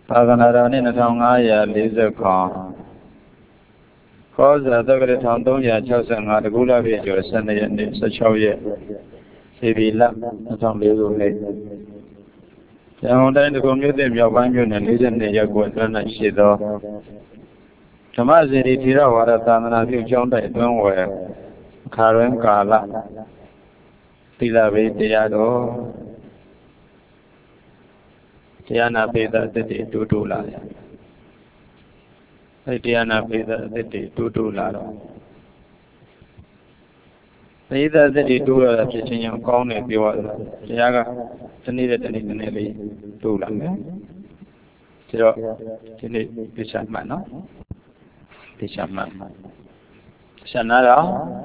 Paganarani Natangaya Liza Kong Cause the Tandoya Chosen at the Gula Video Sunday and such a year. Sivila, Natang Lizu Hay. The only community of Yabangun and Lizen de Yaguan and Shido. Tamazi Tira Waratana, you John don't wear. Karen Kala Tila Vitiado Tiana Peda the Tutula Tiana Peda the Tutula either the Tula teaching of Kone Piwala Tiaga needed any Tula Tishamana Tishamana Shanara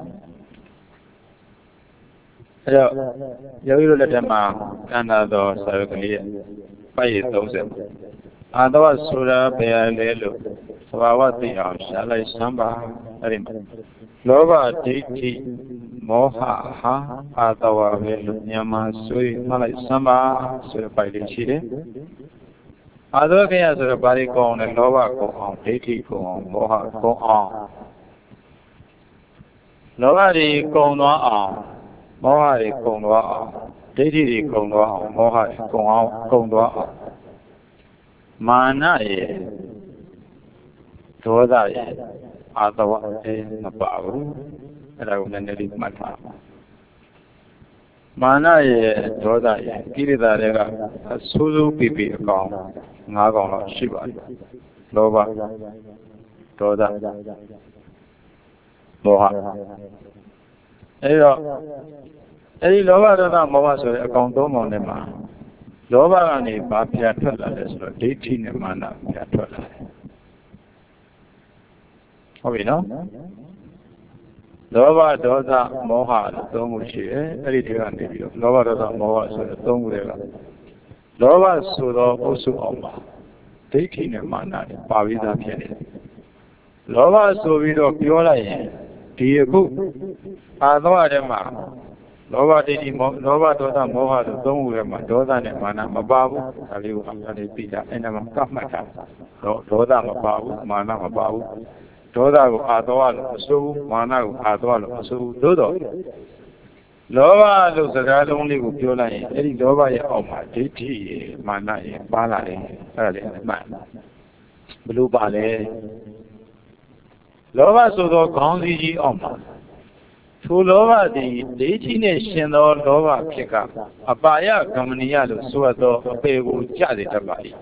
Yaviru Letama, Canada, Sarakalia, 5,000. Otherwise, Sura, Bear, Lelu, Savawati, Shalai Samba, Lova, Titi, Moha, Ha, Atawa, Yama, Sui, Malay Samba, Sura Chile. Other Gayas are a body go on and Lova go on, Titi go on, Moha go on. Nobody go on. Moha Kongwa, Didi Kongwa, Moha Kongwa, Mana, Toda, Atawa, Nabaru, and I will nearly matter. Mana, Toda, Kirida, Sulu Pipi, Nagon, Shiva, Lova, Toda, Moha. Any lower than Movas a condom on the man. Lower and a Bapia Tola, 18 a mana, Piatola. Oh, we know? Lower Doza Moha, Domuchi, Eridian, Lower Doza Moha, Domureva. Lower Sudo Osu Oma, 18 a mana, Pavida Piani. Lower Sovido Piola. Diagu Adama Nova Didi Nova Doda Moha, the Domurema, Doda and Mana Mababu, Aliu Pita, and Kamata, Doda Mababu, Mana Mababu, Doda Adwal, Su, Mana Adwal, Su, Dodo. Lova looks at only with Yola, Eddie Dova Oma, Diti, Mana, Bala, early man. Blue Ballet. Lova Sudo Gonzi Oma. Two Lova the 18 or Lova Kika, Abaya, Gamanialo, Suado, Pegu, Jaditabai.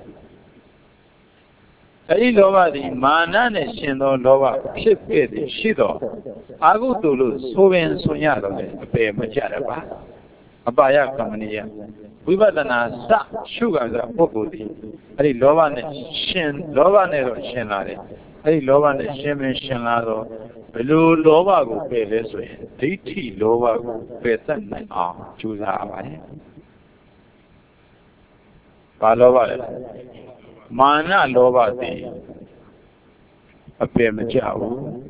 A Lova the Mana Nation or Lova, Ship Shido, Agutulu, Sovian Sonado, Pay Majaraba, Abaya Gamania. We were than a sa sugar the Pogudi, a Lova Shin, Lova Nero Shenare. Hey, Lova and Shemin Shanado, below Lova go pay this way. DT Lova go pay that choose our Palova Mana Lova the appear Majau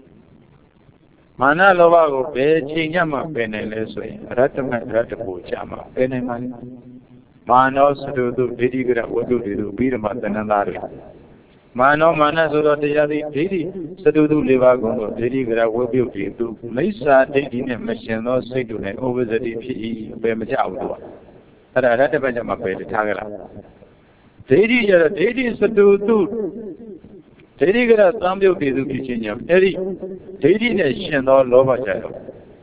Mana Lova go pay Chinyama Peneless way, Ratamat Ratapu Chama, Peneman Manos do Didigra, what do you do, beat them at another. Mano Mana Soda Didi, Sadu Livago, Didi Gra will be to Lisa taking a machine or say to them over the DPE, Bemajau. But I had a Benjamin Tagala. Didi Sadu, Didi Gra Sambu to kitchen, Eddie, Didi Nation or Lova Jado.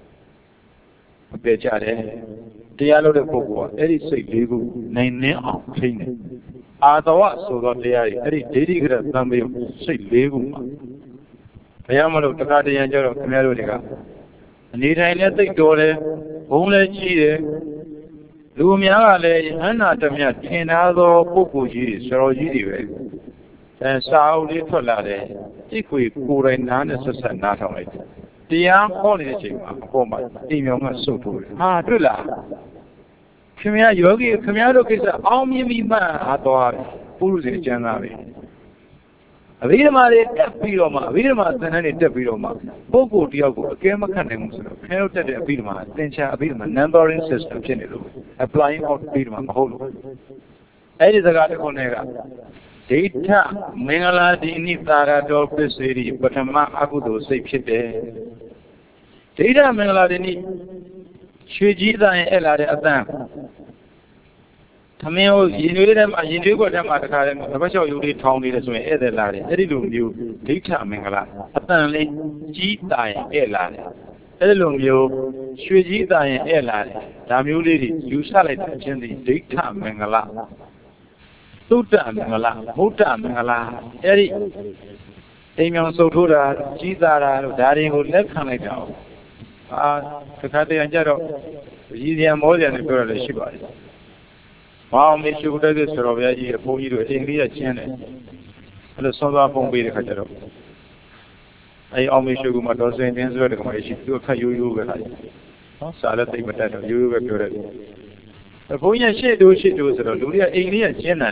Bejade, Diallo de Pogo, Eddie say legal, name cleaning. Adawa so that they are very dedicated number of say legum. I am of the Guardian of America. Need I let the door, only cheese, Lumiale, and not a mere 10 other Pukuji, Sorojidi, and Sao Little Lade, equally poor and unnecessary not of it. The young holiday, Homa, Dimon Sutu, Dula. Kumia Yogi, Kumia is a Omni man at all, Pulsi Janavi. A Vidama, Vidama, and any Vidama. Bogo Diogo, Gamakanim, Penalty Vidama, Tencha Vidama, numbering system, applying out Vidama, whole. That is a Gataconega. Data Mangala Dini Tara Dolphin City, but a ma agudo say pit there. Data Mangala Dini Shujida and Ella Adam. Tamil, you knew them, you knew what them at the time. I was you did told me this way, Ella Ladi. Eddie knew Data Mangala. Apparently, Gita Ella. Elum you, Shujida and Ella. Damu lady, you salad in the Data Mangala. Tuta Mangala, Muta Mangala, Eddie. Amion Sotura, Gizara, Daddy would left come like now. The Kati and Jero, easier more than the girl she was. Wow, Miss you would this for a year for you to India channel. And the son of Bombi the Katero. I always show my daughter and answer the commission to a you will have. Salad, but you were good. The boy and she do the Luria India channel.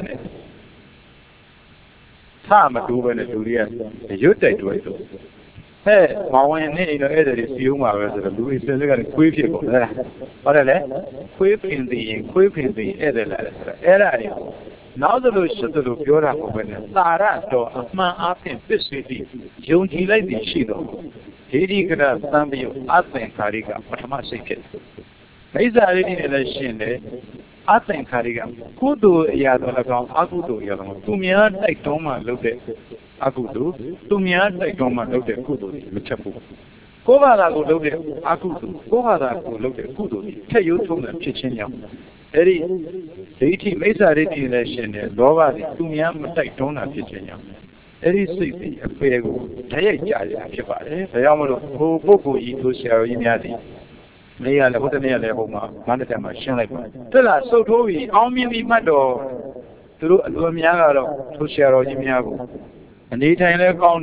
Time at Duban and Luria, you take to it. Hey, my name is you, my resident, Louis, and quick people. But I quick in the other. Now the Louis shut the Lupura open. Lara, my up in Piscity, June, he like the Shido. He could have some of you, I think, Carica, but my secret. Is a reading election. I think Carica. Kudu Yadon, Akudu Yadon, to me, I Toma looked at Akudu, to me, I Toma looked at Kudu, Michapu. Kovada looked at Akudu, Kovada looked at Kudu, tell you to them, Chichinia. Eddie, 80 Mesa reading election, Lova, to me, I'm like Dona Chichinia. Eddie City, a fair go, Tayaka, Yamado, Boku, to share in Yadi. May I put a near level, Manatama, Shanley. Tell us so to we, how many Mado to Lumiago to share Yimiago. And the time they're gone,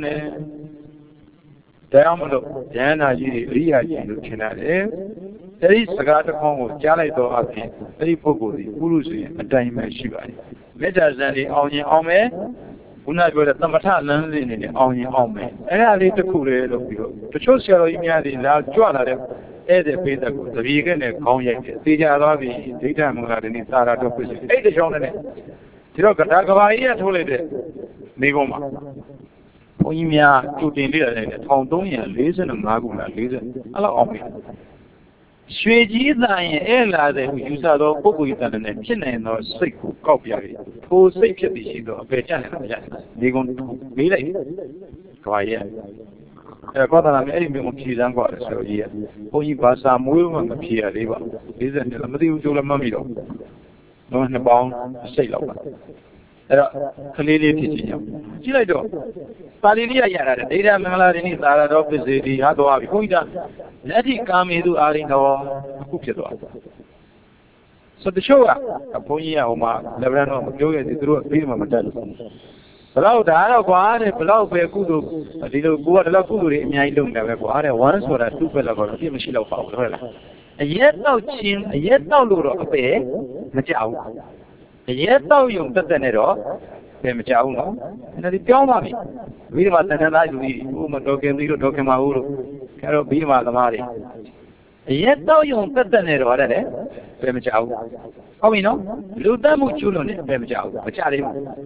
Diamond, Diana, Ria, Lucinade. There is a got a home of Jalato Api, very Pogodi, Uruzi, and Diamond Shiva. Better than the Onion Ome. Una go the Tamata landing in the Onion Ome. And I need to cool it of you. The social Yimiadi, Joanna. The vegan and Konya, Tija, data Muladini, Tara, the Jonah. Tirokatagava, told it, Nigoma. Poimia, to the leader, Tondonia, listen and Maguna, listen, allow me. Shuji, Ella, the user of Poguitan and China or sick copy, who say Chido, Pejan, Nigon, Milay, quiet. Quando eri mi uccisa ancora storia ogni passa muoio ma chi arriva bisogna la mia giù la mamilo non ne buon sei la era clearly teaching ci lei do palilia yara data mangala ni tara do pisi ha do abi koida lati kame du ari no aku phit twa so the show a boni ya homa lebran no myo ye ti du bi ma matat Below the water, below where Kudu, a little water, Kudu, in Yadum, never water, once or a two below, a Mishilo Power. And yet no chin, and yet no luro, a pay, Machau. And yet no young Tatanero, Machau, and the Piomami. We must analyze the woman talking, little talking Mauru, Caro Bima the Mari. And yet no young Tatanero, Machau. Oh, we know, Lutamu Chulon, Machau, Machari.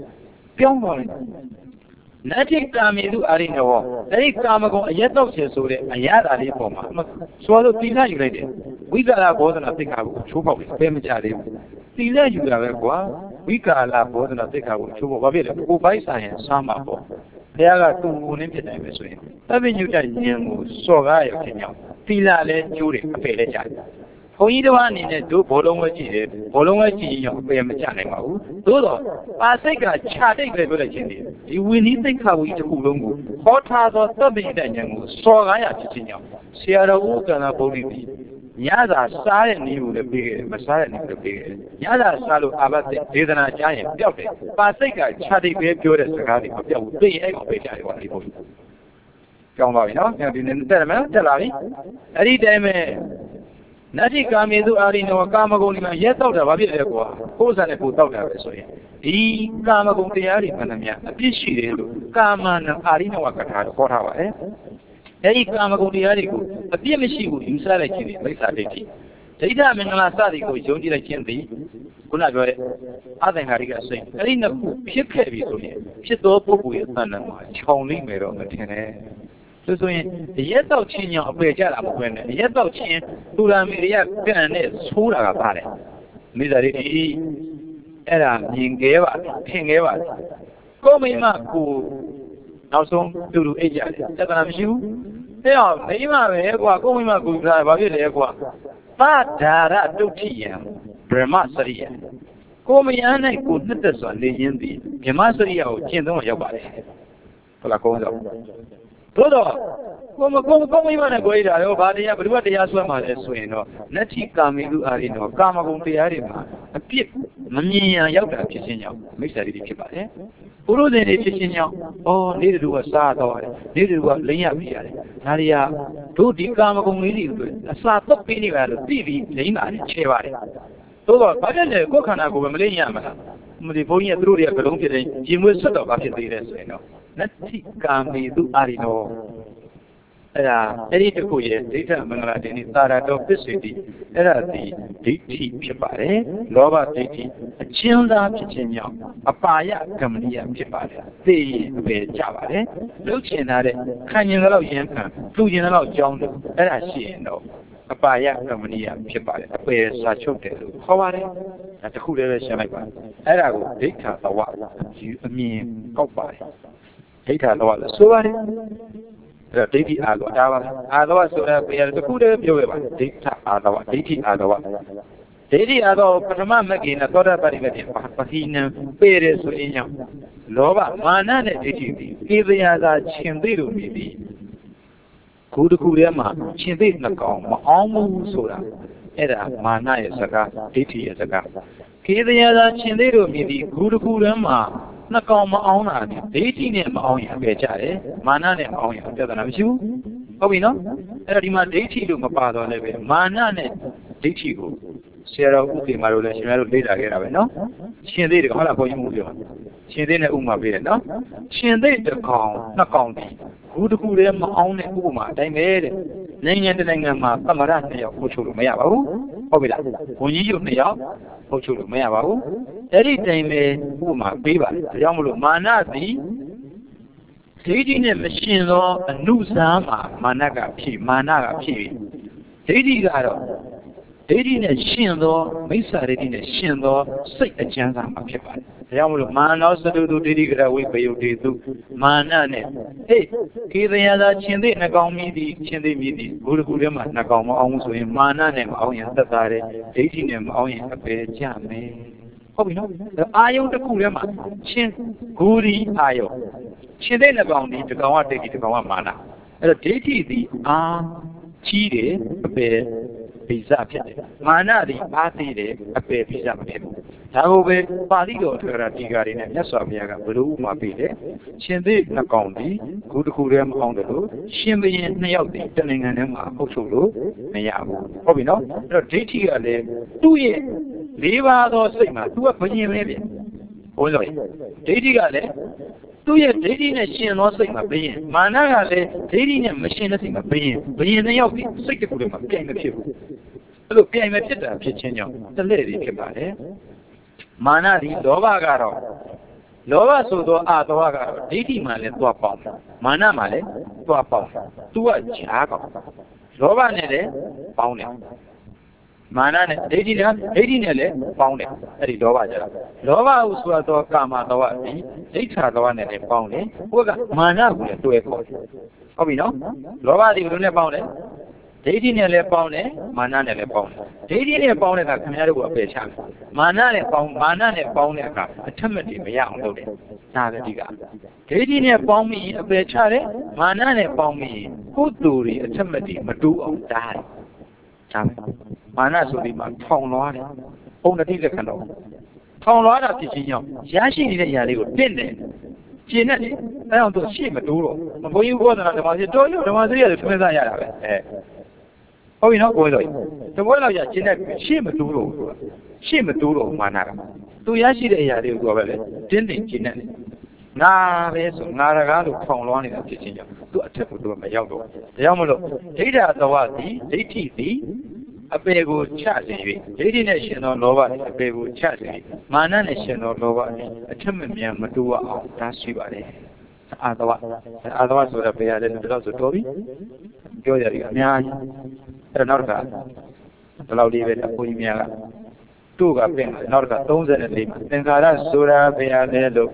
Natic Kamidu Arino, Eric Kamago, yet no so a yard Aripoma. Swallow Tina United. We got our board and I think I will chupa with Pemachari. Tina you have we got our board and I think I will chupa with it, who by science, some apple. There are two limited times. Having you done Yamu, so I can Tila let Jury, a pay either one in a do Bolonga, Pemachani, Dodo, I think I chatting with a you need to think how we do Lungu. Hot has or something than Yamu, so I have to see you. Sierra Wogan about it. Yada silent you the big, Messiah the big. Yada Salu Abate, didn't a giant, but I think I chatting with you as a guy of the egg of a people. Come on, you didn't tell me, any time. Nati Kamidu Arino, Kamagoni, yet out of Abilequa, Hosan and put out of it. E. Kamagontiari, Panamia, a Pishi, Kaman, Arino Wakata, for our eh? Eri Kamagontiari, a Piamishi, you select it, Lisa Diti. ဒိဋ္ဌမင်္ဂလာစသည်ကိုယုံကြည်လိုက်ခြင်းသည်ခုနပြောတဲ့အသင်္ခါရိကစိတ်အဲ့ဒီနှစ်ခုဖြစ်ခဲ့ပြီဆိုရင်ဖြစ်သောပုဂ္ဂိုလ်ရဲ့အတန်မှာခြောင်လိမ့်မယ်တော့မထင်နဲ့ဆိုရင်ရက်တော့ချင်းကြောင့်အပယ်ကြတာမဟုတ်နဲ့ရက်တော့ချင်းသူရာမီတွေကကံနဲ့ဆိုးတာကပါတယ်မိသားစုဒီအဲ့ဒါမြင်ခဲ့ပါထင်ခဲ့ပါကိုမိမကိုနောက်ဆုံးတူတူအိတ်ကြတယ်တက္ကနာမရှိဘူးအဲ့တော့မိမပဲကွာကိုမိမကိုထားဘာဖြစ်လဲကွာသဒ္ဒါရတုဋ္ဌိယံဗြဟ္မစရိယကိုမယန်းနဲ့ကိုနှစ်သက်စွာနေရင်းသည်ဗြဟ္မစရိယကိုကျင့်သုံးရောက်ပါတယ်ဟုတ်လားကိုင်းတော့သို့တော့ကိုမိမနဲ့ကိုရတာရောဘာတရားဘယ်သူကတရားဆွဲမှာလဲဆိုရင်တော့နတ္ထိကာမေလူအာရိနောကာမဂုဏ်တရားတွေမှာအပြစ်မမြင်ရရောက်တာဖြစ်ခြင်းကြောင့်မိစ္ဆာတိဖြစ်ပါတယ်ပုရုဇဉ်တွေဖြစ်ခြင်းကြောင့်နေ့တူကစားတော့တယ်နေ့တူကလိမ့်ရပြရတယ်ဒါတွေကတို့ဒီကာမဂုဏ်လေးတွေအစာတော့ပေးနေပါလို့ပြီးပြီးလိမ့်ပါတယ်ချဲပါတယ်သို့တော့ဘာဖြစ်လဲကိုယ်ခန္ဓာကိုယ်ပဲမလိမ့်ရမှာလားမဒီဘုန်းကြီးကသူတို့တွေကဘလုံးဖြစ်တယ်ရင်မွေးဆွတ်တော့ဘာဖြစ်သေးလဲဆိုရင်တော့နတ္ထိကာမေသူအာရိနောအဲ့ဒီတခုရဲ့ဒိဋ္ဌမင်္ဂလာတင်သာရတော်ပစ္စေတိအဲ့ဒါဒီဒိဋ္ဌိဖြစ်ပါတယ်လောဘဒိဋ္ဌိအချင်းသားဖြစ်ခြင်းကြောင့်အပါယကမ္မနိယဖြစ်ပါတယ်သိရင်အပယ်ကြပါတယ်လှုပ်ချင်ထားတဲ့ခံကျင်တဲ့လောက်ရမ်းခံလှူကျင်တဲ့လောက်ကြောင်းတယ်အဲ့ဒါရှိရင်တော့အပါယကမ္မနိယဖြစ်ပါတယ်အပယ်စာချုပ်တယ်လို့ခေါ်ပါတယ်ဒါတခုလည်းပဲရှင်းလိုက်ပါအဲ့ဒါကိုဒိဋ္ဌသဝအမြင်ကောက်ပါတယ်ဒိဋ္ဌသဝလို့ဆိုပါတယ်အဲ့ဒိဋ္ဌိအာလောဒါပါအာလောဆိုတာဘယ်တခုတည်းပြောခဲ့ပါဒိဋ္ဌအာလောဒိဋ္ဌိအာလောဒိဋ္ဌိအာလောပထမမဂ္ဂိနသောတာပတိမတိပဟိနံပေရဆိုရင်ကြောင့်လောဘမာနနဲ့ဒိဋ္ဌိသည်ဧသယာသာရှင်သိလို့မြည်သည်ခုတခုတည်းမှာရှင်သိနှကောင်မအောင်ဘူးဆိုတာအဲ့ဒါမာနရဲ့စကားဒိဋ္ဌိရဲ့စကားဧသယာသာရှင်သိလို့မြည်သည်ခုတခုတည်းမှာနှကောင်မအောင်တာဒိဋ္ဌိနဲ့မအောင်ရင်အပယ်ကြတယ်မာနနဲ့မအောင်ရင်ပြဿနာမရှိဘူးဟုတ်ပြီနော်အဲ့တော့ဒီမှာဒိဋ္ဌိလို့မပါတော့လည်းပဲမာနနဲ့ဒိဋ္ဌိကိုဆရာတော်ဥပ္ပေမာတို့လည်းရှင်များတို့လေ့လာခဲ့တာပဲနော်ရှင်သေးတယ်ဟုတ်လားဘုန်းကြီးမှုပြောရှင်သေးနဲ့ဥမာပေးတယ်နော်ရှင်သေးတစ်ကောင်နှစ်ကောင်ဒီခုတစ်ခုတည်းမအောင်တဲ့ဥပမာအတိုင်းပဲတဲ့နိုင်ငံတစ်နိုင်ငံမှာသမရ2ယောက်ဖို့ချုပ်လို့မရပါဘူးဟုတ်ပြီလားဝန်ကြီးတို့2ယောက်ဖို့ချုပ်လို့မရပါဘူးအဲ့ဒီတိုင်းပဲဥပမာပေးပါတယ်ဒါကြောင့်မလို့မာနသည်ဒိဋ္ဌိနဲ့မရှင်သောအနုစားမှာမာနကဖြစ်ဒိဋ္ဌိကတော့ဒိဋ္ဌိနဲ့ရှင်သောမိစ္ဆာဒိဋ္ဌိနဲ့ရှင်သောစိတ်အကျဉ်းစားမှာဖြစ်ပါတယ်ဒါကြောင့်မလို့မာနောသတုဒိဋ္ဌိကရဝိပယုတေသူမာနနဲ့ခေသယသာရှင်သိနှကောင်မြည်သည်ရှင်သိမြည်သည်ဘုရားကူထဲမှာနှကောင်မအောင်ဆိုရင်မာနနဲ့မအောင်ရင်သက်သာတယ်ဒိဋ္ဌိနဲ့မအောင်ရင်အပယ်ကြမယ်ဟုတ်ပြီနော်အာယုံတစ်ခုထဲမှာရှင်ဂူရီအာယုံရှင်သိနှကောင်ဒီတစ်ကောင်ကဒိဋ္ဌိတစ်ကောင်ကမာနအဲ့တော့ဒိဋ္ဌိသည်အာကြီးတယ်အပယ်ပိစဖြစ်တယ်မာနသည်အားသေးတယ်အပယ်ပိစမဖြစ်ဘူးဒါကိုပဲပါဠိတော်ထေရတိကာတွေနဲ့မြတ်စွာဘုရားကဘယ်လိုဥမာပေးလဲရှင်သေနှကောင်သည်ခုတစ်ခုတည်းမအောင်တယ်လို့ရှင်ဘုရင်2ယောက်တည်းတနိုင်ငံထဲမှာအုပ်ချုပ်လို့မရဘူးဟုတ်ပြီနော်အဲ့တော့ဒိဋ္ဌိကလည်းသူ့ရဲ့၄ပါးသောစိတ်မှာသူကဘုရင်ပဲဗျဘုန်းတော်ဒိဋ္ဌိကလည်းသူ့ရဲ့ဒိဋ္ဌိနဲ့ရှင်သောစိတ်မှာဘယင်မာနကလည်းဒိဋ္ဌိနဲ့မရှင်တဲ့စိတ်မှာဘယင်2ယောက်ဒီစိတ်တစ်ခုတည်းမှာပြိုင်မဖြစ်ဘူးအဲ့လိုပြိုင်မဖြစ်တာဖြစ်ခြင်းကြောင့်တလဲ့တွေဖြစ်ပါတယ်မာနဒီလောဘကတော့လောဘဆိုသောအာသဝကတော့ဒိဋ္ဌိမှလည်းသွားပေါက်မာနမှလည်းသွားပေါက်သူကဈာကောင်လောဘနဲ့လည်းပေါင်းတယ်မာနနဲ့ဒိဋ္ဌိနဲ့လည်းပေါင်းတယ်အဲ့ဒီလောဘကြတာလောဘဟုဆိုတော့ကာမသဝဒီဒိဋ္ဌာသဝနဲ့လည်းပေါင်းတယ်ဘုရားကမာနကိုလည်းတွဲခေါ်တယ်ဟုတ်ပြီနော်လောဘဒီဘယ်လိုနဲ့ပေါင်းလဲဒိဋ္ဌိနဲ့လည်းပေါင်းတယ်မာနနဲ့လည်းပေါင်းတယ်ဒိဋ္ဌိနဲ့ပေါင်းတဲ့အခါခင်ဗျားတို့ကအပယ်ချတယ်မာနနဲ့ပေါင်းတဲ့အခါအထက်မဲ့တွေမရအောင်လုပ်တယ်ဒါပဲဒီကဒိဋ္ဌိနဲ့ပေါင်းပြီးအပယ်ချတယ်မာနနဲ့ပေါင်းပြီးကုသိုလ်တွေအထက်မဲ့တွေမတူအောင်တားတယ်ဒါပဲမာနဆိုဒီမှာထောင်လွှားတယ်ပုံတတိလက္ခဏာထောင်လွှားတာဖြစ်ခြင်းကြောင့်ရရှိနေတဲ့အရာလေးကိုတင့်တယ်ကျင်နဲ့အဲအောင်သူရှေ့မတိုးတော့ဘုန်းကြီးဘောဓနာဓမ္မစီတော်ရုံဓမ္မစီရတယ်သမင်းစားရတာပဲဟုတ်ပြီနော်ကိုယ်တော်တပွဲလောက်ရကျင်နဲ့ရှေ့မတိုးတော့ဘူးရှေ့မတိုးတော့မာနကသူရရှိတဲ့အရာလေးကိုသူကပဲလေတင်းတင်းကျင်နဲ့ငါပဲဆိုငါတကားလို့ထောင်လွှားနေတာဖြစ်ခြင်းကြောင့်သူအထက်ကိုသူမရောက်တော့ဒါကြောင့်မလို့ဒိဋ္ဌာသဝသည်ဒိဋ္ဌိသည်အပေကိုချစေ၍ဒိဋ္ဌိနဲ့ရှင်သောလောဘသည်အပေကိုချစေ၍မာနနဲ့ရှင်သောလောဘသည်အထက်မမြန်မတူအောင်ဒါရှိပါတယ်အာသဝဆိုတော့ဘယ်ရလဲဒီလောက်ဆိုတော်ပြီပြောရတယ်အများကြီးအဲ့တော့နောက်တစ်ခါဒီလောက်လေးပဲအကိုကြီးများကတို့ကပြင်နောက်တစ်ခါ34မှာသင်္ခါရဆိုတာဘယ်ရလဲလို့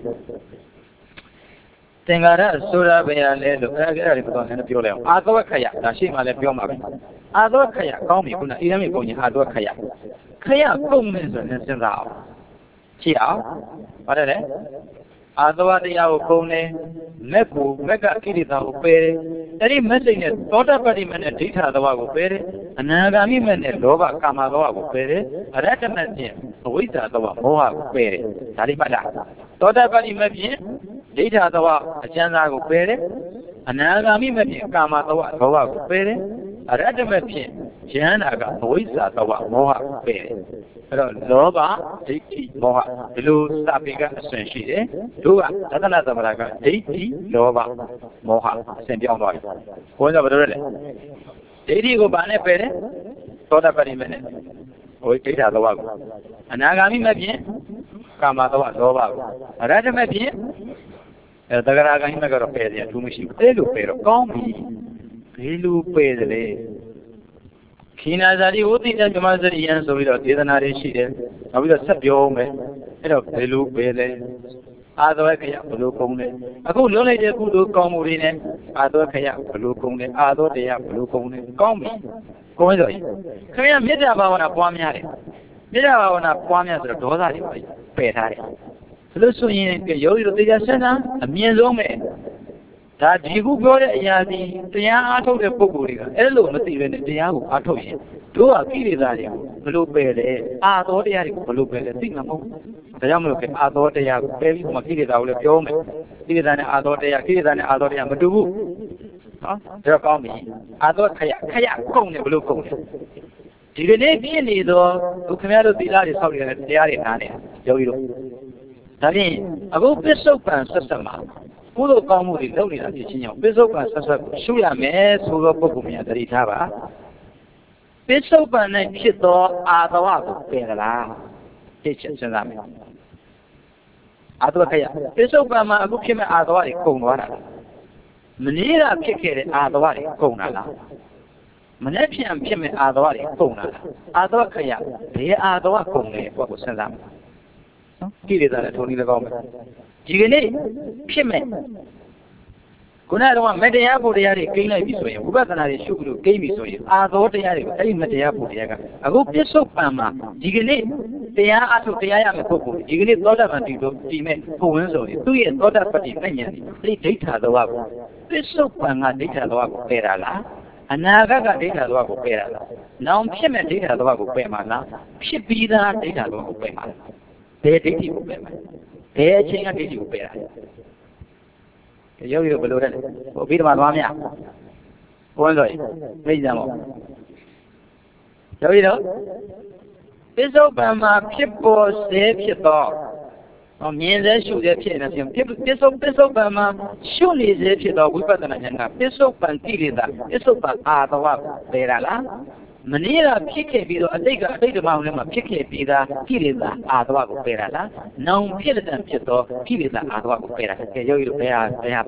သင်္ခါရဆိုတာဘယ်ရလဲလို့အဲ့ဒါလေးကတော့နည်းနည်းပြောလိုက်အောင်အာသဝခယဒါရှိမှလည်းပြောမှာပဲအာသဝခယကောင်းပြီခုနဣရမိပုံကြီးအာသဝခယကုန်မယ်ဆိုရင်စဉ်းစားအောင်ကြည့်အောင်ပါတယ်လေအာသဝတရားကိုကုန်တယ်မက်ကကိရိတာကိုပယ်တယ်အဲ့ဒီမက်စိတ်နဲ့သောတာပတ္တိမက်နဲ့ဒိဋ္ဌသဝကိုပယ်တယ်အနာဂါမိမက်နဲ့လောဘကာမသဝကိုပယ်တယ်အရတ္တမက်ဖြင့်အဝိဇ္ဇာသဝမောဟကိုပယ်တယ်ဒါလေးမှတ်လားသောတာပတ္တိမက်ဖြင့်ဒိဋ္ဌသဝအကျဉ်းသားကိုပယ်တယ်အနာဂါမိမက်ဖြင့်ကာမသဝဒေါဝကိုပယ်တယ်အရတ္တမက်ဖြင့်ယန္တာကအဝိဇ္ဇာသဝမောဟကိုပယ်တယ်အဲ့တော့လောဘဒိဋ္ဌိမောဟဒီလိုစာပေကအစဉ်ရှိတယ်တို့ကသတ္တနာသမထကဒိဋ္ဌိလောဘမောဟအစဉ်ပြောင်းသွားပြီဘုန်းကြီးကဘယ်လိုလဲဒိဋ္ဌိကိုဗာနဲ့ပယ်တယ်သောတာပတ္တိမနဲ့ဝိဒိဋ္ဌသဝကိုအနာဂါမိမဖြင့်ကာမသဝလောဘကိုအရတ္တမဖြင့်သဂရဂိုင်းမကတော့ပယ်တယ်အထူးမရှိဘူးအဲ့လိုပယ်တော့ကောင်းပြီဘယ်လိုပယ်တယ်လဲခိနာဇာတိဝိသိတမြမစရိယံဆိုပြီးတော့ဒေသနာတွေရှိတယ်နောက်ပြီးတော့ဆက်ပြောမယ်အဲ့တော့ဘယ်လိုပဲလဲအာသဝခယဘယ်လိုကုန်းလဲအခုလုံးလိုက်တဲ့ကုသိုလ်ကောင်းမှုတွေနဲ့အာသဝခယဘယ်လိုကုန်းလဲအာသောတရားဘယ်လိုကုန်းလဲကောင်းပြီကိုင်းဆိုရင်ခင်ဗျာမေတ္တာဘာဝနာပွားများတယ်မေတ္တာဘာဝနာပွားများဆိုတော့ဒေါသတွေပယ်ထားတယ်ဒါလို့ဆိုရင်ယောဂီတို့တရားစမ်းတာအမြင့်ဆုံးပဲဒါဒီခုပြောတဲ့အရာဒီတရားအားထုတ်တဲ့ပုဂ္ဂိုလ်တွေကအဲ့လိုမသိဘဲနဲ့တရားကိုအားထုတ်ရင်တို့ကကိလေသာတွေကိုဘလို့ပယ်လဲအာသောတရားတွေကိုဘလို့ပယ်လဲသိမှာမဟုတ်ဘူးဒါကြောင့်မလို့ကအာသောတရားကိုပယ်ပြီးမှကိလေသာကိုလည်းပြောမယ်ကိလေသာနဲ့အာသောတရားမတူဘူးနော်ဒါကောင်းပြီအာသောခယကုန်တယ်ဘလို့ကုန်တယ်ဒီကနေ့ပြည့်နေတော့ဒုခင်ဗျားတို့သီလတွေဆောက်ရတဲ့တရားတွေနားနေယောဂီတို့ဒါဖြင့်အခုပစ္စုပန်ဆက်ဆက်မှာကုသိုလ်ကောင်းမှုတွေလုပ်နေတာဖြစ်ချင်းကြောင့်ပစ္စုပန်ဆက်ဆက်ကိုရှုရမယ်ဆိုတော့ပုဂ္ဂိုလ်များသတိထားပါပစ္စုပန်နဲ့ဖြစ်သောအာသဝကိုပယ်သလားသိချင်စဉ်းစားမယ်အာသဝခယပစ္စုပန်မှာအခုဖြစ်မဲ့အာသဝတွေကုန်သွားတာမနေ့ကဖြစ်ခဲ့တဲ့အာသဝတွေကုန်တာလားမနေ့ဖြစ်မဲ့အာသဝတွေကုန်တာလားအာသဝခယဘယ်အာသဝကုန်လဲဘုရားကိုစဉ်းစားမယ်နော်ကိလေသာနဲ့ထုံနည်း၎င်းမယ်ဒီကနေ့ဖြစ်မဲ့ခုနကတော့မတရားဖို့တရားတွေကိန်းလိုက်ပြီဆိုရင်ဝိပဿနာတွေရှုလို့ကိန်းပြီဆိုရင်အာသောတရားတွေအဲ့ဒီမတရားဖို့တရားကအခုပစ္စုပန်မှာဒီကနေ့တရားအထုတ်တရားရမယ်ပုဂ္ဂိုလ်ဒီကနေ့သောတာပန်ဒီမဲ့ပုံဝန်းဆိုရင်သူ့ရဲ့သောတာပတ္တိပညာအဲ့ဒီဒိဋ္ဌသဝကိုပစ္စုပန်ကဒိဋ္ဌသဝကိုပယ်တာလားအနာဂတ်ကဒိဋ္ဌသဝကိုပယ်တာလားနောင်ဖြစ်မဲ့ဒိဋ္ဌသဝကိုပယ်မှာလားဖြစ်ပြီးသားဒိဋ္ဌသဝကိုပယ်မှာလားဘယ်ဒိဋ္ဌိကိုပယ်မှာဘယ်အချိန်ကဒိဋ္ဌိကိုပယ်တာယောဂီတို့ဘယ်လိုလဲဟိုပြီးတော့သွားမရဘုန်းတော်ကြီးသိကြမို့ယောဂီတို့ပစ္စုပန်မှာဖြစ်ပေါ်စေဖြစ်တော့မြင်စေရှုစေဖြစ်နေတယ်ပစ္စုပန်မှာရှုနေစေဖြစ်တော့ဝိပဿနာဉာဏ်ကပစ္စုပန်ကိလေသာပစ္စုပန်အာသဝပယ်တာလားမနေ့ကဖြစ်ခဲ့ပြီးတော့အတိတ်ဓမ္မထဲမှာဖြစ်ခဲ့ပြီးသားကိလေသာအာသဝကိုပယ်တာလားနောင်ဖြစ်တဲ့ဖြစ်တော့ကိလေသာအာသဝကိုပယ်တာကဲယောဂီတို့ဘယ်ဟာပယ်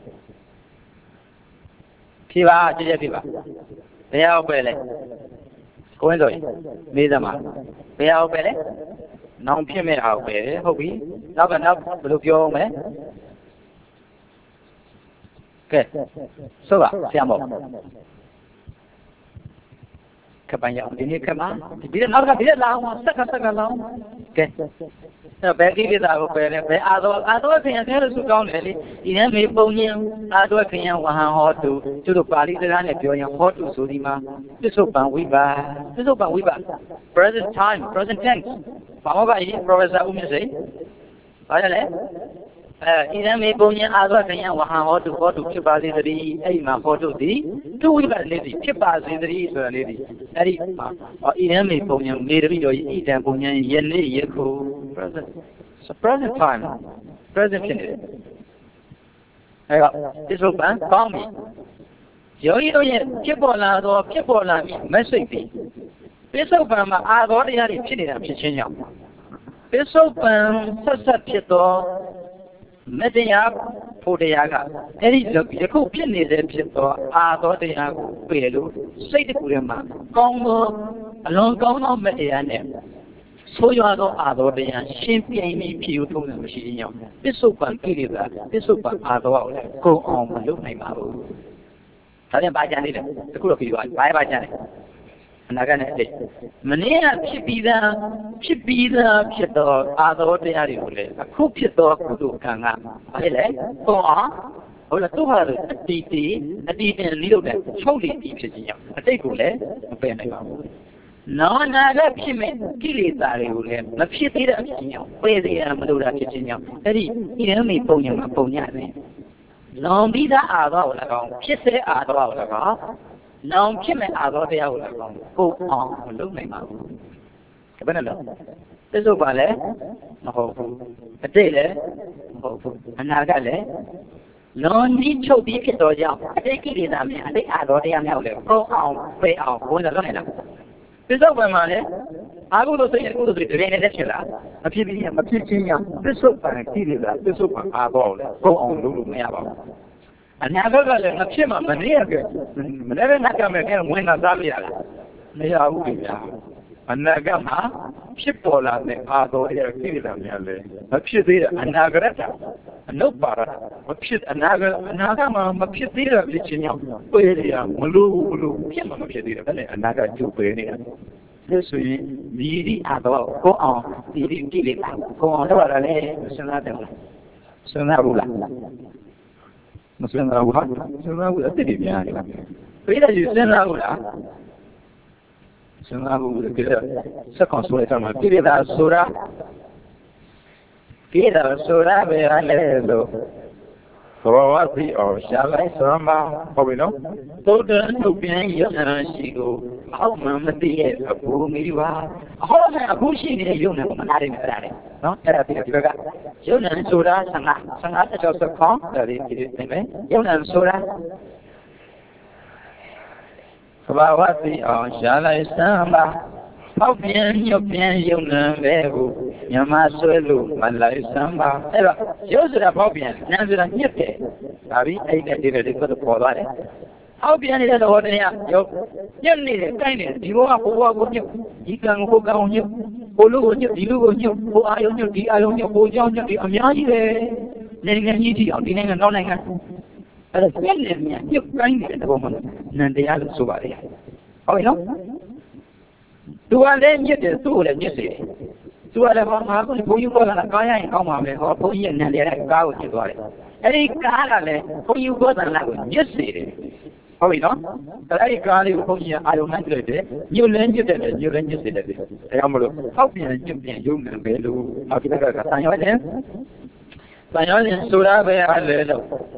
ဖြေပါကြည့်ဖြစ်ပါဘယ်ဟာပယ်လဲကိုင်းဆိုရင်မေးသမားဘယ်ဟာပယ်လဲနောင်ဖြစ်မဲ့ဟာပယ်တယ်ဟုတ်ပြီနောက်ဘယ်လိုပြောမလဲကဲဆိုပါဆရာမောခပန်ရအောင်ဒီနေ့ခမဒီနောက်ကဒီလာအောင်ဆက်ကလာအောင်ကဲဘယ်ကိလေသာကိုပယ်လဲဘယ်အာသောခင်ရတဲ့လူစုကောင်းတယ်လေဒီနေ့မေပုံညင်အာသောခင်ရဝဟံဟောတုသူတို့ပါဠိစကားနဲ့ပြောရင်ဟောတုဆိုဒီမှာပစ္စုပန်ဝိပါ present time present tense ဘာမှပါရင် professor ဦးမြင့်စိန်ဘာလဲဒီနေ့မေပုံညင်အာသောခင်ရဝဟံဟောတုဖြစ်ပါစေတည်းအဲ့ဒီမှာဟောတုဒီသူဝိပါလေးဒီဖြစ်ပါစေတည်းဆိုတာလေးဒီအဲ့ဒီမှာဤနေ့မေပုံညင်နေတပိတော်ဤတံပုံညင်ယနေ့ယခု present time present ဖြစ်နေတယ်အဲ့တော့ပစ္စုပန်ကောင်းပြီယောဂီတို့ရဲ့ဖြစ်ပေါ်လာပြီး message တွေ Bishop and I already pitted a pitching young. Bishop and such a pito, Media, Podiaga, any Yaku Pinny, the pito, I already have Pelu, say the Kurima, Congo, along Congo Media name. So you are not already and shipping me pew to the machine. Bishop and Kirida, Bishop and Ador, go on, look my mouth. Tell him by Janet, the good of you, by Janet. Naganete. Mania Chipida, Chipito, other ordinary, a cook dog to Kanga. Go on. Or a 200 DT, a DT and little bit, totally deep, a take a penny. No, Naga Pime, Kilitari, a Chipida, where they are Madura Kitchen, Eddie, he only ponium, poniane. Long be the other, Kisse other. Now, Kim and I got the hour go on, look my mouth. There's a ballet, a day, another. No need to be kid or young. Take it in a man, they are already go on, pay out, go in the line. There's over money. I will say, go to the Venezuela, a PBM, a PCM, this soup and Kilida, this soup and I go on, look my mouth. And never a chimma, never come again when I die. They are and Nagama, Chipola, the Ado, a Pizza, and Nagareta, and no para, a Pit, and Nagama, a Pizza, Mulu, Pizza, and Naga Jupiter. This will be Ado, go on, go on, Sonarula. No se anda a te viene. Pero io se la ora. Se la ora che sa consuela sama da sura. Da sura veralo. Provati o shala samba, come no? Todo no bien io non sigo. How mamma die a bumi va. How na bushi ne io non mandare in frare. No? Era di raga. Io non sura sanga ciò sta con, io non sura. Provati o shala samba. How bien io non vedo. Yamasuelu, Malay Samba. Io sono proprio, non sono niente. Sabi, hai che dire di cosa può dare? How bien è l'ordine? Io ne caine, di nuovo a ogni, di can ogni, ogni, di ogni, ogni, di ogni, ogni, di amiare. Negli di non è. Allora, io caine da uomo, non di altro suare. Oh, no? Tu alle niente, tu le niente. Tu alle mamma, poi io la caia in coma, poi io ne le cavo ci vuole. E i carale, poi io guarda la niente. Poi no? Dai cari poi hai un altro io legno delle. E amolo, io non vedo, a chi da Spagnola. Spagnola surave alle.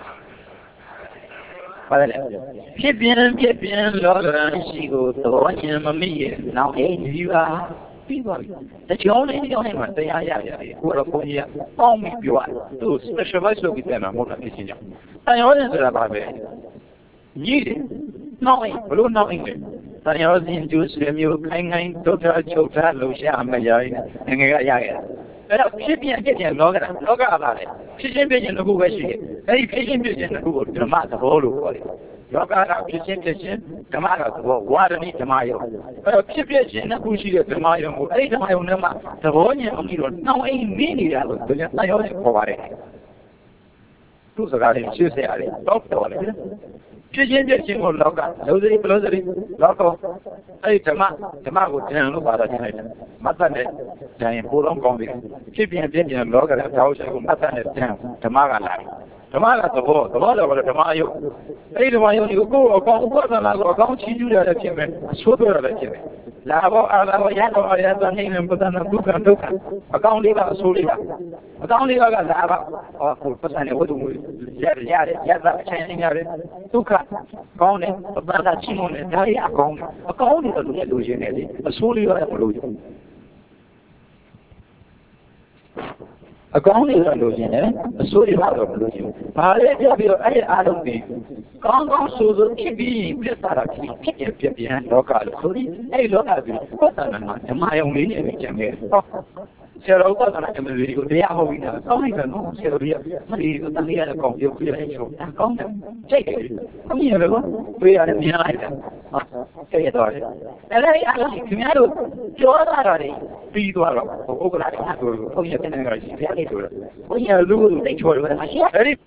Che bien, allora sigo, ogni mamma, no, e viva. Da giorni, ma te hai, quello poi mi più tu specializzo che te molto vicino. Spagnola sarà bene. Niente, quello no in. Spagnola in giusto mio cangai totale lo chiama ya, però se viene logra vale. Se viene no Google sì. E che viene no Google, ma da volo. Yoga sempre chiamare guarda ni chiamaio. Però se viene no Google chiamaio, e chiamaio non ma da voglio no è mini da io provare. Tu sai che sei ali, dottore. Se viene ci vuole loga, logo. E chiama con non vado a dire. Ma dai puro con che viene loga da causa con matane chiamare là. Chiamare dopo lo chiamaio. E io dico guarda la con ci giura da chiame, sotto da chiame. La ya da ne non potano duca. Account lì va soli va. Account lì va la va. Passane ya da c'è duca. Con banda Simone dai account di soli va အကောင်းတွေတော့လိုချင်တယ်အဆိုးတွေတော့မလိုချင်ဘူး။ဘာလဲပြပြီးတော့အဲ့ဒီအားလုံးတွေကောင်းကောင်းဆိုဆိုဖြစ်ပြီးပြစ်စားတာဖြစ်တယ်ပြပြန်လောကလို့ဆိုပြီးအဲ့ဒီလောကပြီးကိုယ်တဏ္ဍာမှာဓမ္မယုံလေးနဲ့ပဲကြံခဲ့။ဟောဆရာတော်ကလည်းအမလေးကိုတရားဟောပြီးတာကောင်းလိုက်တယ်နော်ဆရာတော်ကြီးမလေးကိုတန်လေးရတဲ့ကောင်ပြုတ်ပြလိုက်ချိုးကောင်းတယ်ကြိတ်တယ်။အမြင်လည်းကောတွေ့ရတယ်မြင်လိုက်တယ်။ဟောကြိတ်တော့တယ်။အဲ့ဒီအားလုံးခင်ဗျားတို့ပြောတာတွေပြီးသွားတော့ဥက္ကဋ္ဌကဘုန်းကြီးကနေကြရှိဖျက်လိုက်ဆိုတော့ဘုန်းကြီးကလူ့ကိုတိတ်ချော်တယ်မရှိအဲ့ဒီ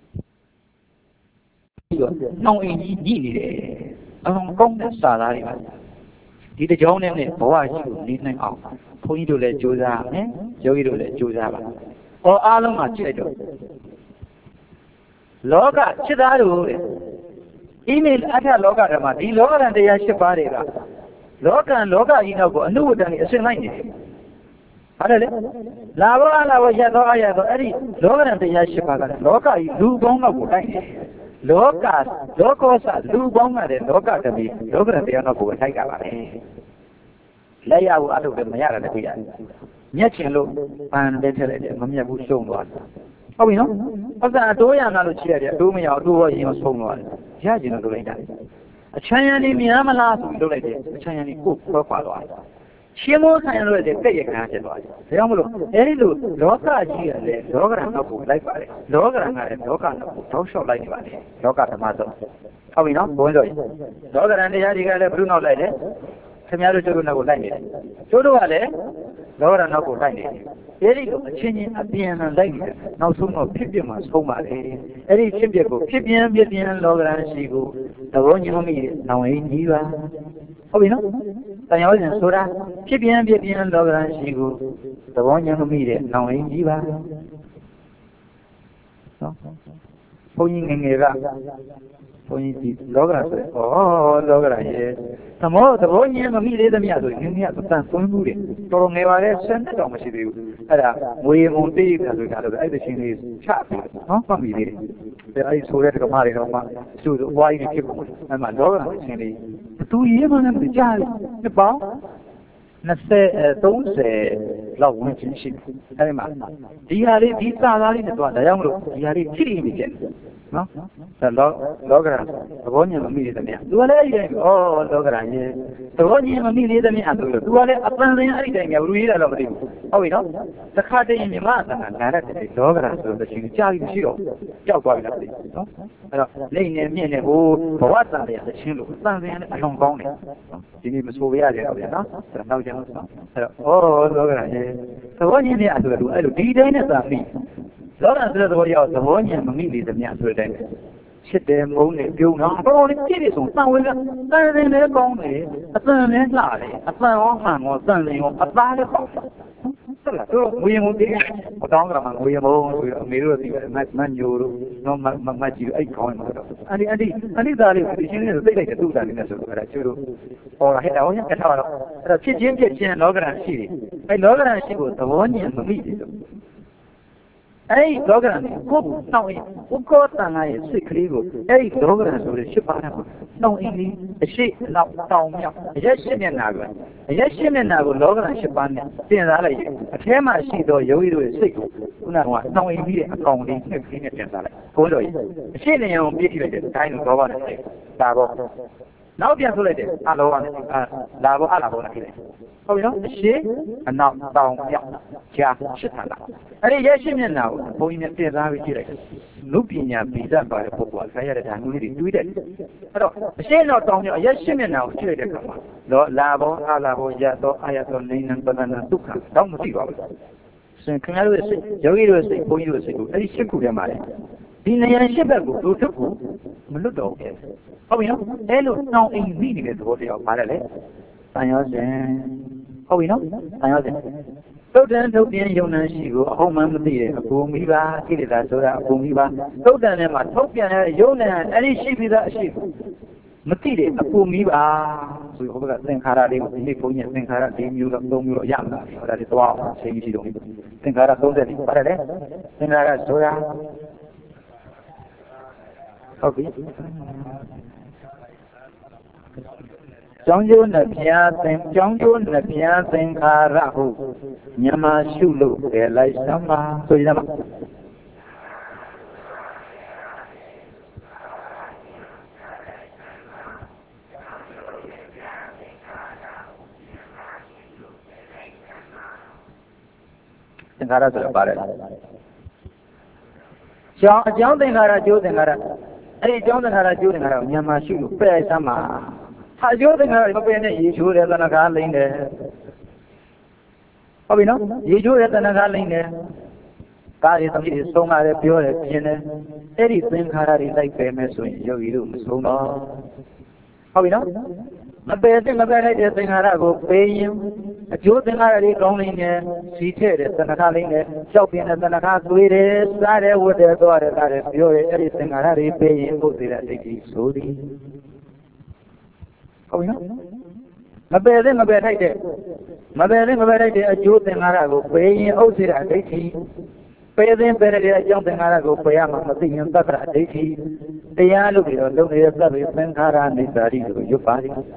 နှောင်းအင်းကြီးညှိနေတယ်အလုံးကောင်းတဲ့စာသားတွေပါဒီတကြောင်းနဲ့ဘဝရှိကိုနေနိုင်အောင်ဘုန်းကြီးတို့လည်းကြိုးစားမယ်ယောဂီတို့လည်းကြိုးစားပါဟောအားလုံးကကြည့်လိုက်တော့လောကจิตသားတို့တဲ့အိမေအထလောကဓမ္မဒီလောကဓာတ်တရား၈ပါးတွေကလောကကြီးနောက်ကိုအနုဝတ္တန်ကြီးအစင်လိုက်နေတယ်ဟုတ်တယ်လေလာဘောရတော့အဲ့ဒီလောကဓာတ်တရား၈ပါးကလောကကြီးလူပေါင်းတော့ကိုတိုက်တယ်လောကောစလူပေါင်းကတဲ့လောကတမီလောကဓာတ်တရားတော့ကိုတိုက်တာပါလေလက်ရဖို့အထုတ်တယ်မရတာတခုရတယ်မျက်ချင်လို့ပန်တဲ့ထက်လိုက်တယ်မမျက်ဘူးရှုံသွားတယ်ဟုတ်ပြီနော်ပတ်စံအတိုးရနာလို့ချိရတယ်အတိုးမရအတိုးရောရင်ရောဆုံးသွားတယ်ရကျင်တော့လုပ်လိုက်တာအချမ်းရံနေများမလားဆိုပြီးလုပ်လိုက်တယ်အချမ်းရံနေကိုခွဲခွာသွားတယ်ရှင်းမိုးဆိုင်လို့တဲ့ပြည့်ရခံဖြစ်သွားတယ်ဒါကြောင့်မလို့အဲဒီလိုလောကကြီးကလည်းလောကဓာတ်နောက်ကိုလိုက်ပါတယ်လောကဓာတ်ကလည်းလောကနောက်ကိုထောက်လျှောက်လိုက်နေပါတယ်လောကဓမ္မဆုံးဟုတ်ပြီနော်ဘုန်းကြီးတို့လောကဓာတ်တရားကြီးကလည်းဘုရုနောက်လိုက်တယ်ခင်ဗျားတို့ကျိုးတို့နောက်ကိုလိုက်နေတယ်ကျိုးတို့ကလည်းလောကဓာတ်နောက်ကိုလိုက်နေတယ်အဲဒီလိုအချင်းချင်းအပြန်အလှန်လိုက်နေတယ်နောက်ဆုံးတော့ဖြစ်ပြမှာဆုံးပါတယ်အဲဒီဖြစ်ပြကိုဖြစ်ပြန်လောကဓာတ်ရှိကိုသဘောညွှန်မိတဲ့နောင်ရင်းကြီးပါဟုတ်ပြီနော်တန်ရောစဉ်ဆိုတာဖြစ်ပြန်လောကဓာတ်ရှိကိုသဘောညွှန်မိတဲ့နောင်ရင်းကြီးပါနော်ဘုန်းကြီးငယ်ငယ်ကဘုန်းကြီးဒီလောကဓာတ်ဆိုလောကဓာတ်ရဲ့သဘောညွှန်မိသေးသမျှဆိုရင်ငယ်ကတန်သွင်းမှုတွေတော်တော်ငယ်ပါလေ10နှစ်တောင်မရှိသေးဘူးအဲ့ဒါငွေမုံတေးတာဆိုတာလို့အဲ့ဒီချင်းလေးချပြီးနော်မှတ်မိသေးတယ်အဲ့ဒီဆိုတဲ့ကမားတွေတော့မှသူ့ဘွားကြီးဖြစ်ကုန်အဲ့မှာလောကဓာတ်ချင်းလေးသူရေးမှလည်းမကြားဘူးပေါ့30လောက်ဝင်ချင်းရှိအဲ့ဒီမှာဒီဟာလေးဒီစာသားလေးနဲ့တော့ဒါကြောင့်မလို့ဒီဟာလေးဖြစ်နေတယ်နော်လောကဓာတ်သဘောညင်မမိသေးတယ်မြတ်သူကလည်းအဲ့ဒီတိုင်းလောကဓာတ်ရဲ့သဘောညင်မမိသေးတယ်မြတ်ဆိုလို့သူကလည်းအပန်းစင်အဲ့ဒီတိုင်းကဘလူရေးတာတော့မသိဘူးဟုတ်ပြီနော်တခါတည်းမြမအတန်ကနားတဲ့လောကဓာတ်ဆိုလို့ရှိရင်ကြားပြီးမရှိတော့ကြောက်သွားပြီလားမသိဘူးနော်အဲ့တော့လိမ့်နေမြင့်နေဟိုဘဝတန်တဲ့ချင်းလို့တန်စင်လည်းအလွန်ကောင်းတယ်ဒီနေ့မဆိုပြရတယ်တော့ဗျာနော်အဲ့တော့နောက်ကျတော့အဲ့တော့လောကဓာတ်ရဲ့သဘောညင်နေအဲ့ဆိုလို့အဲ့လိုဒီတိုင်းနဲ့သာပြီးလောကဆိုတဲ့သဘောရောက်သဘောညင်မမိသေးသမျှဆိုတဲ့ချစ်တယ်မုန်းတယ်ပြုံးတော့တော်လေးပြည့်စုံတန်ဝေကတန်ရင်လည်းကောင်းတယ်အတန်လည်းလှတယ်အတန်ရောမှန်ရောတန်ရင်ရောအသားလည်းပေါက်တယ်ဟုတ်လားတို့ငွေမုန်းတယ်မတောင်းကြမှာငွေမုန်းဆိုတော့အမေတို့ကမညိုတို့တော့မကြည့်အဲ့ခေါင်းမှာတော့အန်ဒီသားလေးကိုရှင်းနေသိလိုက်တဲ့သူ့သားလေးနဲ့ဆိုတော့အဲ့ဒါကျိုးတို့ဟောလာဟဲ့တော့ညကထားတော့အဲ့တော့ဖြစ်ချင်းလောကဓာတ်ရှိတယ်အဲ့လောကဓာတ်ရှိကိုသဘောညင်မမိသေးဘူးအဲ့ဒီလောကဓာတ်ကိုနှောင်းရင်ဥက္ကောတန်ရဲ့စိတ်ကလေးကိုအဲ့ဒီလောကဓာတ်ဆိုတဲ့8ပါးနဲ့နှောင်းအင်းလေးအရှိလောက်တောင်မြောက်အရက်8မျက်နှာကိုလောကဓာတ်8ပါးနဲ့ပြင်စားလိုက်ရင်အထဲမှာရှိသောယောဂီတို့ရဲ့စိတ်ကိုခုနကနှောင်းအင်းပြီးတဲ့အကောင်လေးနှစ်ခင်းနဲ့ပြင်စားလိုက်ဘုန်းတော်ကြီးအရှိနေအောင်ပြည့်ထိလိုက်တဲ့အတိုင်းလိုလောဘနဲ့ဒါပေါ့နောက်ပြန်ဆိုလိုက်တယ်အလောဘနဲ့လာဘောအလာဘောနဲ့ဖြစ်တယ်ဟုတ်ပြီနော်အရှိအနောက်တောင်မြောက်ကြားရှစ်ထန်လာအဲ့ဒီရဲ့ရှစ်မျက်နှာကိုဘုန်းကြီးနဲ့ပြင်စားပြီးကြည့်လိုက်နုပညာဗီဇပါတဲ့ပုဂ္ဂိုလ်ကဆက်ရတဲ့ဓာတ်မျိုးတွေတွေးတယ်အဲ့တော့အရှိနောက်တောင်မြောက်ရဲ့ရှစ်မျက်နှာကိုကြည့်လိုက်တဲ့အခါမှာလာဘောအလာဘောရတော့အာရတော့နေနံပဒနာဒုက္ခတော့မသိပါဘူးစင်ခင်ဗျားတို့ရဲ့စိတ်ယောဂီတို့ရဲ့စိတ်ဘုန်းကြီးတို့ရဲ့စိတ်ကိုအဲ့ဒီရှစ်ခုထဲမှာလေဒီနေရာရှစ်ဘက်ကိုတို့ထုတ်ဖို့မလွတ်တော့ဘူးဟုတ်ပြီနော်အဲ့လိုနှောင်းအိမ်ပြီးနေတဲ့သဘောတရားပါတယ်လေတန်ရောစဉ်ဟုတ်ပြီနော်တန်ရောစဉ်သုတ်တန်ထုတ်ပြန်ယုံနာရှိကိုအဟုတ်မှမသိတဲ့အပူမိပါကိလေသာဆိုတာအပူမိပါသုတ်တန်ထဲမှာထုတ်ပြန်တဲ့ယုံနာအဲ့ဒီရှိပြီးသားအရှိမသိတဲ့အပူမိပါဆိုဟိုဘက်ကသင်္ခါရလေးကိုဒီနေ့ဘုန်းကြီးသင်္ခါရ၄မျိုးတော့၃မျိုးတော့ရမှာဟောဒါဒီသွားအောင်ချိန်ကြည့်တော့သင်္ခါရ30ပါတယ်လေသင်္ခါရဆိုတာဟုတ်ပြီကျောင်းကျိုးနှဖျားသင်ကျောင်းကျိုးနှဖျားသင်္ခါရဟုမြန်မာရှုလို့ပဲလိုက်စမ်းပါဆိုရမှာသင်္ခါရဆိုတာပါတယ်အကြောင်းသင်္ခါရကျိုးသင်္ခါရအဲ့ဒီအကြောင်းသင်္ခါရကျိုးသင်္ခါရကိုမြန်မာရှုလို့ပဲလိုက်စမ်းပါဟာကျိုးသင်္ခါရမပယ်နဲ့ရေချိုးတယ်သဏ္ဍာန်လိမ့်တယ်ဟုတ်ပြီနော်ရေချိုးတယ်သဏ္ဍာန်လိမ့်တယ်ကားတွေသမီးတွေဆုံးလာတယ်ပြောတယ်ပြင်းတယ်အဲ့ဒီသင်္ခါရတွေလိုက်ပယ်မယ်ဆိုရင်ယောဂီတို့မဆုံးတော့ဟုတ်ပြီနော်မပယ်တဲ့မပယ်လိုက်တဲ့သင်္ခါရကိုပယ်ရင်အကျိုးသင်္ခါရတွေကောင်းနေတယ်စီထည့်တယ်သဏ္ဍာန်လိမ့်တယ်ကြောက်ပြင်းတဲ့သဏ္ဍာန်သွေးတယ်စားတယ်ဝတ်တယ်သွားတယ်ကားတယ်ပြောတယ်အဲ့ဒီသင်္ခါရတွေပယ်ရင်ဘုသေရဒိဋ္ဌိဆိုသည်ဟုတ်ပြီနော်မပယ်တဲ့မပယ်ထိုက်တဲ့အကျိုးသင်္ခါရကိုပယ်ရင်ဥစ္စေရဒိဋ္ဌိပယ်တဲ့တဲ့အကြောင်းသင်္ခါရကိုပယ်ရမှာမသိရင်သတ္တရဒိဋ္ဌိတရားလို့ပြီးတော့လုံနေတဲ့သဗ္ဗေသင်္ခါရနိစ္စရိကိုရွတ်ပါလိမ့်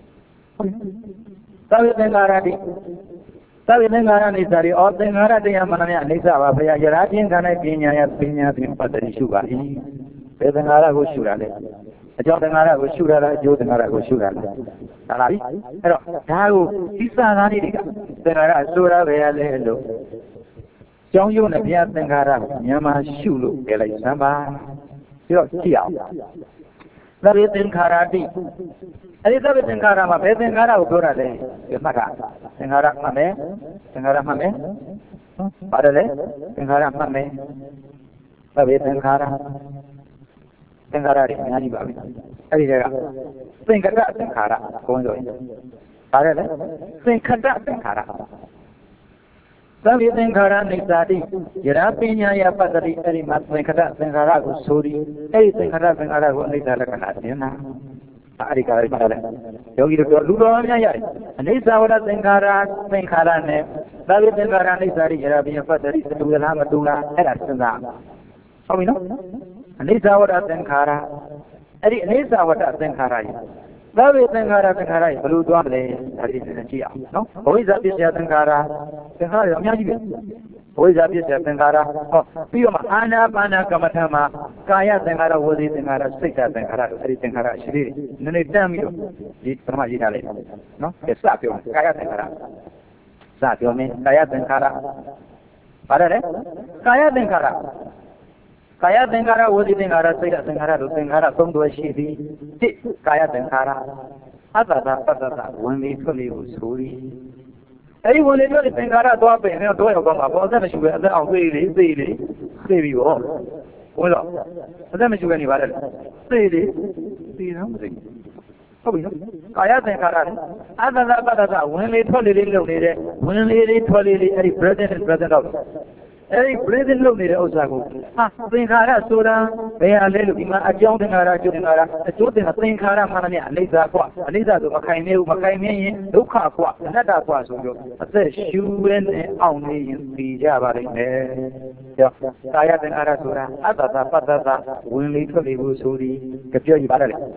သဗ္ဗေသင်္ခါရနိစ္စရိဩသင်္ခါရတရားမှန်များအိဋ္ဌပါဘုရားယရာချင်းခန္ဓာပညာယပညာဖြင့်ပတ္တိရှုပါ၏ဘယ်သင်္ခါရကိုရှုတာလဲအကြောင်းသင်္ခါရကိုရှုတာလားအကျိုးသင်္ခါရကိုရှုတာလားဒါလားပြီအဲ့တော့ဒါကိုသီစသားလေးတွေကသင်္ခါရဆိုတာပဲလဲလို့ကျောင်းကျိုးနဲ့ဘုရားသင်္ခါရမြန်မာရှုလို့ပြလိုက်စမ်းပါပြီးတော့ကြည့်အောင်သဗ္ဗေသင်္ခါရတိအဲ့ဒီသဗ္ဗေသင်္ခါရမှာဘယ်သင်္ခါရကိုပြောတာလဲဒီမှတ်ကသင်္ခါရမှတ်မယ်ပါတယ်လေသင်္ခါရမှတ်မယ်သဗ္ဗေသင်္ခါရတွေအများကြီးပါပြီအဲ့ဒီကသင်္ခတသင်္ခါရဘုန်းကြီးတို့ပါတယ်လေသင်္ခတသင်္ခါရသဗ္ဗေသင်္ခါရနိစ္စတိယရာပညာယပတ္တိအဲ့ဒီမှာသင်္ခတသင်္ခါရကိုဆိုပြီးအဲ့ဒီသင်္ခတသင်္ခါရကိုအနိစ္စလက္ခဏာတင်တာအဲ့ဒီကားပါတယ်ယောဂီတို့လူတော်များရတယ်အနိစ္စဝရသင်္ခါရနဲ့သဗ္ဗေသင်္ခါရနိစ္စတိယရာပညာပတ္တိတူလားမတူလားအဲ့ဒါစဉ်းစားဟုတ်ပြီနော်အနိစ္စဝရသင်္ခါရအဲ့ဒီအနိစ္စဝရသင်္ခါရကြီးသဗ္ဗေသင်္ခါရဘယ်လိုတွားမလဲဒါလေးကြည့်အောင်နော်ဘဝိဇ္ဇာပစ္စယသင်္ခါရအများကြီးပဲဘဝိဇ္ဇာပစ္စယသင်္ခါရပြီးတော့အာနာပါနာကမ္မထမှာကာယသင်္ခါရဝစီသင်္ခါရစိတ်သင်္ခါရအဲ့ဒီသင်္ခါရရှိသေးတယ်နည်းနည်းတန်းပြီးတော့ဒီပထမရေးထားလိုက်နော်စပြောကာယသင်္ခါရစပြောမင်းကာယသင်္ခါရပါတယ်လေကာယသင်္ခါရဝစီသင်္ခါရစိတ်သင်္ခါရတို့သင်္ခါရသုံးသွယ်ရှိသည်တစ်ကာယသင်္ခါရအတ္တသာပတ္တသာဝင်လေထွက်လေကိုဆိုသည်အဲ့ဒီဝင်လေထွက်လေသင်္ခါရသွားပင်တော့ရောက်တော့မှာပေါ်သက်မရှိပဲအသက်အောင်သိပြီးရောဘုရားအသက်မရှိပဲနေပါတယ်သိတော့မသိဟုတ်ပြီနော်ကာယသင်္ခါရအတ္တသာပတ္တသာဝင်လေထွက်လေလေးလုပ်နေတဲ့ဝင်လေလေးထွက်လေလေးအဲ့ဒီ present တော့အဲ့ဒီ breathing လုပ်နေတဲ့ဥစ္စာကိုသင်္ခါရဆိုတာဘယ်ဟာလဲလို့ဒီမှာအကြောင်းသင်္ခါရအကျိုးသင်္ခါရအကျိုးသင်္ခါရသင်္ခါရမှန်တယ်အနိစ္စကွအနိစ္စဆိုမခိုင်နေဘူးမခိုင်မြင်ရင်ဒုက္ခကွအနတ္တကွဆိုပြီးအသက်ရှူရင်းနဲ့အောင်နေရင်သိကြပါလိမ့်မယ်။ကာယသင်္ခါရဆိုတာအတ္တသာပတ္တသာဝင်လေထွက်လေကိုဆိုပြီးကြောက်ကြည့်ပါတယ်လေ။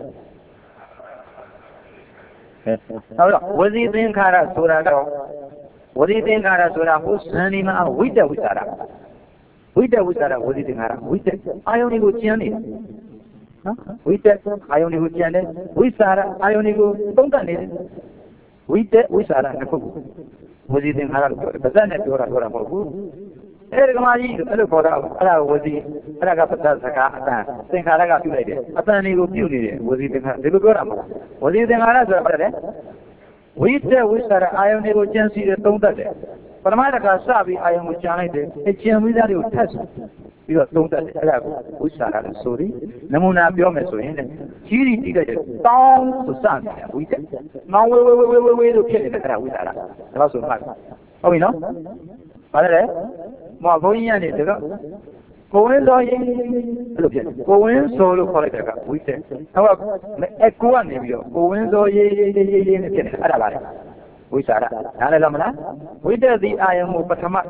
ဟုတ်တော့ဝစီသင်္ခါရဆိုတာတော့ဝိသင်္ခါရဆိုတာဟိုဇန်ဒီမှာဝိတ္တဝိသရာဝိစီသင်္ခါရဝိတ္တအာယုန်ကိုကျန်နေတယ်နော်ဝိတ္တအာယုန်ကိုကျန်တယ်ဝိသရာအာယုန်ကိုသုံးသပ်နေတယ်ဝိတ္တဝိသရာနှစ်ခုဝစီသင်္ခါရလို့ပြောတယ်ပါဇက်နဲ့ပြောတာမဟုတ်ဘူးအဲဒီကမာကြီးအဲ့လိုခေါ်တာအဲ့ဒါဝစီအဲ့ဒါကပတ္တစကားအတန်သင်္ခါရကပြုလိုက်တယ်အတန်တွေကိုပြုနေတယ်ဝစီသင်္ခါရဒီလိုပြောတာမဟုတ်ဝစီသင်္ခါရဆိုတာဘာလဲဝိတ္တဝိသရာအာယုန်ကိုကျန်စီတယ်သုံးသပ်တယ်ပထမတစ်ခါစပြီးအာယုံကိုကြံလိုက်တယ်အကျဉ်းမိသားတွေကိုထပ်ပြီးတော့သုံးသပ်တယ်အဲ့ဒါကိုဝိသရာလို့ဆိုပြီးနမူနာပြောမယ်ဆိုရင်ကြီးတိတိတဲ့တောင်းဆိုစတယ်ဝိတ္တမောင်ဝေလို့ဖြစ်နေတဲ့အဲ့ဒါဝိသရာဒါလို့ဆိုမှဟုတ်ပြီနော်ဘာလဲမောင်ဘုန်းကြီးကနေတော့ကိုဝင်းစောရေးအဲ့လိုဖြစ်တယ်ကိုဝင်းစောလို့ခေါ်လိုက်တဲ့ကဝိတ္တဟုတ်ပါအကူကနေပြီးတော့ကိုဝင်းစောရေးနဲ့ဖြစ်တယ်အဲ့ဒါပါလေဝိသရာနားလည်လားမလားဝိတ္တတိအာယုံကိုပထမစ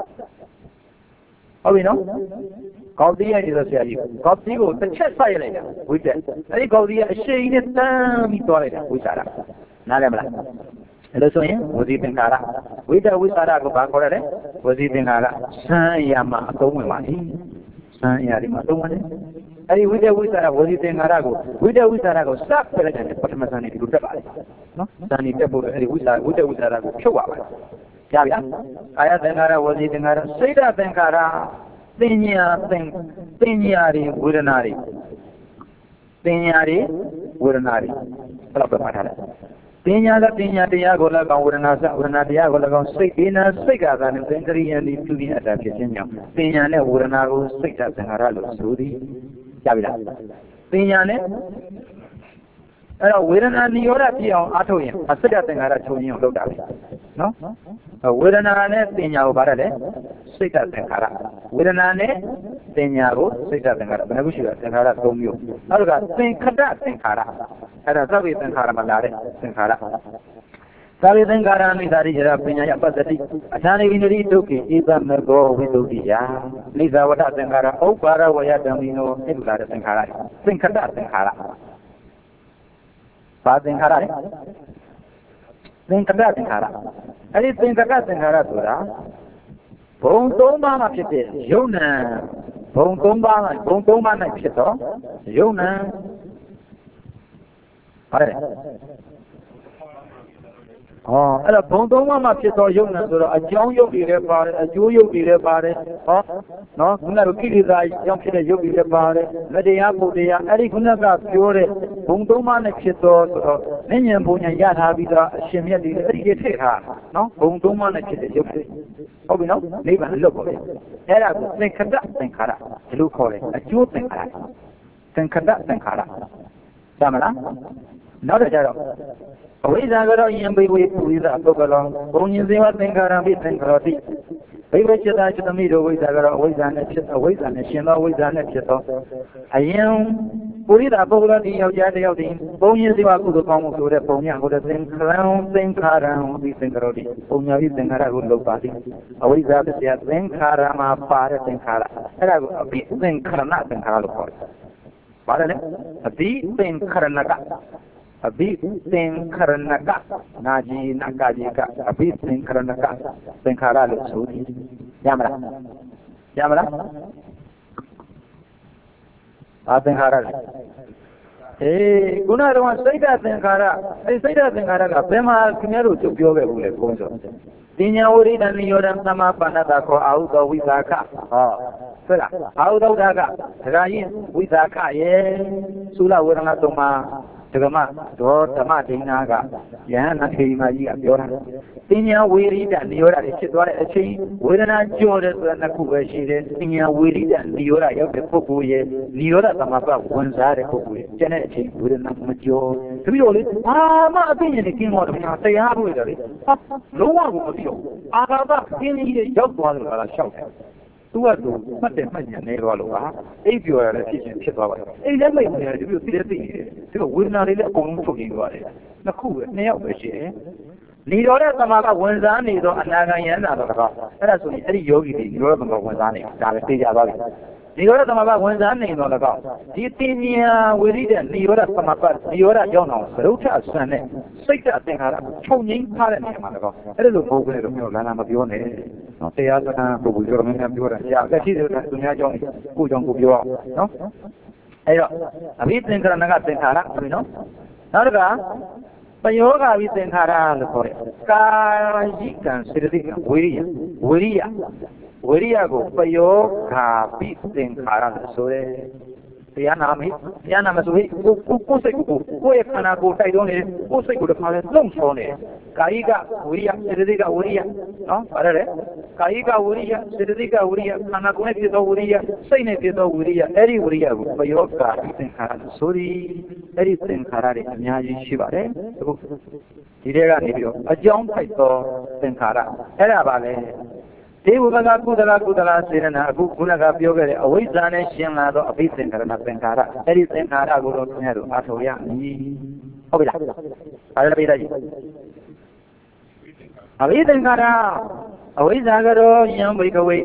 ဟုတ်ပြီနော်ကောက်တိရည်ဆိုဆရာကြီးကောက်တိကိုတစ်ချက်ဆက်ရလိုက်တာဝိတ္တအဲဒီကောက်တိကအရှိန်နဲ့တန်းပြီးသွားလိုက်တာဝိသရာနားလည်မလားအဲ့လိုဆိုရင်ဝစီသင်္ခါရဝိတဝိသရကိုဘာခေါ်ရလဲဝစီသင်္ခါရစံအရာမှာအသုံးဝင်ပါလိစံအရာတွေမှာအသုံးဝင်တယ်အဲ့ဒီဝိတဝိသရဝစီသင်္ခါရကိုဝိတဝိသရကိုစပ်ပြလိုက်တဲ့ပထမစံနေဒီလိုတက်ပါလေနော်စံနေတက်ဖို့အဲ့ဒီဝိတဝိသရကိုဖြုတ်ပါပါရပြီလားကာယသင်္ခါရဝစီသင်္ခါရစိတ်သင်္ခါရသင်ညာတွေဝေဒနာတွေသင်ညာတွေဝေဒနာတွေဘယ်လောက်ပဲမှတ်ထားလဲပညာလည်းပညာတရားကိုလည်းကောင်းဝေဒနာတရားကိုလည်းကောင်းစိတ်စိတ်ကသာနဲ့သင်္ကရိယန်ဒီပြုပြီးအတာဖြစ်ခြင်းကြောင့်ပညာနဲ့ဝေဒနာကိုစိတ်သင်္ခါရလို့ဆိုသည်ရပြီလားပညာနဲ့အဲ့တော့ဝေဒနာနိရောဓပြည့်အောင်အားထုတ်ရင်အစိတ်သင်္ခါရချုပ်ခြင်းကိုလုပ်တာပဲနော်ဝေဒနာနဲ့ပညာကိုပါတယ်လေစိတ်သင်္ခါရဝေဒနာနဲ့ပညာကိုစိတ်သင်္ခါရဘယ်နှခုရှိလဲသင်္ခါရ၃မျိုးနောက်ကသင်္ခတသင်္ခါရအဲ့ဒါသဗ္ဗေသင်္ခါရမှာလာတဲ့သင်္ခါရသဗ္ဗေသင်္ခါရနိသရိယပညာယပတ္တိအထာနိဝိနရိဒုက္ခေဧသမကောဝိသုဒ္ဓိယနိသဝတ္တသင်္ခါရဥပ္ပါရဝယဓမ္မိနောအဲ့လိုလာတဲ့သင်္ခါရသင်္ခတသင်္ခါရဘာသင်္ခါရလဲသင်္ခတသင်္ခါရအဲ့ဒီသင်္ခတသင်္ခါရဆိုတာဘုံ၃ပါးမှာဖြစ်တဲ့ယုံနာဘုံ၃ပါး၌ဖြစ်တော့ယုံနာဟုတ်တယ်အဲ့တော့ဘုံသုံးပါးမှာဖြစ်သောယုံနာဆိုတော့အကြောင်းယုတ်တွေလည်းပါတယ်အကျိုးယုတ်တွေလည်းပါတယ်နော်ခုနကကိလေသာကြောင့်ဖြစ်တဲ့ယုတ်တွေလည်းပါတယ်မတရားပုတရားအဲ့ဒီခုနကပြောတဲ့ဘုံသုံးပါးနဲ့ဖြစ်သောဆိုတော့ဉာဏ်ဘုံဉာဏ်ရထားပြီးတော့အရှင်မြတ်တွေအဲ့ဒီထည့်ထားနော်ဘုံသုံးပါးနဲ့ဖြစ်တဲ့ယုတ်တွေဟုတ်ပြီနော်နိဗ္ဗာန်လွတ်ပါပဲအဲ့ဒါကိုသင်္ခတသင်္ခါရဒီလိုခေါ်တယ်အကျိုးသင်္ခါရသင်္ခတသင်္ခါရကြမလားနောက်တော့ကြတော့အဝိဇ္ဇာကတော့ယံဘိဝေပုရိသပုဂ္ဂလောဘုံဉ္ဇေဝသင်္ခါရပိသင်္ခါရတိဘိဝေจิตာจิตမိတို့ဝိဇ္ဇာကတော့အဝိဇ္ဇာနဲ့ဖြစ်အဝိဇ္ဇာနဲ့ရှင်သောဝိဇ္ဇာနဲ့ဖြစ်သောအယံပုရိသပုဂ္ဂလောဒီယောက်ျားတစ်ယောက်ဒီဘုံဉ္ဇေဝကုသိုလ်ကောင်းမှုဆိုတဲ့ပုံညာကိုသင်္ခါရသင်္ခါရပိသင်္ခါရတိပုံညာပြီးသင်္ခါရကိုလုပ်ပါသည်အဝိဇ္ဇာဖြစ်တဲ့သင်္ခါရမှာပါတဲ့သင်္ခါရအဲ့ဒါကိုအပိသင်္ခါရဏသင်္ခါရလို့ခေါ်တယ်ပါတယ်လေအပိသင်္ခါရဏကအဘိသင်္ခရဏကနာကြည်နကကြီးကအဘိသင်္ခရဏကသင်္ခါရလို့ဆိုတယ်ရမလားအာသင်္ခါရလဲခုနကတော့စိတ်ဓာတ်သင်္ခါရအဲ့စိတ်ဓာတ်သင်္ခါရကဘယ်မှာခင်ဗျားတို့ချုပ်ပြောခဲ့ဘူးလဲဘုန်းတော်တင်ညာဝရိဒနိယောဒသမ္မာပဏ္ဏတာခေါ်အာဟုသောဝိသကဟုတ်လားအာဟုသောဓာကဒါကြီးဝိသကရဲ့သုလဝေဒနာသုံးပါဒကမဒေါဓမ္မဒိဏကယဟနာထေရီမကြီးကပြောတာပညာဝေရိဒနိရောဓတွေဖြစ်သွားတဲ့အချိန်ဝေဒနာကြောတဲ့ဆိုတာနှစ်ခုပဲရှိတယ်ပညာဝေရိဒနိရောဓရောက်တဲ့ပုဂ္ဂိုလ်ရဲ့နိရောဓသမပဝင်စားတဲ့ပုဂ္ဂိုလ်ရဲ့ကျန်တဲ့အချိန်ဝေဒနာမကြောတပည့်တော်လေအာမအသိဉာဏ်နဲ့ကျင်းသွားတယ်ဗျာတရားလို့ရတယ်လေလုံးဝကိုမပြောအာဃာတကျင်းကြီးတွေရောက်သွားတယ်လားရှောက်တယ်သူကသူမှတ်တယ်မှတ်ဉာဏ်နေသွားလို့ပါအိပ်ပြောရတဲ့ဖြစ်ချင်းဖြစ်သွားပါတယ်အိပ်လည်းမိတ်နေတယ်ဒီလိုသိတယ်သိနေတယ်ဒီကဝေဒနာတွေလည်းအကုန်လုံးထုတ်နေသွားတယ်နှစ်ခုပဲနှစ်ယောက်ပဲရှိတယ်နိရောဓသမကဝင်စားနေတော့အနာဂံယန္တာတော့ကောအဲ့ဒါဆိုရင်အဲ့ဒီယောဂီတွေနိရောဓသမကဝင်စားနေဒါပဲသိကြသွားပြီနိရောဓသမကဝင်စားနေတော့လည်းကောဒီတင်ညာဝိရိဒနိရောဓသမကနိရောဓရောက်အောင်သရုပ်ထအဆန်နဲ့စိတ်အသင်္ခါရချုပ်ငိမ့်ထားတဲ့နေရာမှာလည်းကောအဲ့ဒါလိုဘုံကနေတော့မျိုးလာလာမပြောနဲ့နော်တရားစကားပုဂ္ဂိုလ်ပြောမင်းများပြောတာတရားလက်ရှိတဲ့သူများကြောင့်ကိုကြောင့်ကိုပြောနော်အဲ့တော့အဘိသင်္ခရဏကသင်္ခါရပြီနော်နောက်တစ်ခါပယောဂဝိသင်္ခါရလို့ခေါ်တယ်ကာယိကံစေတသိက်ဝိရိယကိုပယောဂဝိသင်္ခါရလို့ဆိုတယ်တရားနာမဆိုဟိကိုစိတ်ကိုရဲ့ခန္ဓာကိုယ်တိုက်တွန်းနေကိုစိတ်ကိုတစ်ခါလဲလုံချောနေကာယိကဝိရိယစေတသိက်ကဝိရိယနော်ပါတယ်လေကာယိကဝိရိယစေတသိက်ကဝိရိယခန္ဓာကိုယ်နဲ့ဖြစ်သောဝိရိယစိတ်နဲ့ဖြစ်သောဝိရိယအဲ့ဒီဝိရိယကိုပယောဂသင်္ခါရဆိုသည်အဲ့ဒီသင်္ခါရတွေအများကြီးရှိပါတယ်အခုဒီထဲကနေပြီးတော့အကြောင်းထိုက်သောသင်္ခါရအဲ့ဒါပါလေဒီဝိပကကုသလစေရနာအခုခုနကပြောခဲ့တဲ့အဝိဇ္ဇာနဲ့ရှင်းလာတော့အဘိသင်္ခါရသင်္ခါရအဲ့ဒီသင်္ခါရကိုတော့ခင်ဗျားတို့အားထုတ်ရမည်ဟုတ်ပြီလားအားလည်းပြေးလိုက်အဘိသင်္ခါရအဝိဇ္ဇာကတော့ယံဘိကဝေ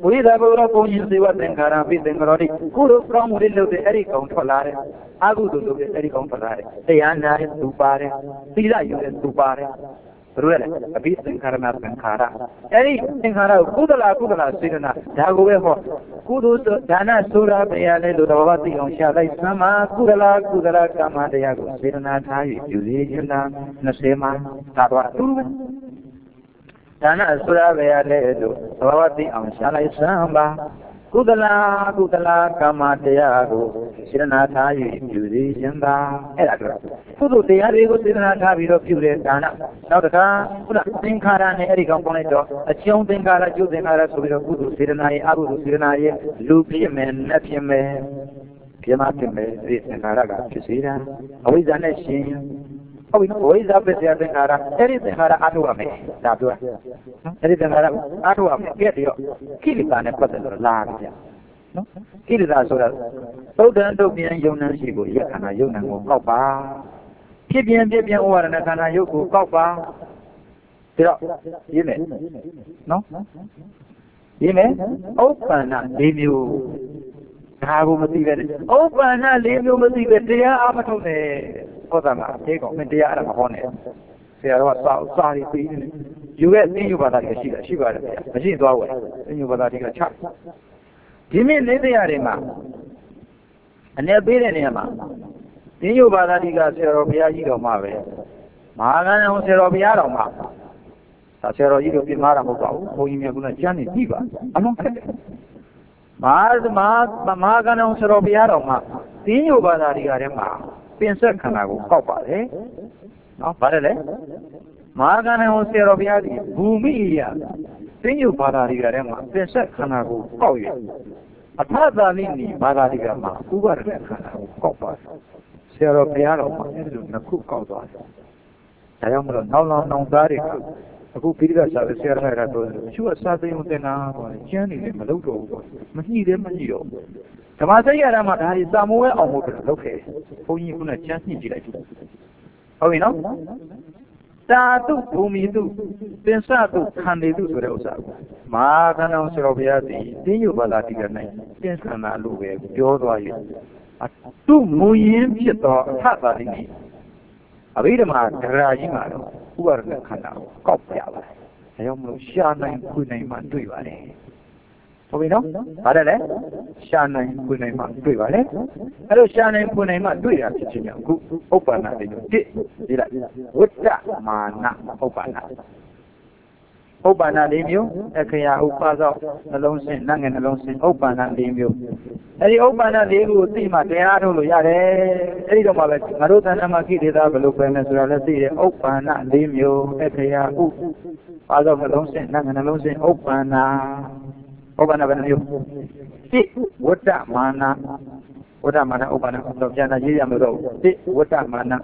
ဝိသဘောဘုံရင်စေဝသင်္ခါရပိသင်္ခါရတိကုသိုလ်ကောင်းမှုတွေလုပ်တဲ့အဲ့ဒီကောင်ထွက်လာတယ်အကုသိုလ်လုပ်တဲ့အဲ့ဒီကောင်ထွက်လာတယ်တရားနာတဲ့သူပါတယ်သီလယူတဲ့သူပါတယ်ဘယ်လိုလဲအဘိသင်္ခါရနာသင်္ခါရအဲ့ဒီသင်္ခါရကိုကုသလစေတနာဒါကိုပဲဟောကုသိုလ်ဒါနဆိုတာတရားလဲလို့တော်ဘာသိအောင်ရှာလိုက်သမ်းမှာကုသလကာမတရားကိုစေတနာထား၍ယူစီခြင်းသာ20မှာသာတော့အတူပဲဒါနဆိုတာပဲရလဲလို့တော်ဘာသိအောင်ရှာလိုက်သမ်းပါကုသလကာမတရားကိုစေတနာထား၍ယူစီခြင်းသာအဲ့ဒါတော့ကုသိုလ်တရားတွေကိုစေတနာထားပြီးတော့ပြုတဲ့ဒါနနောက်တစ်ခါခုနသင်္ခါရနဲ့အဲ့ဒီကောင်ပေါင်းလိုက်တော့အကျုံးသင်္ခါရကျုပ်သင်္ခါရဆိုပြီးတော့ကုသိုလ်စေတနာရဲ့အကုသိုလ်စေတနာရဲ့လူဖြစ်မယ်နတ်ဖြစ်မယ်ပြမဖြစ်မယ်ဒီသင်္ခါရကဖြစ်စေတာအဝိဇ္ဇာနဲ့ရှင်ဟုတ်ပြီနော်ဝိဇ္ဇာပစ္စယသင်္ခါရအဲ့ဒီသင်္ခါရအားထုတ်ရမယ်ဒါပြောတာနော်အဲ့ဒီသင်္ခါရအားထုတ်ရမယ်ကြည့်တယ်ရောကိလေသာနဲ့ပတ်သက်လို့လာပြီနော်ကိလေသာဆိုတာသုဒ္ဓံတုတ်ပြန်ယုံနှံရှိကိုယက္ခဏာယုံနှံကိုကောက်ပါဖြစ်ပြင်းဩဝါဒနာခန္ဓာယုတ်ကိုကောက်ပါဒါတော့ရင်းမယ်နော်ရင်းမယ်ဥပ္ပန္န၄မျိုးဒါကိုမသိပဲဥပ္ပန္န၄မျိုးမသိပဲတရားအားမထုတ်နဲ့ဟောတာမှာအေးကောင်မင်းတရားအဲ့ဒါမဟောနဲ့ဆရာတော်ကစာရီပြီးနေယူရဲ့သိယူပါတာရှိတယ်ရှိပါတယ်မရှိသွားဝယ်သိယူပါတာဒီကချဒီမိနေတရားတွေမှာအနေပေးတဲ့နေရာမှာသိယူပါတာဒီကဆရာတော်ဘုရားကြီးတော်မှာပဲမဟာကံအောင်ဆရာတော်ဘုရားတော်မှာဒါဆရာတော်ကြီးတို့ပြင်မာတာမဟုတ်ပါဘူးဘုန်းကြီးများကကျမ်းနေပြီပါအလုံးခက်တယ်မဟာကံအောင်ဆရာတော်ဘုရားတော်မှာသိယူပါတာဒီကထဲမှာပင်ဆက်ခန္ဓာကိုကောက်ပါတယ်နော်ဗါတယ်လေမဟာကံအောင်ဆရာတော်ဘုရားကြီးဘူမိရသိယူပါတာဒီကထဲမှာပင်ဆက်ခန္ဓာကိုကောက်ရအထသာလိနိဘာသာဒီကမှာဥပါဒနဲ့ခန္ဓာကိုကောက်ပါတယ်ဆရာတော်ဘုရားတော်မှာအဲ့လိုနှစ်ခုကောက်သွားတယ်ဒါကြောင့်မလို့နောင်သားတွေကအခုပိဋကစာပဲဆရာတော်ကတော့သူကစာသိအောင်သင်တာပေါ့ကျမ်းနေတယ်မလုပ်တော့ဘူးပေါ့မညှိတယ်မညှိတော့ဘူးဓမ္မစရိယာမှာဒါကြီးစာမိုးဝဲအောင်ဖို့လုပ်ခဲ့ဘုန်းကြီးကကျမ်းညှိကြည့်လိုက်ဟုတ်ပြီနော်တာတုဘူမီတုပင်စတုခန္ဒီတုဆိုတဲ့ဥစ္စာကိုမဟာကဏ္ဍဆရာဘုရားသည်သိညုပါလာတိက၌ပင်စန္နာလို့ပဲပြောသွား၍သူမူရင်းဖြစ်သောအထသာလိနိအဘိဓမ္မာဒရာကြီးမှာတော့ဥပါဒณะခန္ဓာကိုကောက်ပြပါတယ်။ဒါကြောင့်မလို့ရှာနိုင်ခွေနိုင်မှတွေ့ပါတယ်။ဟုတ်ပြီနော်။ပါတယ်လေရှာနိုင်ခွေနိုင်မှတွေ့ပါတယ်။အဲ့လိုရှာနိုင်ခွေနိုင်မှတွေ့တာဖြစ်ခြင်းကြောင့်အခုဥပ္ပန္နတေတစ်ဒီလိုက်ဝတ္တမာနဥပ္ပန္နဥပ္ပန္န၄မျိုးအခရာဥပ္ပါသောနှလုံးစင်နတ်ငယ်နှလုံးစင်ဥပ္ပန္န၄မျိုးအဲဒီဥပ္ပန္န၄ခုကိုသိမှတရားထုတ်လို့ရတယ်အဲဒီတော့မှပဲငါတို့သဏ္ဍာန်မှာကိလေသာဘယ်လိုပဲလဲဆိုတာလည်းသိတယ်ဥပ္ပန္န၄မျိုးအခရာဥပ္ပါသောနှလုံးစင်နတ်ငယ်နှလုံးစင်ဥပ္ပန္နဘယ်နှမျိုးတိဝတ္တမာနဥပ္ပန္နတော့ပြန်လာရေးရမလို့တိဝတ္တမာန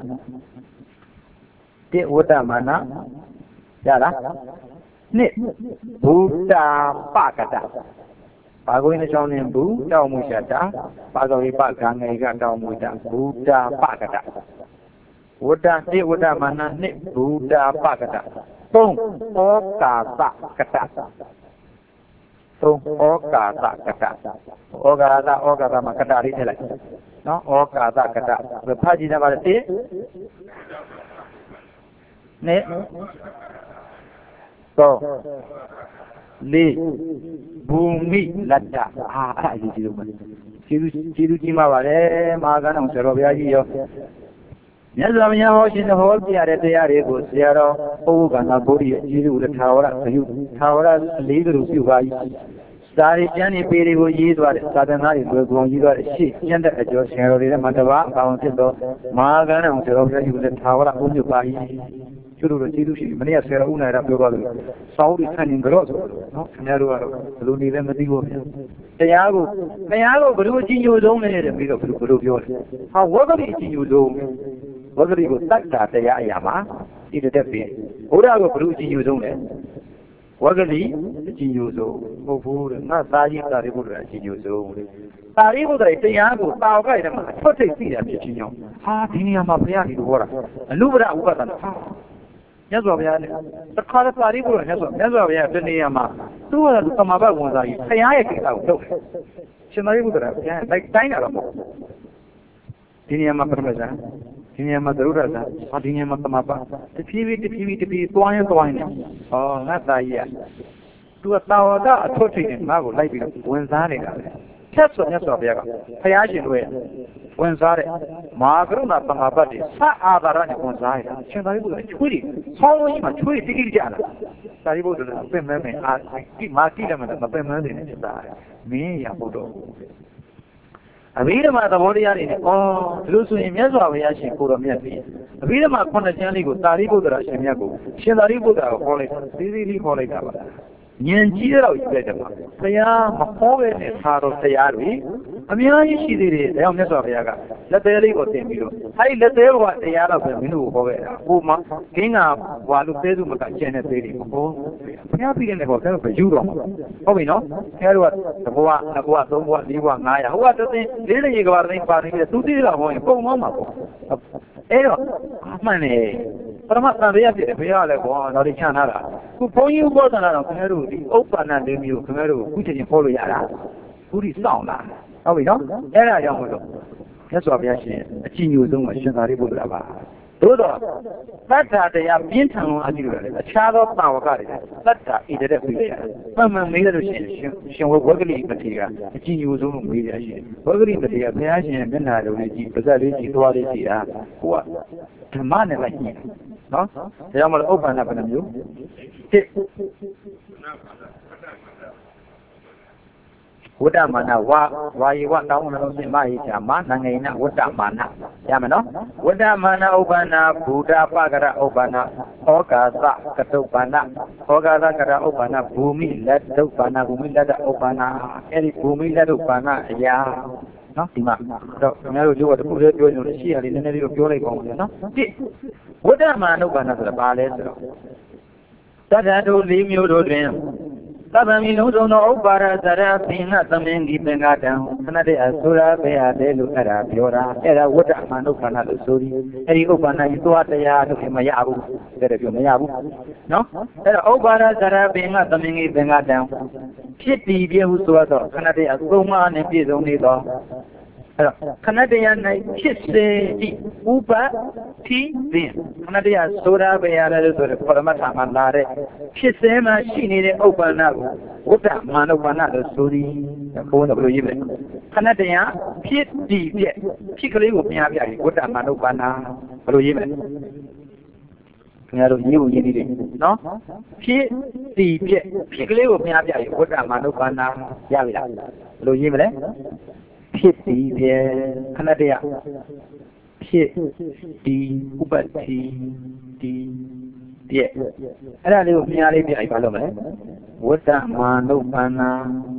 ရလားနှစ်ဘုဒ္ဓပကတဘာကိုင်းချောင်းနေဘူးတောင်းမှုရှာတာပါဇောရိပကံငယ်ကတောင်းမှုတာဘုဒ္ဓပကတဝတ္တတိဝတ္တမာနနှစ်ဘုဒ္ဓပကတသုံးဩကာသကတသုံးဩကာသကတဩကာသမှာကတလေးထည့်လိုက်နော်ဩကာသကတဖတ်ကြည့်နေပါလေတိနှစ်တော့လေးဘူမိလတ္တအဲ့ဒါအရေးကြီးလို့ပါကျေးဇူးကြီးမှာပါလေမဟာကဏ္ဍဆရာတော်ဘုရားကြီးရောမြတ်စွာဘုရားဟောရှင်ဟောပြတဲ့တရားတွေကိုဆရာတော်ပုဗ္ဗကန္တာဗုဒ္ဓရဲ့အရေးကိုလည်းထာဝရအလေးသူပြုပါ၏စာရီကျမ်းဒီပေတွေကိုရေးသွားတဲ့သာသနာ့တွေလွယ်ကူရေးသွားတဲ့ရှေ့ကျမ်းတဲ့အကျော်ဆရာတော်တွေနဲ့မှတပါအပေါင်းဖြစ်သောမဟာကဏ္ဍဆရာတော်ဘုရားကြီးကိုလည်းထာဝရပြုပါ၏ကျတို့ကျေးဇူးရှိမနေ့ကဆရာဦးနိုင်ရပြောသွားလို့စောင်းဒီဆန်ရင်ကြော့ဆိုနော်ခင်ဗျားတို့ကတော့ဘယ်လိုနေလဲမသိဘူးဗျာတရားကိုဘယ်လိုအချင်းညိုဆုံးလဲတဲ့ပြီးတော့ဘယ်လိုပြောလဲဟာဝဂရိအချင်းညိုဆုံးဝဂရိကိုတတ်တာတရားအရာမှာဒီတက်ပြီဘုရားကဘယ်လိုအချင်းညိုဆုံးလဲဝဂရိအချင်းညိုဆုံးမဟုတ်ဘူးတဲ့ငါသားကြီးတာရိပုတ္တရာအချင်းညိုဆုံးတာရိပုတ္တရာတရားကိုတာဝကရမှာထွက်ထိပ်သိတာဖြစ်ချင်းကြောင့်ဟာဒီနေရာမှာဘုရားဒီလိုဟောတာအနုပဒဥပဒနာ nhất rồi bây giờ tất cả các tài liệu nhất rồi bây giờ trên đây mà tôi là tụi mà bắt nguồn ra thấy ai cái tao đâu xin nói với tôi là cái nào đó thì nhà mà phải ra thì nhà mà đủ ra thì nhà mà tụi ba thì phi toan ngắt tay à tôi tao đã thôi thì mà có lại bị nguồn ra đấy nhất rồi bây giờ thấy ai xin rồi nguồn ra đấy mà cái đó tụi ba đi sa à ra này nguồn ra đấy xin nói với tôi chui sau này mà chui thì cái gì à tài liệu đó phải mấy à cái mà cái là mà phải mấy này ta mấy ya bộ đồ Abira mà tao body yari lúc xuân nhất rồi bây giờ xin cô làm gì Abira mà con này chơi đi cô tài liệu đó xin nhà cô xin tài liệu đó có lấy đi có lấy cả nhân chi đâu vậy đó bây giờ mà có cái này sao rồi tayar rồi bây giờ như gì đấy em nhất rồi bây giờ là tayar đi có tiền đi rồi hay là tayar qua tayar là phải mình đủ có vậy cô mà cái nào qua lúc tayar mà cái chuyện này tayar đi cô bây giờ bây giờ này có cái phải dữ rồi có bị nó cái rồi là qua tôi qua đi qua ngay à qua tôi đến đây cái vào đây vào đây tôi đi là thôi cô mà ấy rồi mà này परमात्मा भैया भैया ले को नौरी छाना रहा को फोन को ना ना खमेरू ओपन ना दे मियो खमेरू कुछ नहीं फॉलो या रहा पूरी साउंड ला हो भी नो ऐसा जाऊं तो ये सब भैया से अच्छी न्यूज़ में संसारी बोल रहा बा तो लट्टा ते या बिन थांग आदि रे अच्छा तो ताव का रे लट्टा इधर फिर मैं मेरे तो से वो वगली मठीगा अच्छी न्यूज़ में मिल जाए वगली मठीगा भैया से मेना रो जी बजा ले जी तो ले जी आ को धर्म ने लगी no ya mal open na bana yo te wada mana wa yi wa taw na lo sin ma yi cha ma na ngai na wada mana ya ma no wada mana opana buddha pagara opana okasa katupana okasa kara opana bhumi ladupana bhumi lada opana eri bhumi ladupana ya no di ma do nga lo jo ko deပြောနေလို့ရှိရတယ်နည်းနည်းလေးတော့ပြောလိုက်ပါဦးနော်တိဝိဒ္ဓမာနုပါဏဆိုတာဘာလဲဆိုတော့တတ္ထတို့၄မျိုးတို့တွင်သဗ္ဗမီလုံးစုံသောဥပါရဇရသင်္ဃသမင်ဒီသင်္ဃတံခဏတည်းအဆိုရာပဲရတယ်လို့အဲ့ဒါပြောတာအဲ့ဒါဝိဒ္ဓမာနုပါဏလို့ဆိုပြီးအဲ့ဒီဥပါဏကြီးသွားတရားလို့မရဘူးတဲ့ပြောမရဘူးနော်အဲ့ဒါဥပါရဇရပင်္ဂသမင်ဒီသင်္ဃတံဖြစ်တည်ပြဟုဆိုတော့ခဏတည်းအသုံးမနဲ့ပြည့်စုံနေသောခဏတရား၌ဖြစ်စေသည့်ဥပတိပင်ခဏတရားဆိုတာပဲရတယ်လို့ဆိုတော့ပရမတ္ထမှာလာတဲ့ဖြစ်စေမှရှိနေတဲ့ဥပ္ပန္နကိုဝတ္တမာနုပ္ပန္နလို့ဆိုသည်ဘုန်းတော်ဘယ်လိုရေးမလဲခဏတရားဖြစ်တည်ပြဖြစ်ကလေးကိုပြန်ပြရင်ဝတ္တမာနုပ္ပန္နဘယ်လိုရေးမလဲခင်ဗျားတို့ရေးဖို့ရေးနေတယ်နော်ဖြစ်တည်ပြဖြစ်ကလေးကိုပြန်ပြရင်ဝတ္တမာနုပ္ပန္နရပြီလားဘယ်လိုရေးမလဲဖြစ်တည်ပြခဏတည်းဖြစ်တည်ဥပတိတည်ပြအဲ့ဒါလေးကိုမြားလေးပြအိုက်ပါလို့မလဲဝတ္တမာနုပ္ပန္န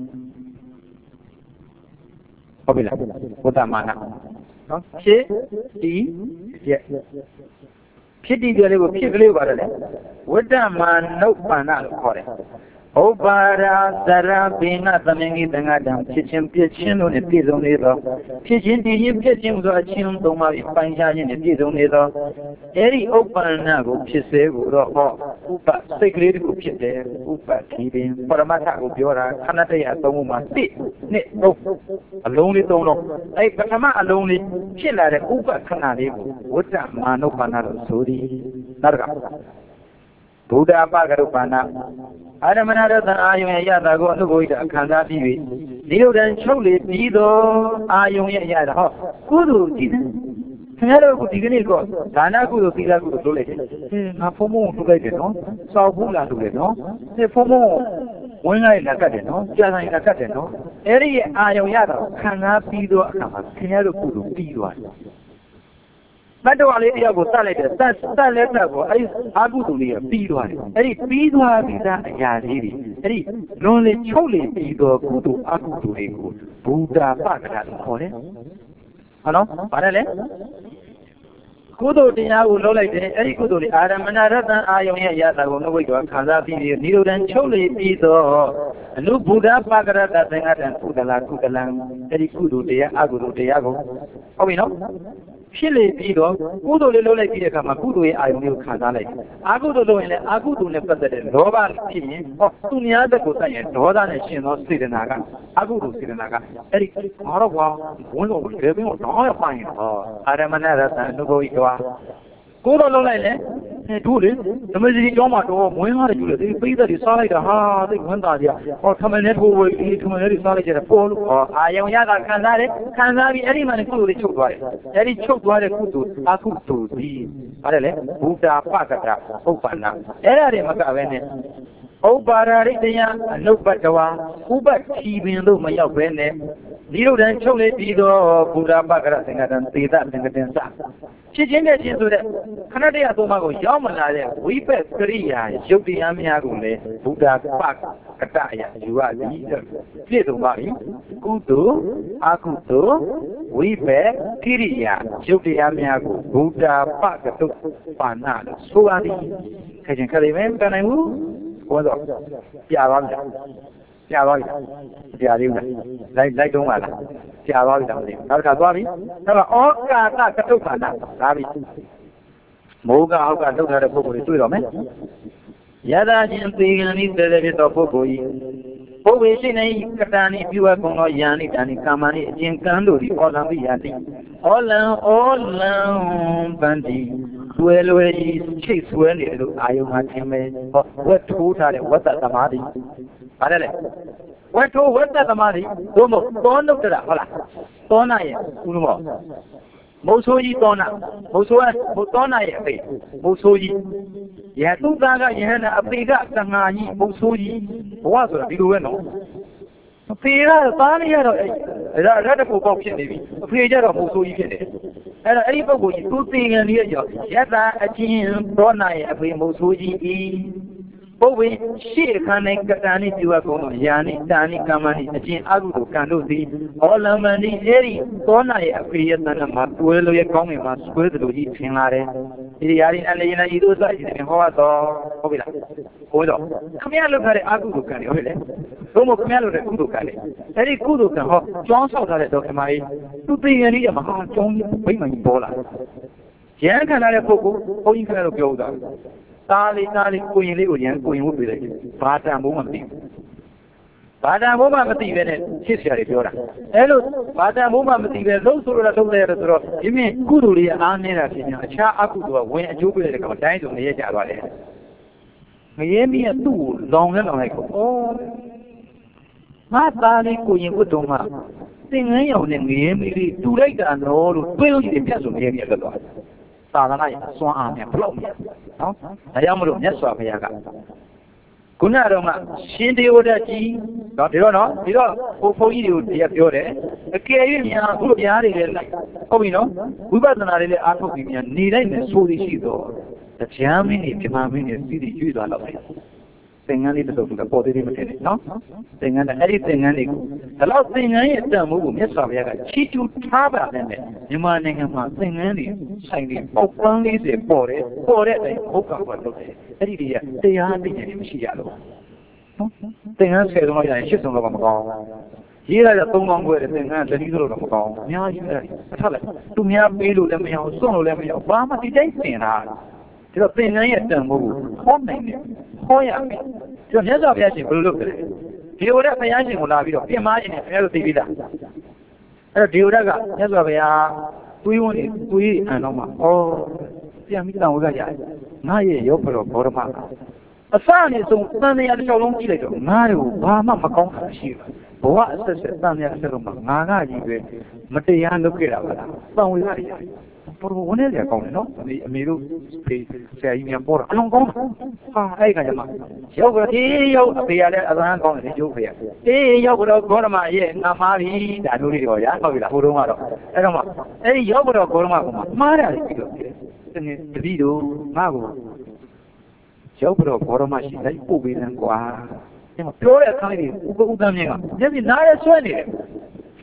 ဟုတ်ပြီလားဝတ္တမာနနော်ဖြစ်တည်ပြဖြစ်တည်ပြလေးကိုဖြစ်ကလေးကိုပါတယ်လေဝတ္တမာနုပ္ပန္နလို့ခေါ်တယ်ဥပါရာဇရပင်္ဂသမင်္ဂိသင်္ဃတံဖြစ်ခြင်းပြည့်ခြင်းတို့နဲ့ပြည့်စုံနေသောဖြစ်ခြင်းတည်ခြင်းပြည့်ခြင်းဆိုအချင်းသုံးပါးပြီးပိုင်းခြားခြင်းနဲ့ပြည့်စုံနေသောအဲဒီဥပ္ပန္နကိုဖြစ်စေကိုတော့ဟောဥပစိတ်ကလေးကိုဖြစ်တယ်ဥပတိပင်ပရမတ္ထကိုပြောတာခဏတည်းအသုံးမှာ1 2 3အလုံးလေး3လုံးအဲပထမအလုံးလေးဖြစ်လာတဲ့ဥပခဏလေးကိုဝတ္တမာနုပ္ပန္နလို့ဆိုသည်နောက်ကဘုဒ္ဓပဂရုပ္ပန္နအာရမဏရတအာယုံရဲ့ရတာကိုအနုဘဝိတအခန္ဓာပြီးပြီဒီလိုတည်းချုပ်လေပြီးတော့အာယုံရဲ့ရတာဟောကုသိုလ်ကြည့်တယ်ခင်ဗျားတို့ဒီကနေ့ကဒါနကုသိုလ်သီလကုသိုလ်လုပ်လိုက်တယ်ငါဖုံဖုံထုတ်လိုက်တယ်နော်စောက်ဘူးလားထုတ်တယ်နော်ဒီဖုံဖုံဝင်လိုက်လာကတ်တယ်နော်ကြာဆိုင်လာကတ်တယ်နော်အဲ့ဒီအာယုံရတာခံစားပြီးတော့အခါမှာခင်ဗျားတို့ကုသိုလ်ပြီးသွားတယ်ဘတ်တော်လေးတယောက်ကိုတတ်လိုက်တယ်တတ်လက်တက်ကိုအဲ့ဒီအာကုသိုလ်လေးကပြီးသွားတယ်အဲ့ဒီပြီးသွားပြီးသားအရာလေးတွေအဲ့ဒီလွန်လေချုပ်လေပြီးတော့ကုသိုလ်အာကုသိုလ်တွေကိုဘုဒ္ဓပကရလို့ခေါ်တယ်ဟုတ်နော်ဗါတယ်လေကုသိုလ်တရားကိုလုပ်လိုက်တယ်အဲ့ဒီကုသိုလ်လေးအာရမဏရတ္တအာယုံရဲ့ရတာကိုနှုတ်ဝိတ်တော်ခံစားပြီးနိရောဓချုပ်လေပြီးတော့အနုဘုဒ္ဓပါကရတ္တသင်္ဃတံကုသလကုသလံအဲ့ဒီကုသိုလ်တရားအကုသိုလ်တရားကိုဟုတ်ပြီနော်ဖြစ်လေပြီးတော့ကုသိုလ်လေးလုပ်လိုက်ပြီးတဲ့အခါမှာကုသိုလ်ရဲ့အာယုံလေးကိုခံစားလိုက်အကုသိုလ်လုပ်ရင်လည်းအကုသိုလ်နဲ့ပတ်သက်တဲ့လောဘဖြစ်ရင်ဟောသူများသက်ကိုတတ်ရင်ဒေါသနဲ့ရှင်သောစေတနာကအကုသိုလ်စေတနာကအဲ့ဒီငါတော့ကွာဘုန်းတော်လေဘင်းကိုတော့ရပိုင်းဟောအာရမဏရတ္တအနုဘဝိကွာကိုတော့လုံးလိုက်လေတို့လေဓမ္မစီကျောင်းမှာတော့မွေးကားတယ်ကျူလေဒီပိဿတွေစားလိုက်တာဟာသိဝန်တာကြီးဟောထမင်းနဲ့ထိုးဝေးထမင်းတွေစားလိုက်ကြတယ်ပေါ်လို့ဟောအာယုံရကခံစားတယ်ခံစားပြီးအဲ့ဒီမှာကုသိုလ်တွေချုပ်သွားတယ်အဲ့ဒီချုပ်သွားတဲ့ကုသိုလ်အကုသိုလ်ဒီပါတယ်လေဘုဒ္ဓပကတ္တဥပ္ပန္နအဲ့ဒါတွေမကပဲနဲ့ဥပ္ပါရရိတယအနုပ္ပတဝါဥပ္ပတိပင်လို့မရောက်ပဲနဲ့နိရောဓချုပ်လေပြီးတော့ဘုရားပကရသင်္ကတံသေတသင်္ကတံစဖြစ်ခြင်းနဲ့ခြင်းဆိုတဲ့ခဏတည်းအသုံးမကိုရောက်မလာတဲ့ဝိပက်ကရိယာရုပ်တရားများကိုလည်းဘုရားပကတအရာယူရသည်ပြည့်စုံပါပြီကုသိုလ်အကုသိုလ်ဝိပက်ကိရိယာရုပ်တရားများကိုဘုရားပကတုပါဏလို့ဆိုရသည်ခင်ဗျာခရီးမဲတန်နိုင်ဘူးဘုရားပြသွားပြီပြသွားပြီပြသေးဘူးလိုက်တုံးပါလားပြသွားပြီတော့နောက်တစ်ခါသွားပြီနောက်တော့ဩကာသကတုပါဏလာပြီမိုးကအောက်ကထုတ်ထားတဲ့ပုဂ္ဂိုလ်တွေတွေ့တော့မယ်ယထာချင်းသေကံဤတည်းဖြစ်သောပုဂ္ဂိုလ်ဤပုဗ္ဗေရှိနေကတဏိပြုအပ်ကုန်သောယန္တိတဏိကာမဏိအကျဉ်ကံတို့သည်ဩလံပိယတိဩလံပန္တိဆွဲလွယ်ဤချိတ်ဆွဲနေတယ်လို့အာယုံမှာသင်မယ်ဝတ်ထိုးထားတဲ့ဝတ္တသမာဓိပါတယ်လေဝတ်ထိုးဝတ္တသမာဓိသို့မဟုတ်သောနုတ္တရဟုတ်လားသောနာရဲ့ဦးလို့မုတ်ဆိုးကြီးသောနာမုတ်ဆိုးကသောနာရဲ့အဖေမုတ်ဆိုးကြီးယသုသားကယဟနာအဖေကသံဃာကြီးမုတ်ဆိုးကြီးဘဝဆိုတာဒီလိုပဲနော်အဖေကသားလေးရတော့ရတ္တကိုပေါက်ဖြစ်နေပြီအဖေကျတော့မုတ်ဆိုးကြီးဖြစ်နေအဲ့တော့အဲ့ဒီပုဂ္ဂိုလ်ကြီးသူသိငန်လေးရောယတအချင်းသောနာရဲ့အဖေမုတ်ဆိုးကြီးဤပုဗ္ဗေရှေ့ခန္ဓာကတဏိပြုအပ်ကုန်သောယာနိတာနိကာမနိအချင်းအကုသိုလ်ကံတို့သည်ဩလမန္တိအဲဒီသောနာရဲ့အဖေရဲ့တဏ္ဍမှာတွဲလို့ရဲ့ကောင်းငင်မှာဆွဲသလိုကြီးထင်လာတယ်ဒီရာရင်အလေးနဲ့ဤသို့စသည်ဖြင့်ဟောတော့ဟုတ်ပြီလားဟောတော့ခမရလုပ်ထားတဲ့အကုသိုလ်ကံတွေဟုတ်ပြီလေသို့မဟုတ်ခမရလုပ်တဲ့ကုသိုလ်ကံတွေအဲဒီကုသိုလ်ကံဟောကျောင်းဆောက်ထားတဲ့ဒေါက်မကြီးသူသိငယ်လေးကမဟာကျောင်းဗိမ္မာန်ကြီးပေါ်လာရဟန်းခံရတဲ့ပုဂ္ဂိုလ်ဘုန်းကြီးခဏတော့ပြောဦးတာသားလေးကိုရင်လေးကိုရန်ကိုရင်ဝတ်ပေးလိုက်ဘာတန်ဘုံမှမသိဘာတန်ဘုံမှမသိပဲနဲ့ဖြစ်เสียတယ်ပြောတာအဲလိုဘာတန်ဘုံမှမသိပဲလုံးဆိုတော့လုံးလဲရတယ်ဆိုတော့ဒီမြင်ကုသိုလ်လေးအားနေတာဖြစ်နေအခြားအကုသိုလ်ကဝင်အကျိုးပေးတဲ့ကောင်တိုင်းဆိုငရဲကြသွားတယ်ငရဲမီးကသူ့ကိုလောင်လိုက်ကိုငါသားလေးကိုရင်ဝတ်တော့မှသင်္ကန်းရောင်နဲ့ငရဲမီးလေးတူလိုက်တာနော်လို့တွေးလို့ရှိတယ်ပြတ်ဆိုငရဲမီးကလွတ်သွားတယ်သာသနာ့စွမ်းအားနဲ့ဘလောက်များနော်ဒါကြောင့်မလို့မြတ်စွာဘုရားကခုနတော့ကရှင်တေဝဒတ်ကြီးနော်ဒီတော့ဘုန်းကြီးတွေကိုတရားပြောတယ်အကယ်၍များခုပြားတွေလည်းလိုက်ဟုတ်ပြီနော်ဝိပဿနာတွေလည်းအားထုတ်ပြီးများနေလိုက်မယ်ဆိုလို့ရှိတော့တရားမင်းတွေပြမမင်းတွေစီးပြီးကျွေးသွားတော့တယ်သင်္ကန်းလေးတစ်စုံကပေါ်သေးသေးမထင်နဲ့နော်သင်္ကန်းအဲ့ဒီသင်္ကန်းလေးကိုဒါတော့သင်္ကန်းရဲ့တန်ဖိုးကိုမြတ်စွာဘုရားကချီးကျူးထားပါနဲ့မြန်မာနိုင်ငံမှာသင်္ကန်းတွေဆိုင်တွေပေါက်ပန်း40ပေါ်တဲ့အတိုင်းဘုရားကလုပ်တယ်အဲ့ဒီတွေကတရားသိဉာဏ်မရှိရလို့နော်သင်္ကန်း10ဆုံးလောက်ရရင်8ဆုံးလောက်ကမကောင်းရေးလိုက်တော့3ကောင်းခွဲတဲ့သင်္ကန်းတတိဆိုတော့မကောင်းအများကြီးအဲ့ဒါထားလိုက်သူများပေးလို့လည်းမရအောင်စွန့်လို့လည်းမရအောင်ဘာမှဒီတိုင်းသင်တာဒီတော့သင်္ကန်းရဲ့တန်ဖိုးကိုဟောနိုင်တယ်ဟောရမယ်ဒီတော့မြတ်စွာဘုရားရှင်ဘယ်လိုလုပ်လဲဒီလိုတဲ့ဘုရားရှင်ကိုလာပြီးတော့ပြင်မာခြင်းနဲ့ဘုရားတို့သိပြီးသားအဲ့တော့ဒီလိုကမြတ်စွာဘုရားတွေးဝင်တွေးအန်တော့မှပြန်ပြီးတောင်ဝေကရတယ်ငါရဲ့ရောဘတော်ဘောဓမအစနဲ့ဆုံးတန်တရားတစ်ချောင်းလုံးကြည့်လိုက်တော့ငါတို့ဘာမှမကောင်းတာရှိဘူးဘဝအဆက်ဆက်တန်တရားတစ်ချောင်းလုံးမှာငါကကြီးပဲမတရားလုပ်ခဲ့တာပါလားတောင်ဝေကရတယ်ပေါ်ဝင်နေကြကောင်းတယ်နော်အမေတို့ဖေးဆရာကြီးများပေါ်တာအလုံးကောင်းဟာအဲ့ခါကျမှရောက်ကြရောက်အဖေရလည်းအသံကောင်းတယ်ကျိုးဖေးရောက်တော့ဂေါရမရဲ့ငါမားပြီဒါတို့လေးတော့ရဟုတ်ပြီလားဟိုတုန်းကတော့အဲ့တော့မှအဲ့ဒီရောက်တော့ဂေါရမကမှမှားတယ်ပြီးတော့တတိတို့ငါ့ကိုရောက်တော့ဂေါရမရှိလိုက်ပို့ပေးတယ်ကွာဒီမှာပြောတဲ့အခါလေးဥပ္ပဥဒ္ဒမြင့်ကမျက်စိနားရဲဆွဲနေတယ်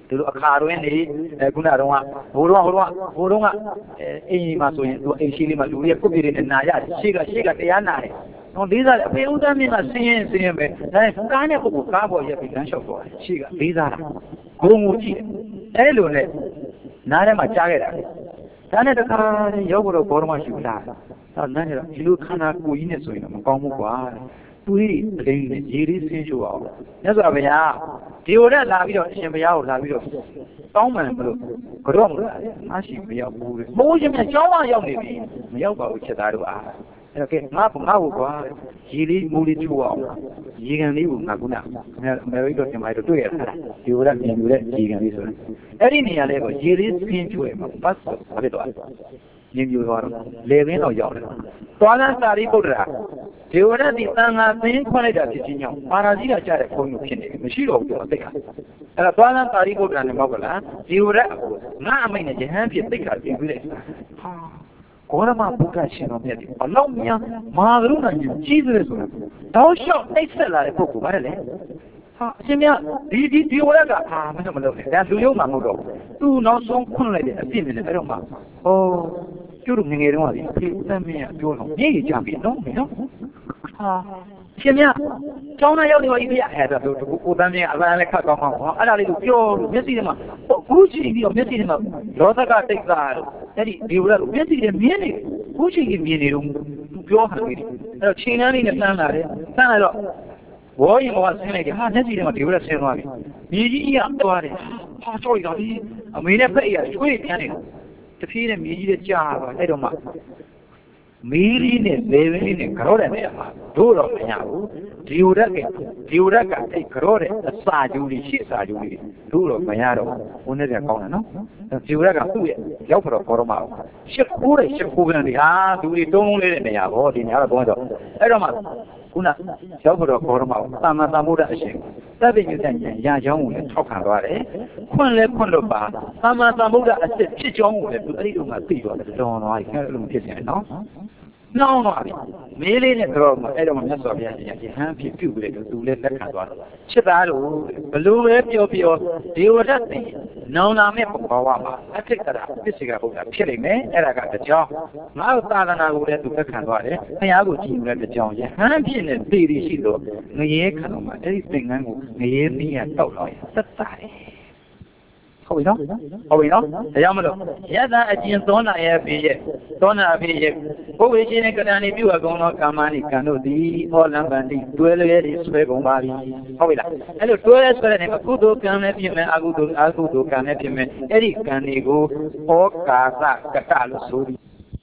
ဒီလိုအခါတွင်နေခုနတော့ဘိုးတော်ကအိမ်မှာဆိုရင်သူအိမ်ရှိလေးမှာလူတွေကကုတ်ပြေနေနာရတယ်ရှေ့ကတရားနာတယ်နော်လေးစားအဖေဦးသားမြင့်ကဆင်းရဲပဲဒါကားနဲ့ပုဂ္ဂိုလ်ကားပေါ်ရက်ပြီးလမ်းလျှောက်သွားတယ်ရှေ့ကလေးစားတာဂုံငူကြည့်အဲ့လိုနဲ့နားထဲမှာကြားခဲ့တာဒါနဲ့တခါရောက်တော့ဘောရမရှိဘူးလားတော့နားကျတော့ဒီလိုခန္ဓာကိုယ်ကြီးနဲ့ဆိုရင်တော့မကောင်းဘူးကွာသူကြီးအလိမ်နဲ့ရေလေးဆင်းချိုးအောင်မြတ်စွာဘုရားဒီလိုနဲ့လာပြီးတော့အရှင်ဘုရားကိုလာပြီးတော့တောင်းပန်မလို့ကြော့မလို့မရှိမရောက်ဘူးလေမိုးရှင်မြတ်ကျောင်းမရောက်နေပြီမရောက်ပါဘူးချက်သားတို့အားအဲ့တော့ကဲငါ့ကိုကွာရေလေးမိုးလေးချိုးအောင်ရေကန်လေးကိုငါခုနအမေရိကန်တင်မိုက်တော့တွေ့ရတာဒီလိုနဲ့ပြင်ယူတဲ့ရေကန်လေးဆိုရင်အဲ့ဒီနေရာလေးကိုရေလေးဆင်းချိုးရမှာပတ်ဘာဖြစ်သွားညင်ပြသွားတော့လေပင်တော့ရောက်တယ်သွားလန်းစာရိပုတ္တရာဒေဝရတ်ဒီသံဃာသင်းခွင့်လိုက်တာဖြစ်ခြင်းကြောင့်ပါရာဇိကကြတဲ့ဘုန်းကြီးဖြစ်နေတယ်မရှိတော့ဘူးအသိက္ခာအဲ့တော့သွားလန်းစာရိပုတ္တရာနဲ့မောက်ကလားဒေဝရတ်ငါအမိတ်နဲ့ယဟန်ဖြစ်သိက္ခာပြင်ပြီးလိုက်ဟာကောရမဘုရားရှင်တော်မြတ်ဒီအလောင်းများမဟာကရုဏာကြီးတယ်ဆိုတာတောက်လျှောက်နှိပ်ဆက်လာတဲ့ပုဂ္ဂိုလ်ဗါတယ်လေဟာအရှင်မြတ်ဒီဝရကမလုပ်နဲ့ဒါလူယုံမှာမဟုတ်တော့သူနောက်ဆုံးခွင့်လိုက်တဲ့အပြစ်နဲ့အဲ့တော့မှကျို့တို့ငငယ်တုန်းကဒီဖေဦးသမင်းကပြောတော့ညည်ကြပြီနော်မင်းနော်ဟာရှင်မြတ်ကျောင်းသားရောက်နေပါပြီဗျအဲ့ဒါတို့ကိုသမင်းကအလန်းလည်းခတ်ကောင်းကောင်းဟောအဲ့ဒါလေးကိုပြောလို့မျက်စိထဲမှာခုချိန်ပြီးတော့မျက်စိထဲမှာလောသကတိတ်သားအဲ့ဒီဝရကမျက်စိထဲမြင်နေခုချိန်ကြီးမြင်နေတော့သူပြောဟန်လေးအဲ့တော့ချိန်နှန်းလေးနဲ့တန်းလာတယ်တန်းလာတော့ဘောရင်ဘောကဆင်းလိုက်တယ်ဟာမျက်စိထဲမှာဒီဝရဆင်းသွားပြီမြေကြီးကြီးကသွားတယ်ဟာကြောက်ရတော့ဒီအမေနဲ့ဖက်ရရွှေ့ပြန်နေတဖြည်းနဲ့မြေကြီးတွေကြာသွားအဲ့တော့မှမီးလေးနဲ့လေဝင်းလေးနဲ့ကြောတဲ့နေရာမှာတို့တော့မရဘူးဒီဝရက်ကအဲ့ကြောတဲ့အစာကျူးလေးရှေ့စာကျူးလေးတို့တော့မရတော့ဘုန်းနဲ့ကောင်းတယ်နော်ဒီဝရက်ကသူ့ရဲ့ရောက်တော့ဘောရမအောင်ရှစ်ခိုးကန်ဒီဟာသူတွေတုံးလုံးလေးတဲ့နေရာပေါ့ဒီနေရာတော့ဘုန်းတော့အဲ့တော့မှခုနရောက်တော့ဘောရမအောင်သာမန်သမုဒ္ဒအရှင်တပ်ပိညုတန်ရာချောင်းကိုလည်းထောက်ခံသွားတယ်ခွင့်လို့ပါသာမန်သမုဒ္ဒအစစ်ဖြစ်ကြောင်းကိုလည်းသူအဲ့ဒီတော့မှသိသွားတယ်တော်သွားပြီအဲ့လိုဖြစ်နေတယ်နော်နှောင်းသွားပြီမေးလေးနဲ့တော့အဲ့တော့မှမြတ်စွာဘုရားရှင်ရဟန်းဖြစ်ပြုပြီးတော့သူလည်းလက်ခံသွားတယ်ချစ်သားတို့ဘလို့ပဲပြောဒေဝရတ်တိနောင်လာမဲ့ဘဝမှာအထက်ကရာပစ္စည်းကဘုရားဖြစ်လိမ့်မယ်အဲ့ဒါကတကြောင်ငါ့သာသနာကိုလည်းသူလက်ခံသွားတယ်ဘုရားကိုကြည်ယူတဲ့တကြောင်ရဟန်းဖြစ်နေသိသိရှိတော့ငရဲခံတော့မှအဲ့ဒီသင်္ကန်းကိုငရဲသီးရတောက်တော့သက်သာတယ်ဟုတ်ပြီနော်ဒါကြောင့်မလို့ယတအကျဉ်သောနာရဲ့ဖေရဲ့သောနာဖေရဲ့ဘုဝေရှင်နဲ့ကတန်နေပြုအပ်ကုန်သောကာမဏိကံတို့သည်ဟောလံပန္တိတွဲလျက်ဆွဲကုန်ပါပြီဟုတ်ပြီလားအဲ့လိုတွဲလဲဆွဲတဲ့နေမှာကုသိုလ်ကံနဲ့ဖြစ်မယ်အကုသိုလ်ကံနဲ့ဖြစ်မယ်အဲ့ဒီကံတွေကိုဩကာသကတလို့ဆိုသည်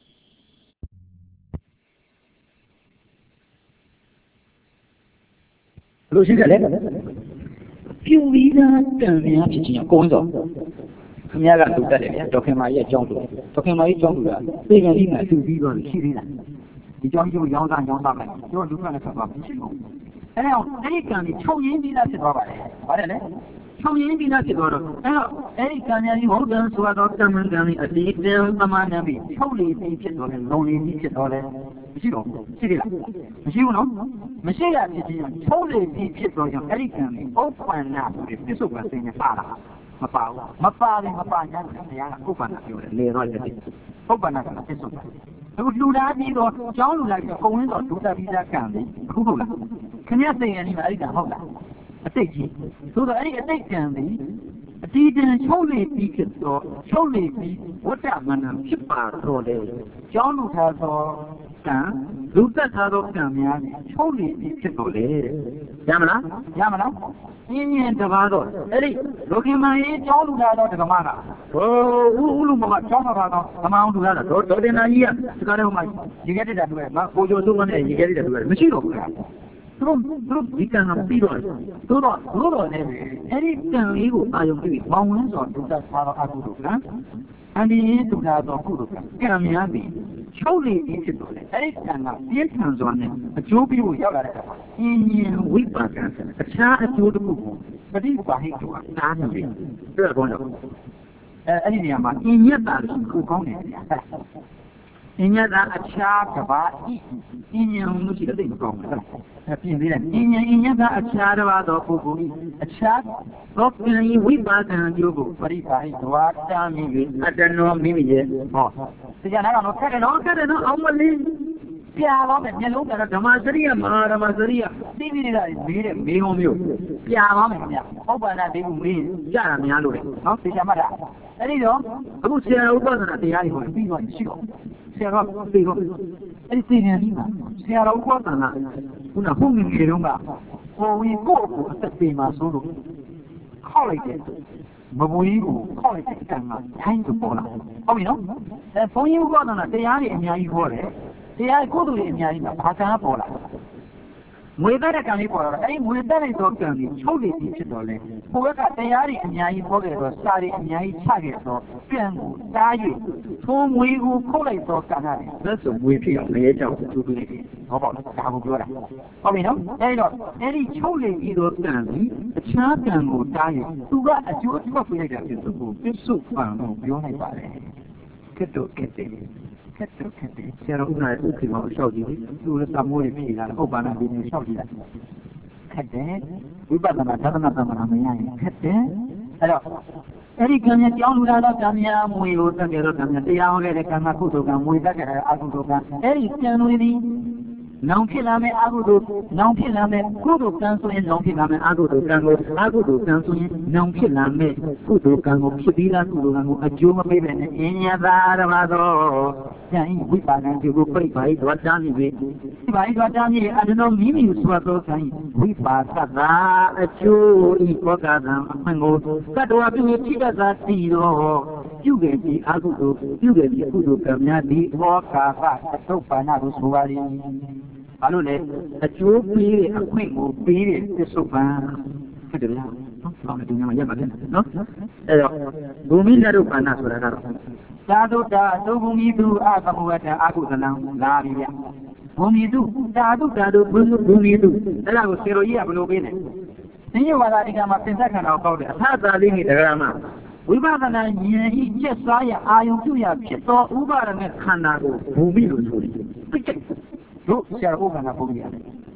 လို့ရှိကြတယ်ပြုပြီးသားကံများဖြစ်ခြင်းအကုန်ဆုံးခင်ဗျားကလူတက်တယ်ဗျာဒေါခင်မာကြီးရဲ့ကျောင်းသူဒေါခင်မာကြီးကျောင်းသူကသေကန်ကြီးကသူပြီးတော့ရှိသေးတယ်ဒီကျောင်းကြီးကိုရောင်းစားမယ်တို့လူကလည်းဆက်သွားပြီရှိဘူးအဲ့တော့အဲ့ဒီကံကြီးချုပ်ရင်းပြီးသားဖြစ်သွားပါတယ်ဗါတယ်လေချုပ်ရင်းပြီးသားဖြစ်သွားတော့အဲ့ဒီကံများကြီးဟုတ်တယ်ဆိုတော့ကံမှန်ကံကြီးအတိအကျသမဏပြီးချုပ်လေပြီးဖြစ်သွားတယ်လုံလေပြီးဖြစ်သွားတယ်မရှိတော့ရှိသေးလားမရှိဘူးနော်မရှိရဖြစ်ချင်းချုပ်လေပြီးဖြစ်သွားကြောင့်အဲ့ဒီကံကြီးဥပ္ပန္နဆိုပြီးပြစ္ဆုတ်ကစင်းနဲ့ပါလာမပါညာတရားကဥပ္ပန္နပြောတယ်လေတော့လည်းဥပ္ပန္နကပြစ္ဆုတ်အခုလူသားပြီးတော့ကျောင်းလူလိုက်တော့ကုံရင်းတော့ဒုသပိသကံပြီအခုဟုတ်လားခင်ဗျားသိရင်ဒီမှာအဲ့ဒီကံဟုတ်လားအတိတ်ကြီးဆိုတော့အဲ့ဒီအတိတ်ကံပြီအတီးတန်ချုပ်လေပြီးဖြစ်တော့ချုပ်လေပြီးဝတ္တမနံဖြစ်ပါတော့လေကျောင်းလူထားသောကံလူသက်ထားသောကံများချုပ်လေပြီးဖြစ်တော့လေရမလားပြင်းတပါတော့အဲ့ဒီလောကီမကြီးကျောင်းလူထားသောဓမ္မကဦးလူမကကျောင်းထားသောဓမ္မအောင်လူထားတာဒေါ်တင်နာကြီးကဒီကားထဲမှာရေခဲတက်တာတွေ့မှာကိုကျော်စိုးကနေရေခဲတက်တာတွေ့မရှိတော့ဘူးသူတို့ဒီကံကပြီးတော့သို့တော့လည်းအဲ့ဒီကံလေးကိုအာယုံပြီးမောင်ဝင်းစွာဒုက္ခသာတော့အကုသိုလ်ကံအန္တရာယ်ဒုက္ခသောကုသိုလ်ကံများပြီးချုပ်လေပြီးဖြစ်တော့လေအဲ့ဒီကံကပြင်းထန်စွာနဲ့အကျိုးပေးဖို့ရောက်လာတဲ့အခါမှာအင်းရင်ဝိပါကံအခြားအကျိုးတစ်ခုကိုပฏิပါဟိတောကနားနေပြီအဲ့ဒါကောင်းတော့အဲ့ဒီနေရာမှာအင်းညက်တာကိုကောင်းတယ်ဗျာ Inyata a chakaba, Indian Lucy the thing from Inyata a chadava a chat, hopefully we back and you go for it. I don't know, maybe yes. The Janano cut and all cut and only Piano and yellow and a Damasaria, Divida, me on you. Piano, open that they will mean Janamiano, not the Yamada. And you know, I would say I wasn't at the island, be on show. Sarà dico e tieni anima sarà una funzione o in corpo a tema solo college ma voi college canna tanto buona o no e poi io guardo te hai e mi hai fuori te hai codo e mi hai ma pata buona Muda can you for a Muda doctor, Choli teacher dole, whoever they are in Yai Pocket or Sari and Yai Target or Piangu, Dayu, whom we will call it or Canary. That's a weepy of the age of the 2 billion. About Kabura. Oh, we know, any Choli either family, a child can go Dayu, who got a Jewish populator in the book, this soup found on Bione Valley. Ketto, c'era una ultima sciogli, due samuri fila, o banana di sciogli. Che we badana badana badana che allora eri che ti hanno dato camia muy otra che lo camia ti hanno che camia tutto che muy da che ha tutto che eri che hanno di non che la me agudo non che la me tutto canso e non che la me agudo canso non che la me tutto canso pidila tutto canso aggiungo per bene enya da vado sai qui parla che go poi vai do dani vai do dani a non mi suato sai qui parla da aggiungo i pogada mango cado a più ci da tiro più che di agudo tutto cambiati poca fa troppa na suari allora a giocare a quello per sopra che deve non dobbiamo chiamare no allora 2000 rupa na sura caro dato da dogumidu a samuata agudana la via gomidu dato gomidu allora lo sero io lo bene se io vado a chiamare pensare che non ho da sa lì mi diagramma Ubadana yi je saya ayun tu ya pito ubadana khana ko bhumi lo sori do sia ubadana bhumi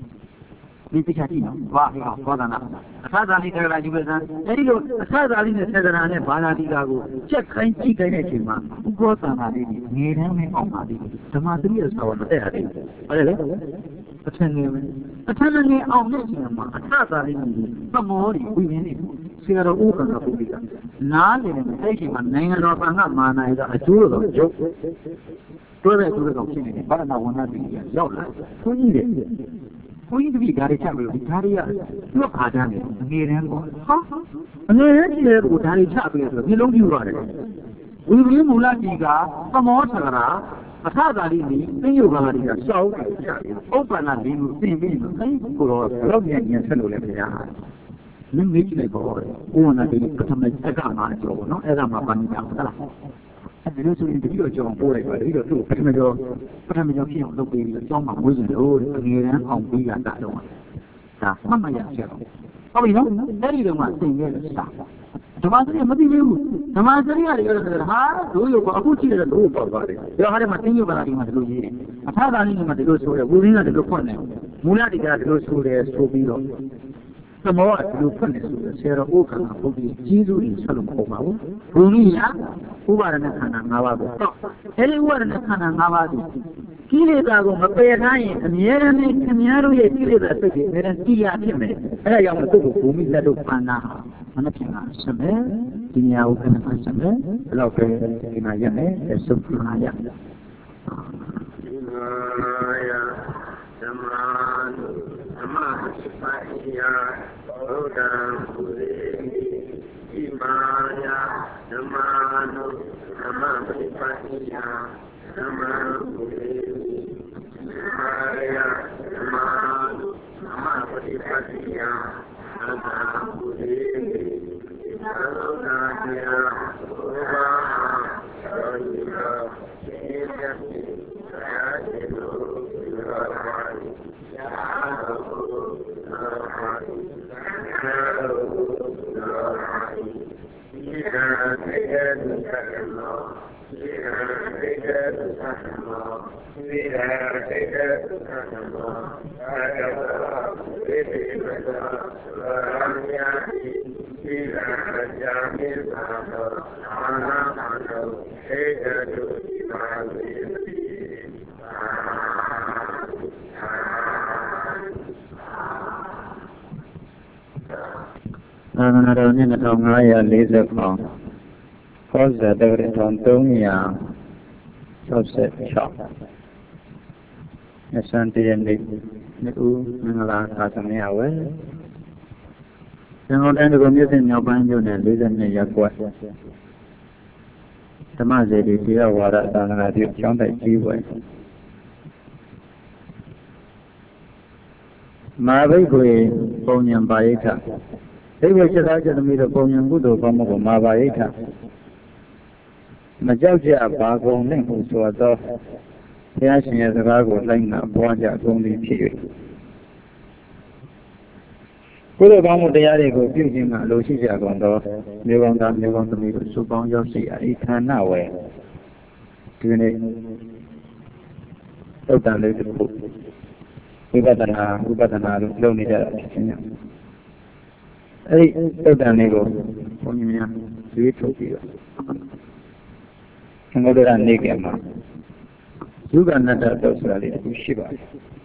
ni pichati no wa ubadana asadali tagala jubesa eri lo asadali ne sadana ne bana dika ko chet khain chi kai ne chain ma ubadana li ni ngey than me aung ma li dhamma thriya sawa ma tet ha liဟုတ်တယ်လေအထက်ငယ်ပဲအထက်ငယ်အောင်တဲ့ချိန်မှာအထသာလေးနေသမောတွေဝိရင်းနေဆရာတော်ဥက္ကဋ္ဌပုဂ္ဂိကနားနေတယ်အဲ့ဒီမှာနိုင်ငံတော်ဘာငါမာနာရအကျိုးတော်ရုပ်တွဲတဲ့သူတွေကောင်ဖြစ်နေတယ်ဗရဏဝဏ္ဏတိရောက်လာဘုန်းကြီးတွေဘုန်းကြီးတပည့်ဓာရီချက်ပြီးဓာရီကသူ့ခါတန်းတယ်အငယ်တန်းကောဟာအငယ်တန်းကြီးတဲ့ကိုဓာရီချပြီးဆိုမျိုးလုံးပြူရတယ်ဝိရင်းမူလကြီးကသမောသကရာအထသာလေးနေသိယုတ်ဘာတွေကရှောက်တယ်ဥပ္ပန္နလေးကိုသိပြီးတော့ကိုတော့ဘယ်တော့မှညံဆက်လို့လည်းမရဘူး မေးကြည့်လိုက်ပါဦး။ကိုယ်ကလည်းပထမအကမှာကြောပေါ့နော်။အဲ့ဒါမှပန်းကြအောင်ဟုတ်လား။အဲ့ဒီလိုဆိုရင်တတိယကြောင်ပို့လိုက်ပါတတိယသူ့ပထမကြောဖြစ်အောင်လုပ်ပေးပြီးတော့ကြောင်းမှာမွေးစင်လို့အငယ်တန်းအောင်ပြီးတာတော့ဒါမှတ်မှရချက်တော့ဟုတ်ပြီနော်။အဲ့ဒီတော့မှသင်ခဲ့လို့စားဓမ္မစရိယမသိဘူး။ဓမ္မစရိယတွေပြောတယ်ဟာတို့ရောအခုကြည့်ရတော့ပေါ့ပါတယ်။ဒါဟာလည်းမသိညပါလားဒီမှာဒီလိုရေးတယ်။အထာသာလေးကမှဒီလိုဆိုတယ်ဝိရင်းကဒီလိုဖွင့်တယ်။မူလတိကဒီလိုဆိုတယ်ဆိုပြီးတော့သမောကဒီလိုဖွင့်တယ်ဆိုတော့ဆရာတော်ဥက္ကဋ္ဌပုဂ္ဂိကြီးစုကြီးဆက်လို့မဟုတ်ပါဘူး။ဘုံကြီးကဥပါဒณะခန္ဓာ၅ပါးပဲ။အဲဒီဥပါဒณะခန္ဓာ၅ပါးကိုကိလေသာကိုမပယ်ထားရင်အမြဲတမ်းခင်ဗျားတို့ရဲ့ကိလေသာစိတ်တွေအမြဲတမ်းတရားဖြစ်မယ်။အဲဒါကြောင့်သူ့ကိုဘုံကြီးလက်တို့ပန်းနာမနှဖြစ်တာဆက်မယ်။ဒီနေရာကိုခဏဆက်မယ်။ဘယ်တော့ပဲဒီမှာရက်မယ်။ဆုပ်ခါရ။ဓမ္မပါဠိယဘုဒ္ဓံပုရိဣမာယဓမ္မာနုဓမ္မပฏิပတ်တိယဓမ္မပုရိဣမာယဓမ္မာနုဓမ္မပฏิပတ်တိယဓမ္မပုရိသဗ္ဗနာတိယဘုရားသောတိယဧကတိသာယေတုသာဝါရိယာတော်နဲ့2540ခေါင်ခေါ်စာတော်1366အစံတရနေ့နှစ်ဦးမင်္ဂလာသာသမယဝဲကျွန်တော်တိုင်းကမြစ်စင်မြောက်ပိုင်းမြို့နယ်42ရပ်ကွက်ဓမ္မစေတီတရားဝါဒသာသနာ့ပြုကျောင်းတိုက်ကြီးပွဲမာဘိက္ခွေပုံညံပါရိဋ္ဌဒိဗ္ဗချက်သားချက်သမီးတို့ပုံညံကုသိုလ်ကောင်းမှုကိုမာပါရိဋ္ဌမကြောက်ကြပါကုန်နဲ့ဟုဆိုသောဘုရားရှင်ရဲ့စကားကိုလိုက်နာပွားကြကုန်သည်ဖြစ်၍ကုသိုလ်ကောင်းမှုတရားတွေကိုပြုခြင်းကအလိုရှိကြကုန်သောမျိုးကောင်းသားမျိုးကောင်းသမီးတို့စုပေါင်းရောက်ရှိရာဤဌာနဝယ်ဒီနေ့သုတ်တန်လေးတစ်ခုဝိပဿနာလို့လုပ်နေကြတာဖြစ်ခြင်းကြောင့်အဲဒီသုတ်တန်လေးကိုဘုန်းကြီးများရွေးထုတ်ပြီးတော့ငုဒ္ဒရနေကမှာယုဂနတ္တတုတ်ဆိုတာလေးတစ်ခုရှိပါတယ်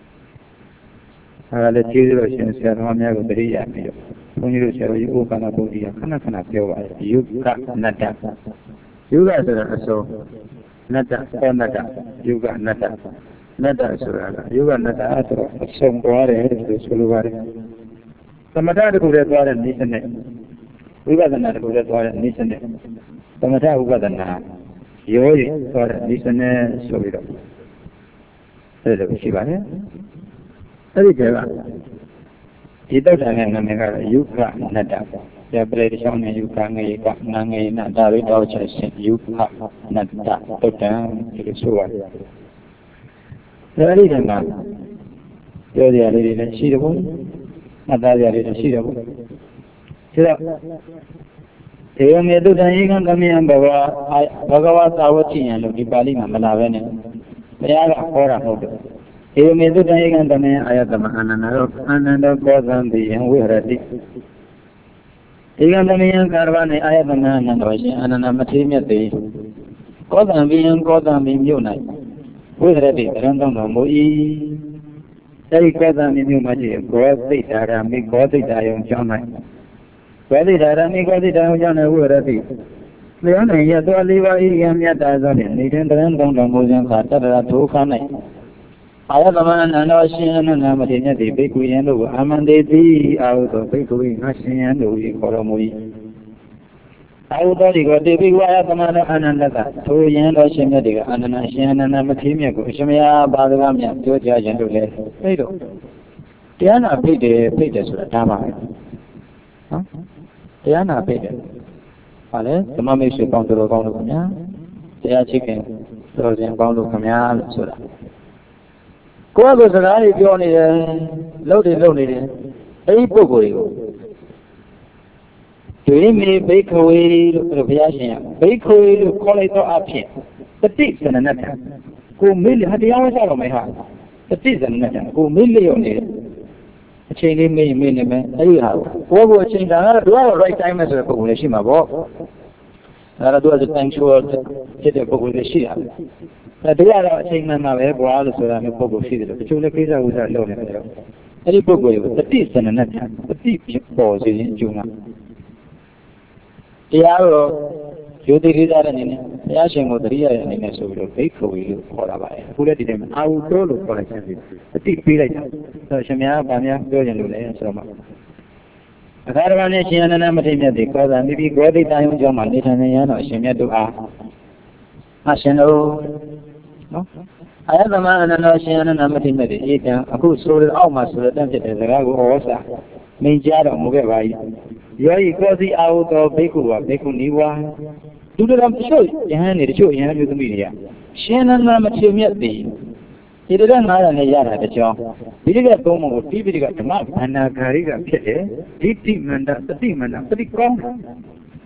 ဒါကလည်းကျေးဇူးတော်ရှင်ဆရာတော်များကိုတရိယာပြီးတော့ဘုန်းကြီးတို့ဆရာတော်ကြီးဥပ္ပန္နဘုရားခဏခဏပြောပါတယ်ယုဂနတ္တယုဂဆိုတာအစုံနတ္တပေနတ္တယုဂနတ္တနတ္တဆိုတာကယုဂနတ္တဆိုတော့အစုံသွားတယ်လို့ဆိုလိုပါတယ်သမထတစ်ခုတည်းသွားတဲ့နည်းစနစ်ဝိပဿနာတစ်ခုတည်းသွားတဲ့နည်းစနစ်သမထဝိပဿနာရောရသွားတဲ့နည်းစနစ်ဆိုပြီးတော့အဲ့ဒါရှိပါတယ်အဲ့ဒီကဒီတောက်တန်ရဲ့နာမည်ကတော့ယုဂနတ္တပြပရိသေရှောင်းနဲ့ယုဂငရေကနာငရေနာဒါလေးတော့ချက်ရှင်ယုဂနတ္တတောက်တန်ဒီလိုဆိုပါတယ်အဲ့ဒီတည်းမှာပြောကြရလေးတွေလည်းရှိတယ်ဘုရားမှတ်သားကြရလေးတွေရှိတယ်ဘုရားဒါတော့ဒေဝမေတုတံဧကံကမယံဘဂဝါသာဝတိယံလို့ဒီပါဠိမှာမလာပဲနဲ့ဘုရားကဟောတာဟုတ်တယ်ဧမေသုတံဧကံတမေအာယတမအနန္တောကောသံတိယံဝိဟရတိဧကံတမေယံကာရဝနေအာယတမအနန္တောရှင်အနန္တမထေမြတ်တိကောသံဘိယံကောသံဘိမြို့၌ဝိဟရတိတရံတောင်းတော်မူ၏အဲဒီကောသံဘိမြို့မှာရှိဘောသိတာရမိဘောသိတာယုံကျောင်း၌ဘောသိတာရမိဘောသိတာယုံကျောင်း၌ဝိဟရတိလျောင်းနေရသောလေးပါးဤယံမြတ်တာသောဖြင့်နေတွင်တရံတောင်းတော်မူခြင်းသာတတရထိုခါ၌အာယတမအနန္တောရှင်အနန္တမထေမြတ်တိဘိက္ခုယံတို့ကိုအာမန္တေတိအာဟုသောဘိက္ခုငါရှင်ယံတို့၏ခေါ်တော်မူ၏အာဟုသောဒီကိုတေဘိက္ခုအာယတမသောအနန္တကထိုယံတော်ရှင်မြတ်တိကအနန္တရှင်အနန္တမထေမြတ်ကိုအရှင်မယားဘာသာမြတ်ပြောကြားခြင်းတို့လည်းအဲ့တော့တရားနာဖိတ်တယ်ဆိုတာဒါပါပဲနော်တရားနာဖိတ်တယ်ဟာလေဓမ္မမိတ်ဆွေကောင်းတော်ကောင်းလို့ခင်ဗျာတရားချစ်ခင်တော်ခြင်းကောင်းလို့ခင်ဗျာလို့ဆိုတာကိုယ့်ကိုစကားတွေပြောနေတယ်လုပ်နေတယ်အဲဒီပုဂ္ဂိုလ်တွေကိုဒွေမေဘိက္ခဝေလို့ဘုရားရှင်ကဘိက္ခဝေလို့ခေါ်လိုက်တော့အဖြစ်တတိဇနနတ္တကိုမေးလေဟာတရားဝဲစားတော့မယ်ဟာတတိဇနနတ္တကိုမေးလျော့နေတယ်အချိန်လေးမေးနေမယ်အဲဒီဟာကိုအချိန်ကတော့သူကတော့ right time ဆိုတဲ့ပုဂ္ဂိုလ်လည်းရှိမှာပေါ့ဒါတော့သူက time sure ဖြစ်တဲ့ပုဂ္ဂိုလ်လည်းရှိရတယ်တရားတော့အချိန်မှန်မှာပဲဘွားလို့ဆိုတာမျိုးပုဂ္ဂိုလ်ရှိတယ်လို့တချို့လည်းကိစ္စဝိသလုပ်နေတယ်တော့အဲ့ဒီပုဂ္ဂိုလ်ကိုတတိဇနနတ္တတတိပေါ်စေခြင်းအကျိုးမှာတရားတော့ရိုသေကိစ္စတဲ့အနေနဲ့ဘုရားရှင်ကိုတတိယရဲ့အနေနဲ့ဆိုပြီးတော့ဘိက္ခဝေလို့ခေါ်တာပါအခုလည်းဒီတိုင်းမှာအာဟုတောလို့ခေါ်လိုက်ခြင်းတတိပေးလိုက်တာဆိုတော့ရှင်များဗာများပြောကြလို့လည်းဆိုတော့မှအခါတော်နဲ့ရှင်အနန္ဒမထေမြတ်ဒီကောသံမိပြီးဂောတိတယုံကျောင်းမှာနေထိုင်နေရတော့အရှင်မြတ်တို့အားအရှင်တို့နော်အာယတမအနန္တရှင်အနန္ဒမထေမြတ်ဒီဧကံအခုဆိုတဲ့အောက်မှာဆိုတဲ့တန့်ဖြစ်တဲ့စကားကိုဩစာမိန့်ကြားတော်မူခဲ့ပါ၏ယောဤကောစီအာဟုသောဘိက္ခုဝဘိက္ခုနီဝါသူတို့တချို့ယဟန်နေတချို့ယဟန်မျိုးသမီးတွေကရှင်အနန္ဒမထေမြတ်ဒီဒီတရ900နဲ့ရတာတကြောင်ဒီကသုံးပုံကိုတိပိဋကဓမ္မဗန္နာဂါရိကဖြစ်တယ်ဒိဋ္ဌိမန္တသတိမန္တသတိကောင်း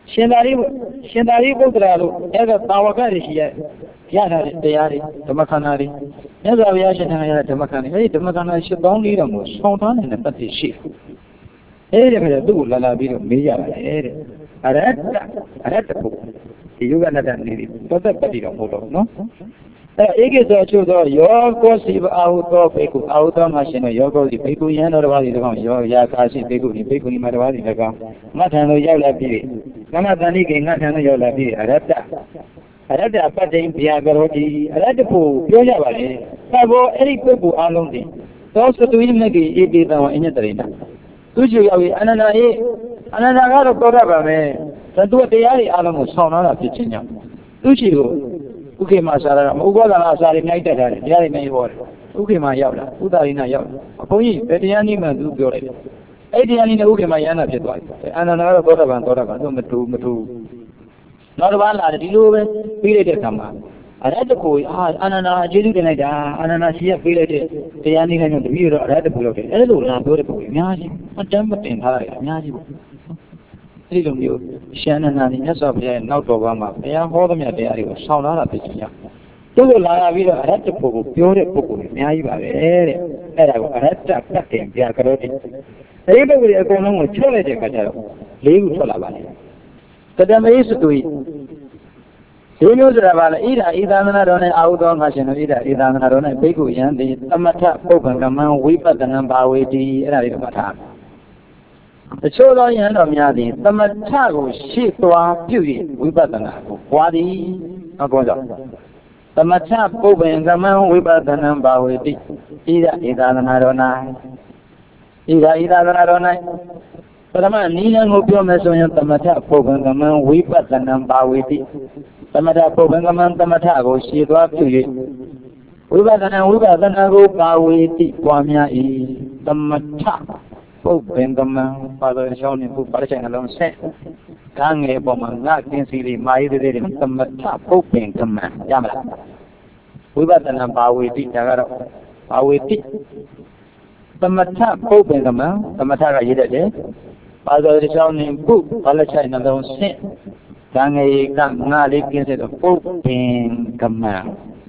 ရှင်သာရိပုတ္တရာတို့အဲ့ဒါတာဝကတွေရှိရထားတဲ့တရားတွေဓမ္မခန္ဓာတွေမြတ်စွာဘုရားရှင်ထံရတဲ့ဓမ္မခန္ဓာအဲ့ဒီဓမ္မခန္ဓာ8400ကိုဆောင်ထားနေတဲ့ပတ်သက်ရှိအဲ့ဒီကသူ့ကိုလာပြီးတော့မေးရတယ်တဲ့အရတ္တပုဒီယုဂနတ္တနေပြီးသောတပတိတော်ဟုတ်တော့နော်ဧကိသောချို့သောယောကောစီဘအာဟုသောဘေကုအာဟုသောမှာရှင်သောယောကောစီဘေကုယံတော်တစ်ပါးစီ၎င်းယောယာကာရှိဘေကုဒီဘေကုဒီမှာတစ်ပါးစီ၎င်းငါထံသို့ရောက်လာပြီးကမ္မတန်တိကေငါထံသို့ရောက်လာပြီးအရတ္တပတ္တိံဗျာကရောတိအရတ္တဖို့ပြောကြပါလေသဘောအဲ့ဒီပုဂ္ဂိုလ်အလုံးတည်းသောစတုဝိမကေဧတေတံဝအညတရိဏသူချေရောက်ပြီးအနန္ဒာကတော့ပြောတတ်ပါမယ်သတ္တဝတရားတွေအလုံးကိုဆောင်းလာတာဖြစ်ခြင်းကြောင့်သူချေကိုဥက္ကေမစာရမဥပ္ပဒါနာစာရီမြိုက်တက်တာတယ်တရားတွေမြိုက်ဟောတယ်ဥက္ကေမရောက်လာဥဒ္ဒါရိနာရောက်အဘုန်းကြီးဘယ်တရားနည်းမှသူပြောလိုက်တယ်အဲ့တရားနည်းနဲ့ဥက္ကေမရဟန္တာဖြစ်သွားတယ်အနန္ဒာကတော့သောတာပန်သူမတူနောက်တစ်ပါးလာတယ်ဒီလိုပဲပြီးလိုက်တဲ့အခါမှာအရတ္တကိုအာနန္ဒာကျေးဇူးတင်လိုက်တာအာနန္ဒာရှိရပေးလိုက်တဲ့တရားနည်းနဲ့တပည့်တော်အရတ္တကိုလုပ်တယ်အဲ့လိုလာပြောတဲ့ပုံအများကြီးအတမ်းမတင်ထားရတယ်အများကြီးပေါ့အဲ့ဒီလိုမျိုးရှန္ဒနာနဲ့မြတ်စွာဘုရားရဲ့နောက်တော်ဘာမှာဘုရားဟောသမျှတရားတွေကိုဆောင်းလာတာဖြစ်ခြင်းကြောင့်သူ့ကိုလာပြီးတော့အရတ္တကိုပြောတဲ့ပုဂ္ဂိုလ်တွေအများကြီးပါပဲတဲ့အဲ့ဒါကိုအရတ္တပတ္တိံဗျာကရောတိအဲ့ဒီပုဂ္ဂိုလ်တွေအကုန်လုံးကိုချုပ်လိုက်တဲ့အခါကျတော့၄ခုထွက်လာပါလေကတမေစတုဤဒီမျိုးဆိုတာပါလေဣဒာသနာတော်နဲ့အာဟုသောငါရှင်တို့ဣဒာသနာတော်နဲ့ဘိက္ခုယံတိသမထပုပ္ပံကမံဝိပဿနာဘာဝေတိအဲ့ဒါလေးကိုမှတ်ထားတချို့သောယဟန်တော်များသည်သမထကိုရှေ့သွားပြု၍ဝိပဿနာကိုပွားသည်အကောကြောင့်သမထပုပ္ပံကမံဝိပဿနာဘာဝေတိဣဒာသနာတော်၌ဣဒာသနာတော်၌ပရမနိလန်ကိုပြောမယ်ဆိုရင်သမထပုပ္ပံကမံဝိပဿနာဘာဝေတိသမထပုပ္ပံကမံသမထကိုရှေ့သွားပြု၍ဝိပဿနာကိုဘာဝေတိပွားများ၏သမထပုပ္ပံကမံပါတော်ရှောင်းနေပုပ္ပချိုင်နှလုံးဆက်ကံငယ်ပေါ်မှာငါကင်းစီလေးမာရီတဲ့သမထပုပ္ပံကမံရမလားဝိပဿနာဘာဝေတိဒါကတော့ဘာဝေတိသမထပုပ္ပံကမံသမထကရေးတတ်တယ်ပါတော်ရှောင်းနေပုပ္ပချိုင်နှလုံးဆက်ကံငယ်ကငါလေးကင်းစေတော့ပုပ္ပံကမံ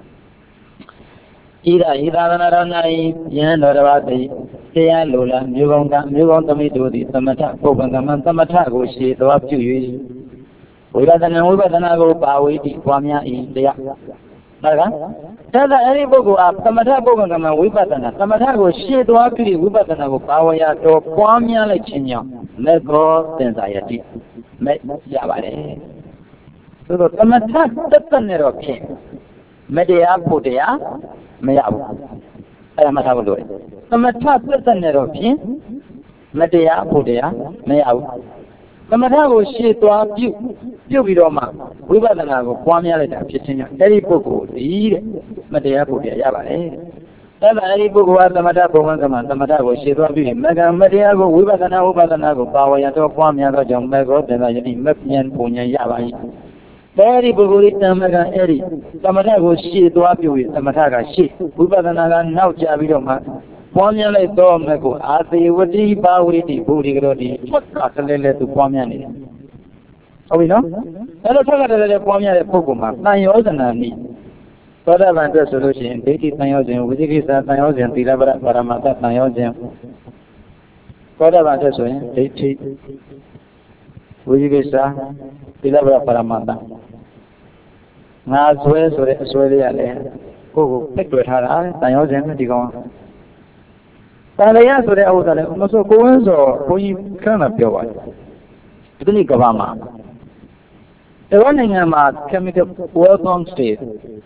ဣဒာသနာတော်၌ယံတော်တစ်ပါးသည်တရားလိုလားမြို့ကောင်းသမီးတို့သည်သမထပုပ္ပံကမံသမထကိုရှေ့သွားပြု၍ဝိပဿနာကိုပါဝေတိပွားများ၏တရားဟုတ်ကဲ့ဒါအဲ့ဒီပုဂ္ဂိုလ်အားသမထပုပ္ပံကမံဝိပဿနာသမထကိုရှေ့သွားပြု၍ဝိပဿနာကိုပါဝရတော်ပွားများလိုက်ခြင်းကြောင့်မေကောသင်္သာယတိမဲ့ရပါတယ်သို့တော့သမထတက်နဲ့တော့ဖြင့်မတရားဖို့တရားမရဘူးအဲ့ဒါမှတ်ထားဖို့လိုတယ်သမထသက်နဲ့တော့ဖြင့်မတရားဖို့တရားမရဘူးသမထကိုရှေ့သွားပြုပြီးတော့မှဝိပဿနာကိုပွားများလိုက်တာဖြစ်ခြင်းကြောင့်အဲ့ဒီပုဂ္ဂိုလ်ဒီတဲ့မတရားဖို့တရားရပါတယ်အဲ့ဒီပုဂ္ဂိုလ်ကသမထဘုံကမှသမထကိုရှေ့သွားပြီးမကံမတရားကိုဝိပဿနာကိုပါဝရတော့ပွားများတော့ကြောင့်မေကောတင်သာယတိမပြန်ပုံညာရပါ၏အဲ့ဒီပုဂ္ဂိုလ်တမကအဲ့ဒီသမထကိုရှေ့သွားပြု၍သမထကရှေ့ဝိပဿနာကနောက်ကျပြီးတော့မှပွားများလိုက်တော့မဲ့ကိုအာသေဝတိဘာဝေတိဘုရားကတော့ဒီထွက်ကတလဲသူပွားများနေတယ်ဟုတ်ပြီနော်အဲ့လိုထွက်ကတလဲပွားများတဲ့ပုဂ္ဂိုလ်မှာတန်ရောဇနာနိသောတာပန်အတွက်ဆိုလို့ရှိရင်ဒိဋ္ဌိတန်ရောခြင်းဝိသိကိစ္စတန်ရောခြင်းသီလပရပါရမတ္တတန်ရောခြင်းသောတာပန်အတွက်ဆိုရင်ဒိဋ္ဌိဝိသိကိစ္စသီလပရပါရမတ္တငါဆွဲဆိုတဲ့အဆွဲလေးရလဲကိုယ်ပက်တွေ့ထားတာတန်ရောခြင်းနဲ့ဒီကောင်တန်လျာဆိုတဲ့ဥစ္စာလည်းမဆိုကိုဝင်းစောဘုန်းကြီးခဏပြောပါတယ်ဒီနေ့ကဘာမှာတရုတ်နိုင်ငံမှာ chemical weapon state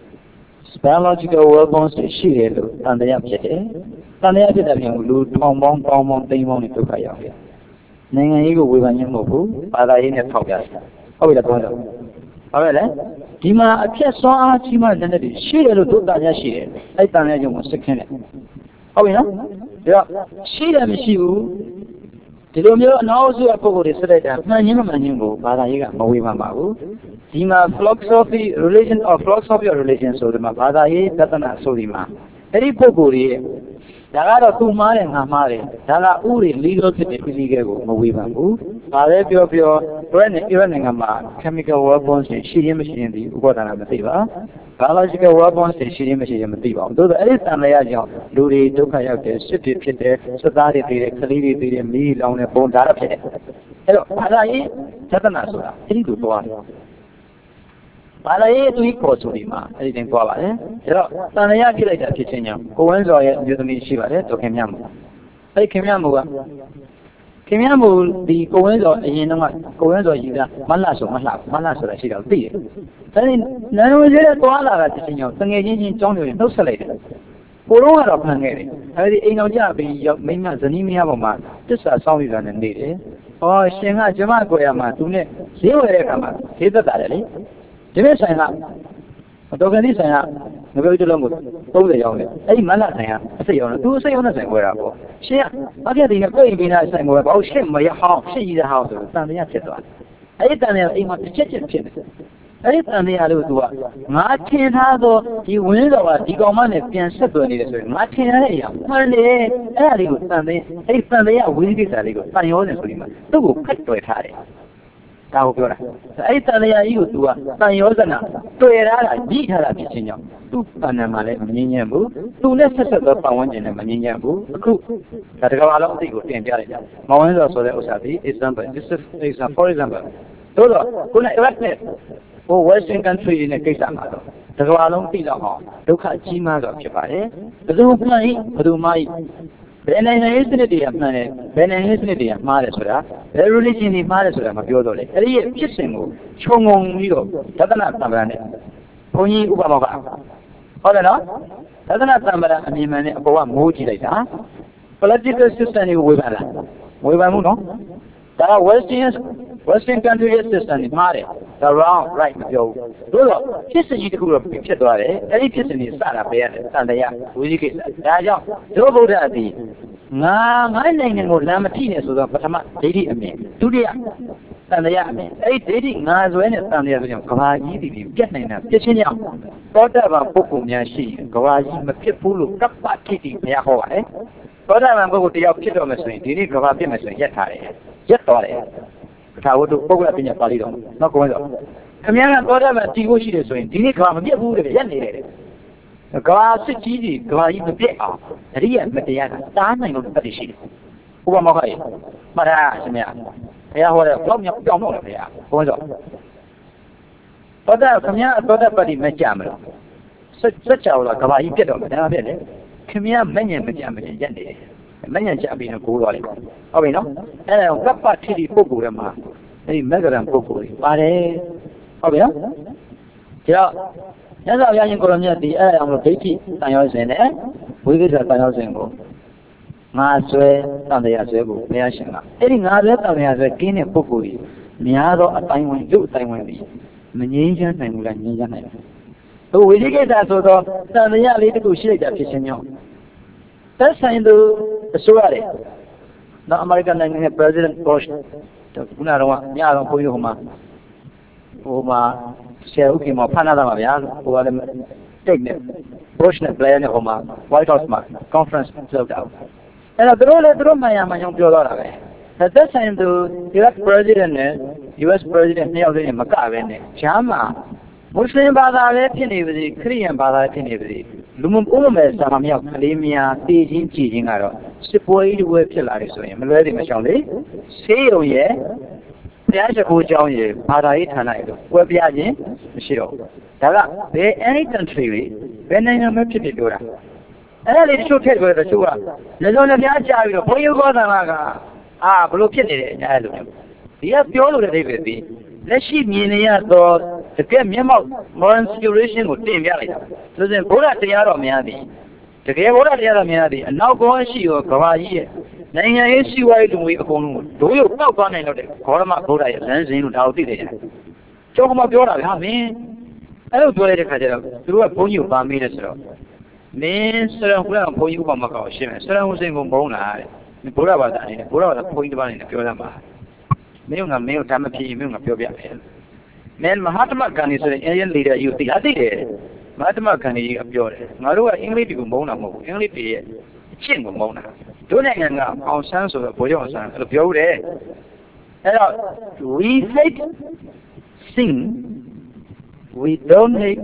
biological weapon state ရှိတယ်လို့တန်လျာဖြစ်တယ်တန်လျာဖြစ်တဲ့ပြင်လူထောင်ပေါင်းပေါင်းသိန်းပေါင်းနဲ့ဒုက္ခရောက်တယ်နိုင်ငံရေးကိုဝေဖန်ခြင်းမဟုတ်ဘူးဘာသာရေးနဲ့ထောက်ပြတယ်ဟုတ်ပြီလားတော့ဟုတ်ပဲလေဒီမှာအဖြစ်စွမ်းအားကြီးမှတဲ့တဲ့ရှိတယ်လို့ဒုက္ခရရှိတယ်အဲ့တန်လျာကြောင့်စက်ခင်းတယ်ဟုတ်ပြီနော်ဒါတော့ရှိတယ်မရှိဘူးဒီလိုမျိုးအနောက်စုအပုဂ္ဂိုလ်တွေစတဲ့တာမှန်ချင်းမမှန်ချင်းကိုဘာသာရေးကမဝေဖန်ပါဘူးဒီမှာ philosophy religion or philosophy of religion ဆိုဒီမှာဘာသာရေးသတ္တနာဆိုဒီမှာအဲ့ဒီပုဂ္ဂိုလ်တွေဒါကတော့သူ့မားတယ်ငါမှားတယ်ဒါကဥတွေ legal ဖြစ်တဲ့ illegal ကိုမဝေဖန်ဘူးဒါပဲပြောနိုင်ငံမှာ chemical weapons ရှိရင်မရှိရင်ဒီဥပဒေနာမသိပါ biological weapons ရှိရင်မရှိရင်မသိပါဘူးတို့အဲ့ဒီတန်လျာကြောင့်လူတွေဒုက္ခရောက်တယ်စစ်တွေဖြစ်တယ်စစ်သားတွေပြည်တယ်ကလေးတွေပြည်တယ်မီးလောင်တယ်ပုံဒါတော့ဖြစ်တယ်အဲ့တော့ဘာသာရေးသဒ္ဒနာဆိုတာအဲ့ဒီလိုသွားတယ်ဘာသာရေးသူကြီးပေါ်ဆိုဒီမှာအဲ့ဒီတင်သွားပါတယ်အဲ့တော့တန်လျာပြလိုက်တာဖြစ်ချင်းကြောင့်ကိုဝင်းစော်ရဲ့အမျိုးသမီးရှိပါတယ်တော်ခင်မြတ်မို့အဲ့ခင်မြတ်မို့ဒီကိုဝင်းစော်အရင်တော့ကိုဝင်းစော်ယူတာမလှဆိုတာရှိတော့သိတယ်ဒါနဲ့နန်းဝင်ရဲ့သွားလာတာဖြစ်ချင်းကြောင့်တငယ်ချင်းကြောင်းတွေနှုတ်ဆက်လိုက်တယ်ကိုတော့ကတော့ဖန်ခဲ့တယ်အဲ့ဒီအိမ်တော်ကြပြီးရောက်မိမဇနီးမယားပေါ်မှာတစ္ဆာဆောင်းယူတာနဲ့နေတယ်ဟောရှင်ကကျမကိုရမှာသူနဲ့ဈေးဝယ်တဲ့အခါမှာဈေးသက်တာလေဒီနေ့ဆိုင်ကတော်ကန်ဒီဆိုင်ကငါပြောကြလုံးကို30ရောင်းတယ်အဲ့ဒီမလာဆိုင်ကအစိတ်ရောင်းတယ်သူအစိတ်ရောင်းတဲ့ဆိုင်ဝယ်တာပေါ့ရှင်ကဘာဖြစ်ဒီကကိုယ်ရင်ပေးတာဆိုင်ဝယ်ဘာလို့ရှစ်မရဟောင်းရှစ်ကြီးတဲ့ဟောင်းဆိုတန်တရားဖြစ်သွားတယ်အဲ့ဒီတန်တရားအိမ်မှာတစ်ချက်ဖြစ်တယ်အဲ့ဒီတန်တရားလို့သူကငါထင်ထားသောဒီဝင်းတော်ကဒီကောင်မနဲ့ပြန်ဆက်သွယ်နေတယ်ဆိုရင်ငါထင်ထားတဲ့အရာမှန်တယ်အဲ့ဒါလေးကိုတန်တရားအဲ့ဒီတန်တရားဝင်းကိစ္စလေးကိုတန်ရောနေဆိုဒီမှာသူ့ကိုခက်တွေ့ထားတယ်ဒါကိုပြောတာအဲ့ဒီတန်တရားကြီးကိုသူကတန်ရောစနာတွေ့ထားတာညှိထားတာဖြစ်ချင်းကြောင့်သူ့တန်နယ်မှာလည်းမငြင်းညံ့ဘူးသူနဲ့ဆက်ဆက်သောပတ်ဝန်းကျင်နဲ့မငြင်းညံ့ဘူးအခုဒါတကဘာလုံးအသိကိုတင်ပြလိုက်ကြမဝင်းစောဆိုတဲ့ဥစ္စာဒီ example this is example for example တို့တော့ခုန Iraq နဲ့Western country နဲ့ကိစ္စမှာတော့တကဘာလုံးသိတော့အောင်ဒုက္ခကြီးမားတော့ဖြစ်ပါတယ်ဘယ်သူမှန်ဘယ်သူမှဘယ်နိုင်ငံရေးစနစ်တွေကမှန်တယ်ဘယ်နိုင်ငံရေးစနစ်တွေကမှားတယ်ဆိုတာဘယ် religion တွေမှားတယ်ဆိုတာမပြောတော့လေအဲ့ဒီရဲ့ဖြစ်စဉ်ကိုခြုံငုံပြီးတော့သဒ္ဒနာသံဃာနဲ့ဘုန်းကြီးဥပမာကဟုတ်တယ်နော်သဒ္ဒနာသံဃာအမြင်မှန်နဲ့အပေါ်ကမိုးကြည့်လိုက်တာ political system ကိုဝေဖန်လာဝေဖန်မှုနော်ဒါက Western country system တွေမှားတယ်ဒါ wrong right မပြောဘူးတို့တော့ဖြစ်စဉ်ကြီးတစ်ခုတော့ဖြစ်သွားတယ်အဲ့ဒီဖြစ်စဉ်ကြီးစတာပဲရတယ်တန်တရားဝိသိကိစ္စဒါကြောင့်တို့ဗုဒ္ဓအသည်ငါနိုင်ငံကိုလမ်းမထိနဲ့ဆိုတော့ပထမဒိဋ္ဌိအမြင်ဒုတိယတန်တရားအမြင်အဲ့ဒီဒိဋ္ဌိငါဇွဲနဲ့တန်တရားဆိုကြောင့်ကဘာကြီးတည်ပြတ်နိုင်တာပြည့်ချင်းကြောင့်သောတာပန်ပုဂ္ဂိုလ်များရှိကဘာကြီးမဖြစ်ဘူးလို့ကပ္ပထိတိဘုရားဟောပါတယ်သောတာပန်ပုဂ္ဂိုလ်တယောက်ဖြစ်တော့မယ်ဆိုရင်ဒီနေ့ကဘာပြည့်မယ်ဆိုရင်ရက်ထားတယ်ရက်သွားတယ်ထာဝတ္ထုပုဂ္ဂိုလ်ပညာပါဠိတော်နောက်ကိုဝင်တော့ခင်ဗျားကသောတာပန်တည်ဖို့ရှိတယ်ဆိုရင်ဒီနေ့ကဘာမပြတ်ဘူးတဲ့ရက်နေတယ်ကဘာစစ်ကြီးကြီးကဘာကြီးမပြတ်အောင်အရိယာမတရားကတားနိုင်လို့တတ်ရှိတယ်ဥပမာခါရေးမှားတာရှင်များဘုရားဟောတဲ့ဘလောက်မြောက်ပြောင်းတော့တယ်ဘုရားဘုန်းတော်သောတာခင်ဗျားသောတာပတိမကြမလို့စက်ကြော်လာကဘာကြီးပြတ်တော့မယ်ဒါမှပြတ်လေခင်ဗျားမညံမကြမကြရက်နေတယ်မညံကြပြီးတော့ကိုးသွားလိမ့်မယ်ဟုတ်ပြီနော်အဲ့ဒါကပ္ပထိတိပုဂ္ဂိုလ်တွေမှာအဲ့ဒီမဂ္ဂရံပုဂ္ဂိုလ်တွေပါတယ်ဟုတ်ပြီနော်ဒါတော့ညဇောရရင်ကိုရမြတ်ဒီအဲ့ဒါအောင်လို့ဒိဋ္ဌိတန်ရောစဉ်နဲ့ဝိသေသတန်ရောစဉ်ကိုငါဆွဲတန်တရားဆွဲကိုဘုရားရှင်ကအဲ့ဒီငါဆွဲတန်တရားဆွဲကင်းတဲ့ပုဂ္ဂိုလ်ကြီးများသောအတိုင်းဝင်လူအတိုင်းဝင်ပြီးမငြင်းချမ်းနိုင်ဘူးလားငြင်းချမ်းနိုင်တယ်ဟိုဝိသေကိစ္စဆိုတော့တန်တရားလေးတစ်ခုရှိလိုက်တာဖြစ်ခြင်းကြောင့်သက်ဆိုင်သူအစိုးရတယ်နော်အမေရိကန်နိုင်ငံရဲ့ President Bush ခုနကတော့ညတော့ဘုန်းကြီးဟိုမှာဆရာဦးခင်မောဖမ်းလာတာပါဗျာဟိုကလည်းတိတ်နေ Bush နဲ့ Blair နဲ့ဟိုမှာ White House မှာ conference လုပ်တာအဲ့တော့သူတို့မှန်ရမှန်ကြောင်းပြောတော့တာပဲသက်ဆိုင်သူ US President နဲ့ US President နှစ်ယောက်တည်းမကပဲနဲ့ဂျာမာမွတ်စလင်ဘာသာလည်းဖြစ်နေပါစေခရစ်ယာန်ဘာသာလည်းဖြစ်နေပါစေလူမှုပုံမဲ့စာမမြောက်ကလေးများတည်ချင်းကြည်ချင်းကတော့စစ်ပွဲကြီးတွေဖြစ်လာတယ်ဆိုရင်မလွဲသေးမရှောင်လေဆေးရုံရဲ့ဘုရားရှိခိုးကျောင်းရဲ့ဘာသာရေးဌာနရဲ့ကွဲပြားခြင်းမရှိတော့ဘူးဒါကဘယ် any country ဘယ်နိုင်ငံမှဖြစ်ပြောတာအဲ့ဒါလေးတချို့ထည့်ပြောတယ်တချို့ကလက်စုံလက်ပြားကြားပြီးတော့ဘုန်းကြီးဘောသံဃာကဘလို့ဖြစ်နေတယ်ညာလို့ဒီကပြောလို့တဲ့အိဗယ်ပြီးလက်ရှိမြင်နေရတော့တကယ်မျက်မှောက် moral situation ကိုတင်ပြလိုက်တာဆိုရင်ဘုရားတရားတော်များသည်တကယ်ဘုရားတရားတော်များသည်အနောက်ကောရှိရောကဘာကြီးရဲ့နိုင်ငံရေးစီးပွားရေးလူမျိုးအကုန်လုံးကိုဒိုးရုပ်ပေါက်သွားနိုင်တော့တဲ့ဂေါရမဘုရားရဲ့လမ်းစဉ်လို့ဒါကိုသိတယ်ကျောင်းကမှပြောတာဗျာမင်းအဲ့လိုပြောလိုက်တဲ့ခါကျတော့သူတို့ကဘုန်းကြီးကိုပါမေးတယ်ဆိုတော့မင်းဆရာကဘုန်းကြီးဥပမာကောရှင်းမယ်ဆရာဟိုစိန်ကိုမုန်းလာတဲ့ဘုရားဘာသာအနေနဲ့ဘုရားဘာသာဘုန်းကြီးတစ်ပါးအနေနဲ့ပြောရမှာမင်းကဓမ္မဖြစ်မင်းကပြောပြမယ်မင်းမဟာတမဂန္ဒီဆိုရင် Indian leader ယူသိတယ်မဟာတမဂန္ဒီကပြောတယ်ငါတို့ကအင်္ဂလိပ်တွေကိုမုန်းတာမဟုတ်ဘူးအင်္ဂလိပ်တွေရဲ့ကျင့်ကိုမုန်းတာတို့နိုင်ငံကအောင်ဆန်းဆိုတော့ဘိုးကျော်အောင်ဆန်းအဲ့လိုပြောဦးတယ်အဲ့တော့ we hate sin we don't hate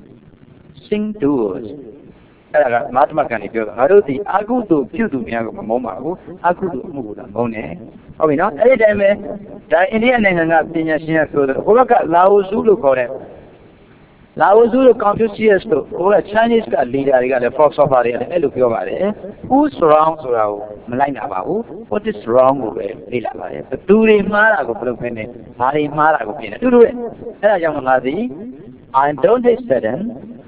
sin doers အဲ့ဒါကမဟာကဏ္ဍပြောတာငါတို့ဒီအကုသိုလ်ပြုသူများကိုမမုန်းပါဘူးအကုသိုလ်အမှုကိုတော့မုန်းတယ်ဟုတ်ပြီနော်အဲ့ဒီတိုင်းပဲဒါအိန္ဒိယနိုင်ငံကပညာရှင်ကပြောတယ်ဟိုဘက်ကလာအိုစုလို့ခေါ်တယ်လာအိုစုလို့ Confucius တို့ဟိုက Chinese က leader တွေကလည်း philosopher တွေကလည်းအဲ့လိုပြောပါတယ် who's wrong ဆိုတာကိုမလိုက်နိုင်ပါဘူး what is wrong ကိုပဲလေ့လာပါတယ်ဘသူတွေမှားတာကိုဘယ်လိုဖြစ်နေဘာတွေမှားတာကိုပြင်တယ်တူတူရဲ့အဲ့ဒါကြောင့်ငါသည် I don't hate Satan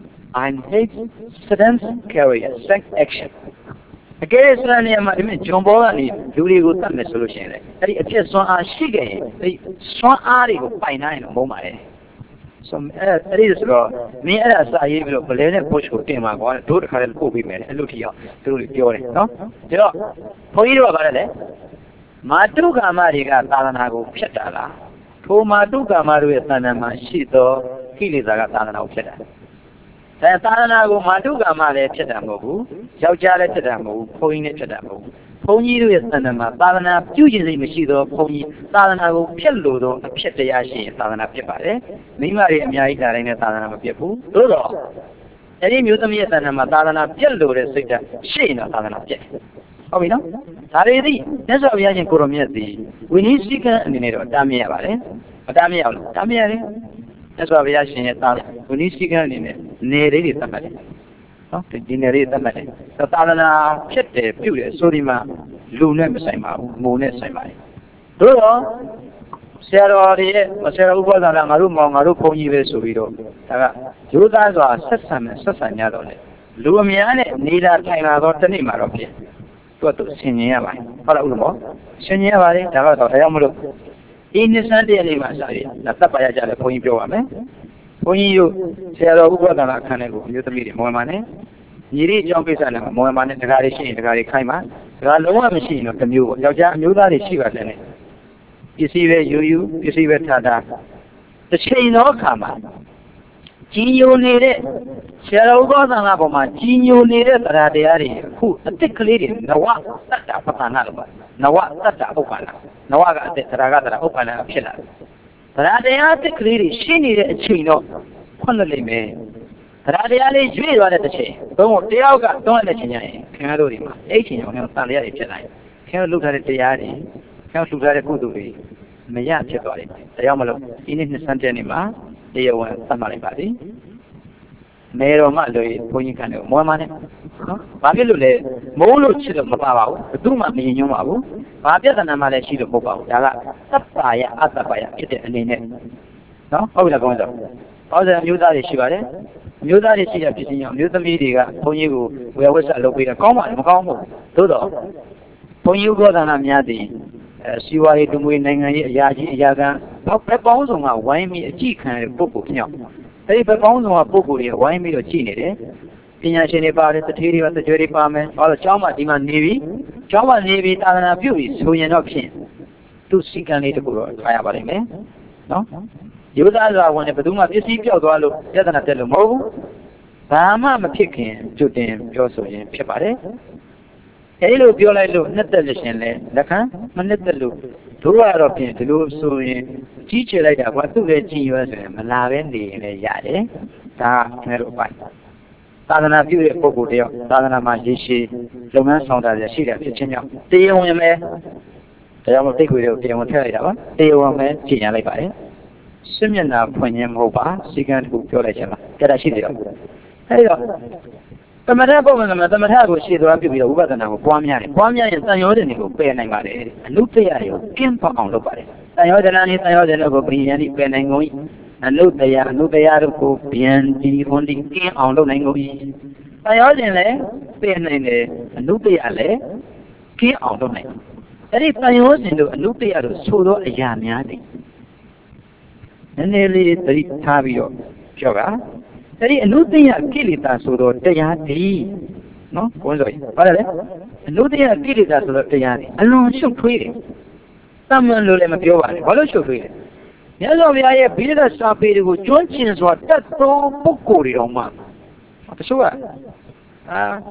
I hate Satan's career sex action အကယ်စရနေမှာဒီမဲ့ဂျွန်ဘောကနေလူတွေကိုတတ်မယ်ဆိုလို့ရှိရင်လေအဲ့ဒီအဖြစ်စွမ်းအားရှိခဲ့ရင်အဲ့ဒီစွမ်းအားတွေကိုပိုင်နိုင်ရင်တော့မုန်းပါတယ်ဆိုအဲ့ဒီဆိုတော့မင်းအဲ့ဒါစာရေးပြီးတော့ဗလဲနဲ့ push ကိုတင်ပါကွာတို့တခါတည်းပို့ပေးမယ်အဲ့လိုထိအောင်သူတို့ပြောတယ်နော်ဒါတော့ဘုန်းကြီးတို့ကဗါလဲမာတုကာမတွေကသာသနာကိုဖျက်တာလားထိုမာတုကာမတို့ရဲ့သာသနာမှာရှိသောကိလေသာကသာသနာကိုဖျက်တာသာသနာကိုမာတုကာမလည်းဖြစ်တာမဟုတ်ဘူးယောက်ျားလည်းဖြစ်တာမဟုတ်ဘူးဘုန်းကြီးလည်းဖြစ်တာမဟုတ်ဘူးဘုန်းကြီးတို့ရဲ့သံဃာမှာသာသနာပြုကျင်စိတ်မရှိသောဘုန်းကြီးသာသနာကိုဖျက်လို့သောအဖြစ်တရားရှိရင်သာသနာဖြစ်ပါတယ်မိမတွေအများကြီးဒါတိုင်းနဲ့သာသနာမပြတ်ဘူးသို့တော့အဲ့ဒီမျိုးသမီးရဲ့သံဃာမှာသာသနာပြတ်လို့တဲ့စိတ်ဓာတ်ရှိရင်တော့သာသနာပြတ်ဟုတ်ပြီနော်ဒါတွေသည်မြတ်စွာဘုရားရှင်ကိုရောမြတ်သည်ဝိနည်းစည်းကမ်းအနေနဲ့တော့တားမြစ်ရပါတယ်မတားမြစ်အောင်တားမြစ်ရတယ်မြတ်စွာဘုရားရှင်ရဲ့သာဝိနည်းစည်းကမ်းအနေနဲ့နေလေးတွေသတ်မှတ်တယ်နော်ဒီနေလေးသတ်မှတ်တယ်သာသနာဖြစ်တယ်ပြုတယ်ဆိုဒီမှာလူနဲ့မဆိုင်ပါဘူးမုံနဲ့ဆိုင်ပါတယ်တို့တော့ဆရာတော်တွေရဲ့ဆရာဥပဒနာငါတို့မောင်ငါတို့ဘုန်းကြီးပဲဆိုပြီးတော့ဒါကရိုးသားစွာဆက်ဆံမယ်ဆက်ဆံကြတော့လေလူအများနဲ့နေတာထိုင်လာတော့တနေ့မှတော့ဖြစ်သူဆင်ញင်ရပါတယ်ဟုတ်လားဥက္ကမောဆင်ញင်ရပါတယ်ဒါကတော့ဒါကြောင့်မလို့ဒီနှစ်ဆန်းတည်းနေ့မှာစရည်ဒါသတ်ပါရကြတယ်ဘုန်းကြီးပြောပါမယ်ဘုန်းကြီးတို့ဆရာတော်ဥပဒနာအခန်းထဲကိုမျိုးသမီးတွေမဝင်ပါနဲ့ညီလေးအကြောင်းကိစ္စနဲ့မဝင်ပါနဲ့တကားလေးရှိရင်တကားလေးခိုင်းပါတကားလုံးဝမရှိရင်တော့တစ်မျိုးပေါ့ယောက်ျားအမျိုးသားတွေရှိပါတယ်နဲ့ပစ္စည်းပဲယူပစ္စည်းပဲထားတာတစ်ချိန်သောအခါမှာကြီးညိုနေတဲ့ဆရာတော်ဥပဒနာပေါ်မှာကြီးညိုနေတဲ့တရားတရားတွေအခုအစ်စ်ကလေးတွေနဝတတ္တပသနာလို့ပါနဝတတ္တဥပ္ပန္နနဝကအစ်စ်တရားကတရားဥပ္ပန္နဖြစ်လာတရားတရားအစ်စ်ကလေးတွေရှိနေတဲ့အချိန်တော့ခွင့်လွှတ်လိမ့်မယ်တရားတရားလေးရွေ့သွားတဲ့တစ်ချိန်တော့တယောက်ကတွန်းတဲ့ချိန်ကျရင်ခင်ဗျားတို့ဒီမှာအဲ့ချိန်ကြောင့်တန်လျာတွေဖြစ်လာတယ်ခင်ဗျားတို့လုပ်ထားတဲ့တရားတွေခင်ဗျားတို့လုပ်ထားတဲ့ကုသိုလ်တွေမရဖြစ်သွားတယ်ဒါကြောင့်မလို့ဒီနေ့နှစ်ဆန်းတဲ့နေ့မှာတရားဝင်သတ်မှတ်လိုက်ပါသည်မဲတော်မှလို့ဘုန်းကြီးကလည်းမွမ်းမနဲ့နော်ဘာဖြစ်လို့လဲမိုးလို့ချစ်လို့မပါပါဘူးဘယ်သူမှမရင်ညွှန်းပါဘူးဘာပြဿနာမှလည်းရှိလို့မဟုတ်ပါဘူးဒါကသတ္တယအတ္တပယဖြစ်တဲ့အနေနဲ့နော်ဟုတ်ပြီလားကောင်းစားဟောစံမျိုးသားတွေရှိပါတယ်မျိုးသားတွေရှိတဲ့ပြည်စင်းအောင်မျိုးသမီးတွေကဘုန်းကြီးကိုဝယ်ဝတ်ဆက်လုပ်ပေးတာကောင်းပါလေမကောင်းဘူးသို့တော့ဘုန်းကြီးဥပဒနာများသည်စီဝါရေးတမွေနိုင်ငံရေးအရာကြီးအရာကဘက်ပေါင်းစုံကဝိုင်းပြီးအကြည့်ခံရတဲ့ပုဂ္ဂိုလ်ဖြစ်အောင်အဲဒီဘက်ပေါင်းစုံကပုဂ္ဂိုလ်တွေဝိုင်းပြီးတော့ကြည့်နေတယ်ပညာရှင်တွေပါတယ်တထေးတွေပါတကြွတွေပါမယ်ဟောတော့ကျောင်းမှာဒီမှာနေပြီးကျောင်းမှာနေပြီးသာသနာပြုပြီးဆိုရင်တော့ဖြင့်သူစီကံလေးတခုတော့ထားရပါလိမ့်မယ်နော်ယောသားစွာဝင်ဘယ်သူမှပစ္စည်းပြောက်သွားလို့ပြဿနာတက်လို့မဟုတ်ဘူးဘာမှမဖြစ်ခင်ကြိုတင်ပြောဆိုရင်ဖြစ်ပါတယ်အဲဒီလိုပြောလိုက်လို့နှစ်သက်လို့ရှင်လဲလက်ခံမနှစ်သက်လို့တို့ကတော့ပြင်ဒီလိုဆိုရင်ကြီးချေလိုက်တာကွာသူ့လည်းကြည်ရွယ်ဆိုရင်မလာပဲနေရင်လည်းရတယ်ဒါခင်ဗျားတို့အပိုင်းသာသနာပြုတဲ့ပုဂ္ဂိုလ်တယောက်သာသနာမှာရည်ရှိလုပ်ငန်းဆောင်တာရှိတယ်ဖြစ်ချင်းကြောင့်တရားဝင်ပဲဒါကြောင့်မသိခွေတွေကိုတရားဝင်ထည့်လိုက်တာပါတရားဝင်ပဲကြည်ညာလိုက်ပါတယ်စစ်မျက်နှာဖွင့်ခြင်းမဟုတ်ပါစီကံတခုပြောလိုက်ခြင်းပါကြတာရှိတယ်တော့အဲဒီတော့သမထပုံမှန်ကသမထကိုရှေ့သွားပြုပြီးတော့ဝိပဿနာကိုပွားများတယ်ပွားများရင်တန်ရောတဲ့တွေကိုပယ်နိုင်ပါတယ်အနုတ္တရာကိုကင်းပေါအောင်လုပ်ပါတယ်တန်ရောဒနာနဲ့တန်ရောတဲ့ကိုပရိယန်ဒီပယ်နိုင်ကုန်၏အနုတ္တရာတို့ကိုပြန်ဒီခွန်ဒီကင်းအောင်လုပ်နိုင်ကုန်၏တန်ရောခြင်းလည်းပယ်နိုင်တယ်အနုတ္တရာလည်းကင်းအောင်လုပ်နိုင်အဲ့ဒီတန်ရောခြင်းတို့အနုတ္တရာတို့ဆိုတော့အရာများတယ်နည်းနည်းလေးသတိထားပြီးတော့ပြောတာအဲ့ဒီအနုတ္တယကိလေသာဆိုတော့တရားဒီနော်ဘုန်းတော်ကြီးဟုတ်တယ်လေအနုတ္တယကိလေသာဆိုတော့တရားဒီအလွန်ရှုပ်ထွေးတယ်တမန်လို့လည်းမပြောပါနဲ့ဘာလို့ရှုပ်ထွေးလဲမြတ်စွာဘုရားရဲ့ဘိဓစာပေတွေကိုကျွမ်းကျင်စွာတတ်သောပုဂ္ဂိုလ်တွေတော်မှတချို့က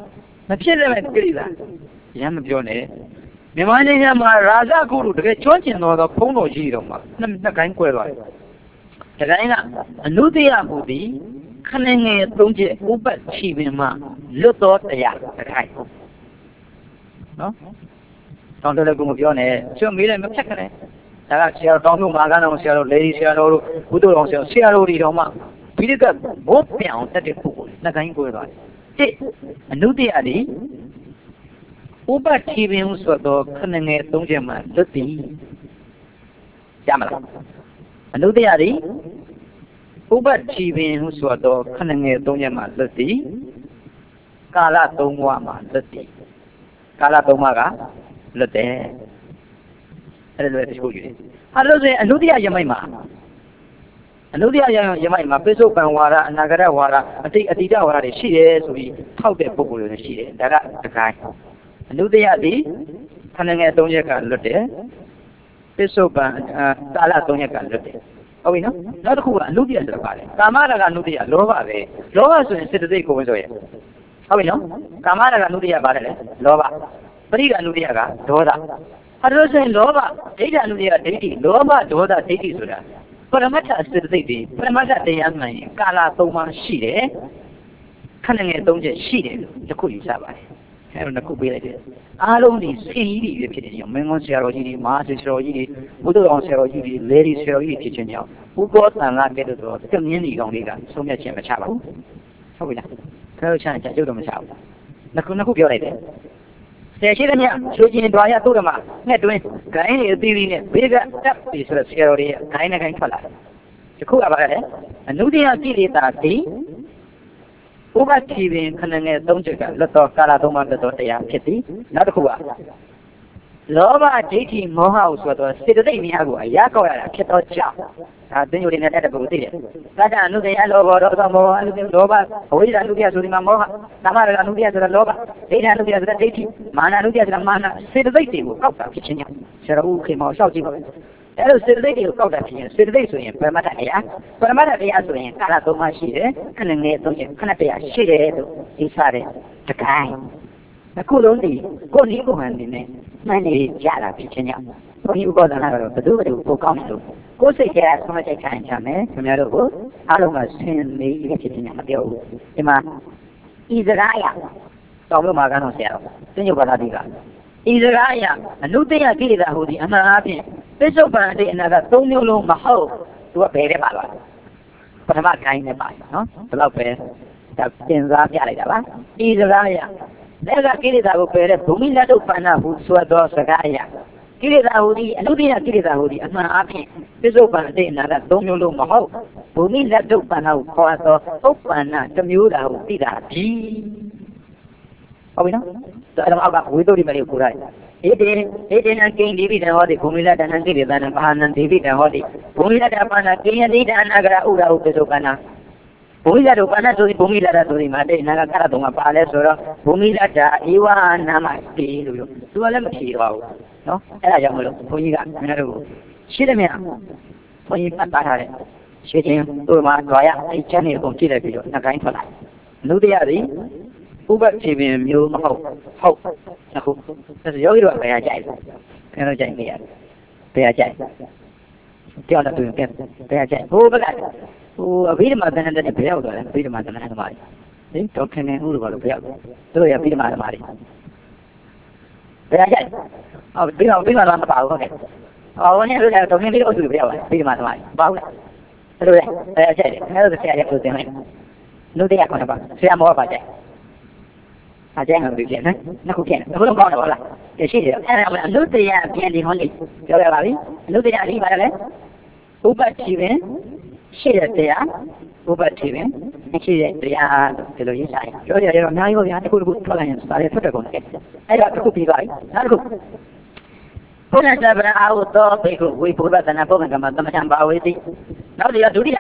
ဖြစ်လည်းမဲ့ကိလေသာရမ်းမပြောနဲ့မြန်မာနိုင်ငံမှာရာဇဂုရုတကယ်ကျွမ်းကျင်တော်သောဘုန်းတော်ကြီးတော်မှာနှစ်ကိုင်းကွဲသွားတယ်တကိုင်းကအနုတ္တယဘုသည်ခဏငယ်သုံးချက်ဥပတ်ချီပင်မှလွတ်တော်တရားတကိုင်းနော်တောင်းတလည်းကိုမပြောနဲ့ကျွတ်မေးလည်းမဖြတ်ခနဲ့ဒါကဆရာတော်တောင်းလို့မာကန်းတော်ဆရာတော်လေဒီဆရာတော်တို့ဘုဒ္ဓတော်ဆရာတော်တွေတော်မှပြီးတဲ့ကဘိုးပြောင်တက်တဲ့ပုဂ္ဂိုလ်နှစ်ကိုင်းကွဲသွားတယ်အနုတ္တယသည်ဥပတိပင်ဟုဆိုတော့ခဏငယ်သုံးချက်မှလွတ်သည်ရမလားအနုတ္တယသည်ဥပတိပင်ဟုဆိုတော့ခဏငယ်သုံးချက်မှလွတ်သည်ကာလသုံးဘဝမှလွတ်သည်ကာလသုံးဘဝကလွတ်တယ်အဲ့ဒါလည်းတချို့ယူတယ်အဲ့လိုဆိုရင်အနုတ္တယယမိုက်မှာအနုတ္တယယမိုက်မှာပိဿုပံဝါဒအနာဂတဝါဒအတိတ်ဝါဒတွေရှိတယ်ဆိုပြီးထောက်တဲ့ပုဂ္ဂိုလ်တွေရှိတယ်ဒါကတကိုင်းအနုတ္တယသည်ခဏငယ်၃ရက်ကလွတ်တယ်ပိဿုပံကာလ၃ရက်ကလွတ်တယ်ဟုတ်ပြီနော်နောက်တစ်ခုကအနုတ္တယဆိုတာပါတယ်ကာမရာဂအနုတ္တယလောဘပဲလောဘဆိုရင်စေတသိက်ကိုဝင်ဆိုရဟုတ်ပြီနော်ကာမရာဂအနုတ္တယပါတယ်လေလောဘပရိကအနုတ္တယကဒေါသအဲ့ဒါဆိုရင်လောဘဒိဋ္ဌအနုတ္တယဒိဋ္ဌိလောဘဒေါသဒိဋ္ဌိဆိုတာပရမတ္ထစေတသိက်တွေပရမတ္ထတရားမှန်ရင်ကာလ၃ပါးရှိတယ်ခဏငယ်၃ချက်ရှိတယ်လို့တစ်ခုယူဆပါတယ်အဲ့တော့နှစ်ခုပေးလိုက်တယ်အားလုံးဒီစီကြီးတွေဖြစ်နေကြမင်းကွန်းဆရာတော်ကြီးတွေမဟာဆရာတော်ကြီးတွေဘုဒ္ဓတော်ဆရာတော်ကြီးတွေလေဒီဆရာတော်ကြီးဖြစ်ချင်းကြောင့်ဥပောသံဃာကဲ့သို့တော်တမြင်းဒီကောင်လေးကဆုံးဖြတ်ခြင်းမချပါဘူးဟုတ်ပြီလားခဲလို့ချရင်ကျုပ်တော့မချဘူးနှစ်ခုပြောလိုက်တယ်ဆရာရှိတဲ့မြတ်ချိုးချင်းတွားရတို့ဓမ္မငှက်တွင်းဂိုင်းတွေအသီးသီးနဲ့ဘေးကတပ်ပြီးဆိုတော့ဆရာတော်တွေဂိုင်းနဲ့ဂိုင်းထွက်လာတယ်ဒီခုကဘာလဲအနုတ္တယကိလေသာတိဥပတိပင်ခဏငယ်၃ချက်ကလွတ်တော်ကာလ၃ပါးလွတ်တော်တရားဖြစ်သည်နောက်တစ်ခုကလောဘဒိဋ္ဌိမောဟဟုဆိုတော့စေတသိက်များကိုအရာကောက်ရတာဖြစ်တော့ကြောင့်ဒါသင်္ကြန်နဲ့တက်တဲ့ပုဂ္ဂိုလ်သိတယ်ဒါကြောင့်အနုတ္တယလောဘဒေါသမောဟအနုတ္တလောဘအဝိဇ္ဇာအနုတ္တယဆိုဒီမှာမောဟကာမရာဂအနုတ္တယဆိုတာလောဘဒိဋ္ဌိအနုတ္တယဆိုတာဒိဋ္ဌိမာနအနုတ္တယဆိုတာမာနစေတသိက်တွေကိုကောက်တာဖြစ်ခြင်းကြောင့်ဆရာတော်ဦးခေမောရှောက်ကြည့်ပါမယ်အဲ့လိုစေတသိက်တွေကိုကောက်တာဖြစ်ရင်စေတသိက်ဆိုရင်ပရမတ္ထတရားပရမတ္ထတရားဆိုရင်ကာလ၃ပါးရှိတယ်ခဏငယ်၃ချက်ခဏတရားရှိတယ်လို့သိစားတယ်တကိုင်းအခုလုံးဒီကိုနည်းကိုဟန်နေနဲ့မှန်နေကြတာဖြစ်ခြင်းကြောင့်ဘုန်းကြီးဥပဒနာကတော့ဘယ်သူမှပိုကောင်းတယ်လို့ကိုယ်စိတ်ကဆုံးမချိုက်ခံကြမယ်ခင်ဗျားတို့ကိုအားလုံးကဆင်းနေဖြစ်ခြင်းကြောင့်မပြောဘူးဒီမှာဤစကားအရတော်လို့မှာကတော့ဆရာတော်သင်္ကြန်ဘာသာတိကဤစကားအရအနုတ္တယကိလေသာဟူသည်အမှန်အားဖြင့်ပိဿုပံအတိအနာက၃မျိုးလုံးမဟုတ်သူကဘယ်ထဲပါသွားပထမခိုင်းနေပါနော်ဘယ်တော့ပဲဒါတင်စားပြလိုက်တာပါဤစကားအရလက်ကကိလေသာကိုပယ်တဲ့ဘုမိလက်တုပ္ပန္နဟုဆိုသောစကားအရကိလေသာဟူသည်အနုတ္တယကိလေသာဟူသည်အမှန်အားဖြင့်ပိဿုပံအတိအနာက၃မျိုးလုံးမဟုတ်ဘုမိလက်တုပ္ပန္နဟုခေါ်သောဥပ္ပန္နတစ်မျိုးသာဟုသိတာပြီဟုတ်ပြီနော်ဒါတော့အောက်ကဝိသုဒ္ဓိမလေးကိုခေါ်ရတယ်ဧတေနကိဉ္ဒီပိတံဟောတိဘုမိလက်တနံကိလေသာနံဘာနံဒီပိတံဟောတိဘုမိလက်တပန္နကိဉ္ဒီတအနာဂရဥရဟုပိဿုပန္နဘုမိလက်တို့ပန္နဆိုဒီဘုမိလက်ဆိုဒီမှာတိနာကကာရတုံကပါလဲဆိုတော့ဘုမိလက်တာဧဝနာမတိလို့ပြောသူကလည်းမဖြေတော့ဘူးနော်အဲ့ဒါကြောင့်မလို့ဘုန်းကြီးကမင်းတို့ကိုရှိတယ်မလားဘုန်းကြီးပတ်သားထားတယ်ရှိချင်းတို့မှာကြွားရအဲ့ချမ်းနေပုံကြည့်လိုက်ပြီးတော့နှကိုင်းထွက်လာအနုတ္တယသည်ဥပတိပင်မျိုးမဟုတ်အခုဒါဆိုယောဂီတို့ကဘယ်ဟာကြိုက်လဲခင်ဗျားတို့ကြိုက်နေရတယ်ဘယ်ဟာကြိုက်ကြောက်တော့ဘယ်ဟာကြိုက်ဟိုဘက်ကဟိုအဘိဓမ္မာသဏ္ဍာန်တဲ့ဘယ်ရောက်သွားလဲအဘိဓမ္မာသဏ္ဍာန်သမားတွေဟင်ဒေါက်ခင်နေဦးတို့ဘာလို့ဘယ်ရောက်တို့ရအဘိဓမ္မာသမားတွေဘယ်ဟာကြိုက်အော်ဘိဓမ္မာတော့မပါဘူးဟုတ်တယ်အော်ဝင်ရတော့ဒေါက်ခင်လေးတို့သူဘယ်ရောက်လဲအဘိဓမ္မာသမားတွေပါဘူးလားအဲ့လိုလေဘယ်ဟာကြိုက်လဲခင်ဗျားတို့ဆရာရဲ့ကိုသင်လိုက်နုတ္တယခေါ်တာပါဆရာမောပါကြိုက်အကျဉ်းအောင်ပြည့်နော်နှစ်ခုပြည့်တယ်ဘယ်လိုကောင်းတော့လားတရှိတယ်အဲ့ဒါအနုတ္တယပြန်ဒီဟောလေးပြောရပါပြီအနုတ္တယအပြီးပါလဲဥပတိပင်ရှိတဲ့တရားဥပတိပင်ရှိတဲ့တရားဒီလိုရေးစားရပြောရရတော့အများကြီးပါဗျာတစ်ခုထွက်လာရင်စာရထွက်တယ်ကုန်တယ်အဲ့ဒါတစ်ခုပြီးပါပြီနောက်တစ်ခုဘုရားသဗ္ဗအာဟုသောဘိက္ခုဝိပုဗ္ဗသနာပုဗ္ဗံကမသမထံဘာဝေတိနောက်တရားဒုတိယ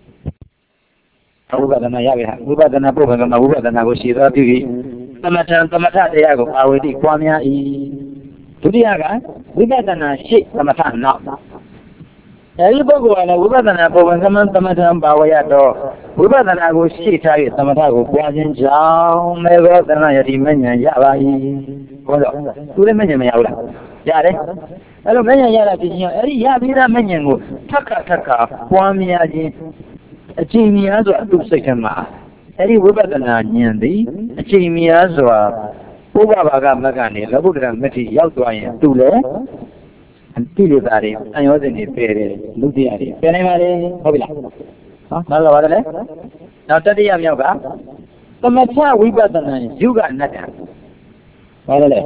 ဝိပဿနာရပြီဟာဝိပဿနာပုဗ္ဗံကမဝိပဿနာကိုရှည်သွားပြီသမထတရားကိုအာဝေတိပွားများ၏ဒုတိယကဝိပဿနာရှိသမထနောက်အဲဒီပုဂ္ဂိုလ်ကလည်းဝိပဿနာပုံဝင်သမထဘာဝရတော့ဝိပဿနာကိုရှေ့ထား၍သမထကိုပွားခြင်းကြောင့်မေဃသနာယတိမဉ္ဇဉ်ရပါ၏ဟုတ်တော့သူလည်းမဉ္ဇဉ်မရဘူးလားရတယ်အဲ့လိုမဉ္ဇဉ်ရတာဖြစ်ချင်းအဲ့ဒီရပြီးသားမဉ္ဇဉ်ကိုထပ်ခါပွားများခြင်းအချိန်များစွာသူ့စိတ်ထဲမှာအဲ့ဒီဝိပဿနာဉာဏ်သည်အချိန်များစွာပုဗ္ဗဘာကမက္ကနေလောကုတ္တရာမတ္တိရောက်သွားရင်သူလည်းတိလေသာတွေအယောဇဉ်တွေပယ်တယ်လူတရားတွေပယ်နိုင်ပါလေဟုတ်ပြီလားနောက်တော့ပါတယ်လေနောက်တတိယမြောက်ကသမထဝိပဿနာယုဂအနတ္တပါတယ်လေ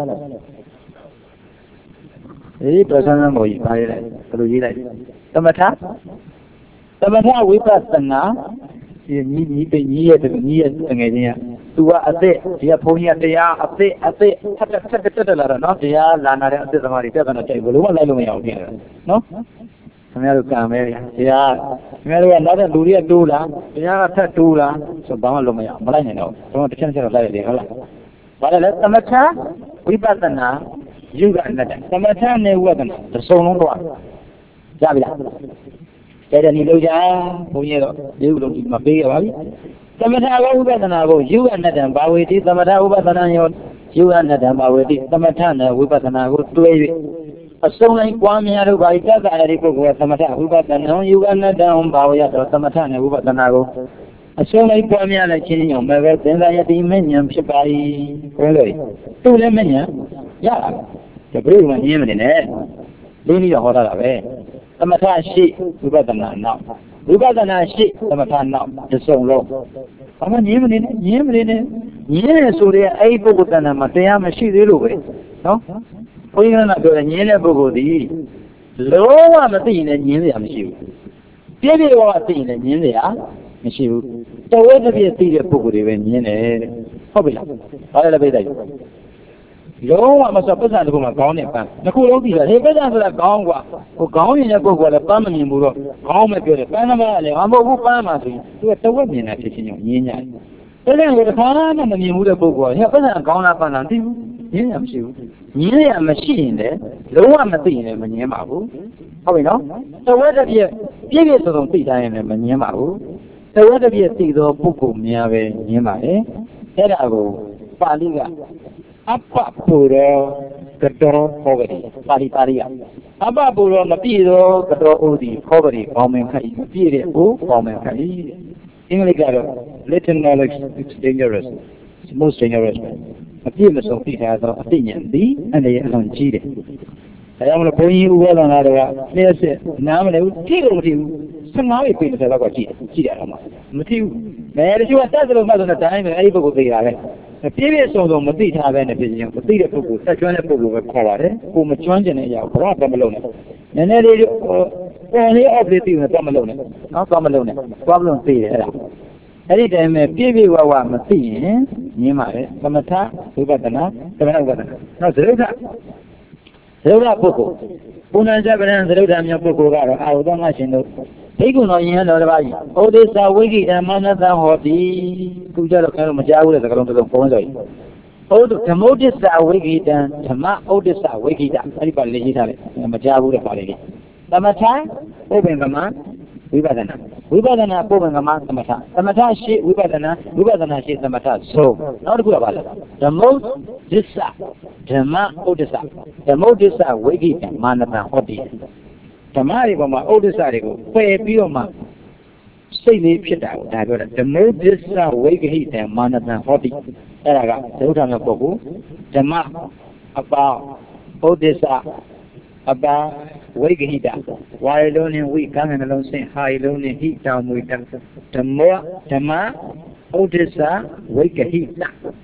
ဒီပသနာမို့ပါတယ်လေဘယ်လိုရေးလိုက်သမထဝိပဿနာညီရဲ့တငယ်ချင်းကသူကအသက်ဒီကဘုန်းကြီးကတရားအသက်ထပ်လာတော့နော်တရားလာနာတဲ့အသက်သမားတွေပြဿနာတိုက်ဘလို့မှလိုက်လို့မရဘူးပြင်တယ်နော်ခင်ဗျားတို့ကံပဲတရားခင်ဗျားတို့ကနောက်တဲ့လူတွေကတိုးလားတရားကထပ်တိုးလားဆိုဘာမှလုပ်မရမလိုက်နိုင်တော့ကျွန်တော်တစ်ချက်တော့လိုက်ရတယ်ဟုတ်လားဘာလဲသမထဝိပဿနာယုဂအနတ္တသမထနဲ့ဝိပဿနာတစ်စုံလုံးတော့ရပြီလားတဲ့ဒီလိုကြဘုန်းကြီးတော့ဒီလိုမပေးရပါဘူးသမထဝိပဿနာကိုယုအနတ္တဘာဝေတိသမထဝိပဿနာယောယုအနတ္တဘာဝေတိသမထနဲ့ဝိပဿနာကိုတွဲ၍အစုံလိုက်ပွားများတို့ဘာဤတက္ကရာဒီပုဂ္ဂိုလ်သမထဝိပဿနာယုအနတ္တဘာဝရတော့သမထနဲ့ဝိပဿနာကိုအစုံလိုက်ပွားများလိုက်ခြင်းကြောင့်မဲ့ပဲသင်္သာယတိမဉ္ဇဉ်ဖြစ်ပါ၏ဘယ်လိုသူ့လည်းမဉ္ဇဉ်ရတာတပည့်ကညင်းမနေနဲ့လင်းပြီးတော့ဟောတာပဲသမထရှိဝိပဿနာနောက်ဝိပဿနာရှိသမထနောက်တစ်စုံလုံးဘာမှညင်းမနေနဲ့ညင်းနေဆိုတဲ့အဲ့ဒီပုဂ္ဂိုလ်တဏ္ဍာမှာတရားမရှိသေးလို့ပဲနော်ဘုန်းကြီးကပြောတယ်ညင်းတဲ့ပုဂ္ဂိုလ်ဒီလုံးဝမသိရင်လည်းညင်းစရာမရှိဘူးပြည့်ပြည့်ဝဝသိရင်လည်းညင်းစရာမရှိဘူးတဝက်တစ်ပြည့်သိတဲ့ပုဂ္ဂိုလ်တွေပဲညင်းတယ်ဟုတ်ပြီလားဘာလဲပြိတ္တိုက်လုံးဝမဆိုပတ်စံတစ်ခုမှကောင်းတဲ့ပန်းတစ်ခုလုံးသိတယ်ဟေးပတ်စံဆိုတာကောင်းกว่าဟိုကောင်းရင်တဲ့ပုဂ္ဂိုလ်ကလည်းပန်းမမြင်ဘူးတော့ကောင်းမယ်ပြောတယ်ပန်းသမားကလည်းမဟုတ်ဘူးပန်းမှာဆိုရင်သူကတဝက်မြင်တာဖြစ်ချင်းကြောင့်ညင်းညာတယ်အဲ့ဒါကိုတစ်ခါမှမမြင်ဘူးတဲ့ပုဂ္ဂိုလ်ကဟေးပတ်စံကောင်းလားပန်းလားသိဘူးညင်းရမရှိဘူးညင်းရမရှိရင်လည်းလုံးဝမသိရင်လည်းမညင်းပါဘူးဟုတ်ပြီနော်တဝက်တစ်ပြည့်ပြည့်စုံသိတိုင်းရင်လည်းမညင်းပါဘူးတဝက်တစ်ပြည့်သိသောပုဂ္ဂိုလ်များပဲညင်းပါတယ်အဲ့ဒါကိုပါဠိကအပ္ပပူရောကတော်ဟောကြတယ်ပါဠိကအပ္ပပူရောမပြည့်သောကတော်ဥသည်ဟောကြတယ်ကောင်းမင်ခတ်ပြည့်တဲ့ကိုကောင်းမင်ခတ်အင်္ဂလိပ်ကတော့ little knowledge is dangerous it's most dangerous မပြည့်မစုံသိထားသောအသိဉာဏ်သည်အဲ့အလွန်ကြီးတယ်ဒါကြောင့်မလို့ဘုန်းကြီးဥပဒေတော်တွေကလျှက်စစ်နားမလဲဘူးထိလို့မထိဘူး15ပေ30လောက်ကကြည့်တယ်တော့မထိဘူးမဲတချို့ကတက်သလိုမှဆိုတော့တိုင်းပဲအဲ့ဒီပုဂ္ဂိုလ်သိတာပဲပြည့်ပြည့်စုံစုံမသိထားပဲနဲ့ဖြစ်ရင်မသိတဲ့ပုဂ္ဂိုလ်ဆက်ကျွမ်းတဲ့ပုဂ္ဂိုလ်ပဲခေါ်ပါတယ်ကိုမကျွမ်းကျင်တဲ့အရာကိုဘာမှမလုပ်နဲ့နည်းနည်းလေးပေါ်လေးအောက်လေးသိနေတော့မလုပ်နဲ့နော်တော့မလုပ်နဲ့သွားမလို့သိတယ်အဲ့ဒီတိုင်းပဲပြည့်ပြည့်ဝဝမသိရင်ညင်းပါတယ်သမထဝိပဿနာသမထဝိပဿနာနောက်သရုပ်ပုဂ္ဂိုလ်ပုဏ္ဏဇဗရံသရုပ်ဓာမြောက်ပုဂ္ဂိုလ်ကတော့အာဟုသောငါရှင်တို့ဒိဋ္ဌုံတော်ယင်တော်တစ်ပါးကြီးဩဒိသဝိကိဓမ္မနသဟောတိသူကြတော့ခင်ဗျားတို့မကြားဘူးတဲ့စကားလုံးတစ်လုံးပုံဆိုရင်ဓမ္မုဒ္ဒစ္စဝိကိတံဓမ္မဥဒ္ဒစ္စဝိကိတအဲ့ဒီပါလေးရေးထားတယ်မကြားဘူးတဲ့ပါလေးသမထပုပ္ပင်ကမဝိပဿနာပုပ္ပင်ကမသမထရှိဝိပဿနာရှိသမထဆိုနောက်တစ်ခုကပါလဲဓမ္မုဒ္ဒစ္စဓမ္မဥဒ္ဒစ္စဓမ္မုဒ္ဒစ္စဝိကိတံမာနတံဟောတိဓမ္မတွေပေါ်မှာဥဒ္ဒစ္စတွေကိုပယ်ပြီးတော့မှစိတ်လေးဖြစ်တာကိုဒါပြောတာဓမ္မုဒ္ဒစ္စဝိကိတံမာနတံဟောတိအဲ့ဒါကသရုပ်ထမြောက်ပုဂ္ဂိုလ်ဓမ္မအပါဥဒ္ဒစ္စအပါဝိကိတဝါရလုံးနဲ့ဝိကံနှလုံးစင်ဟာရလုံးနဲ့ဟိတောင်မွေတဓမ္မဥဒ္ဒစ္စဝိကိတ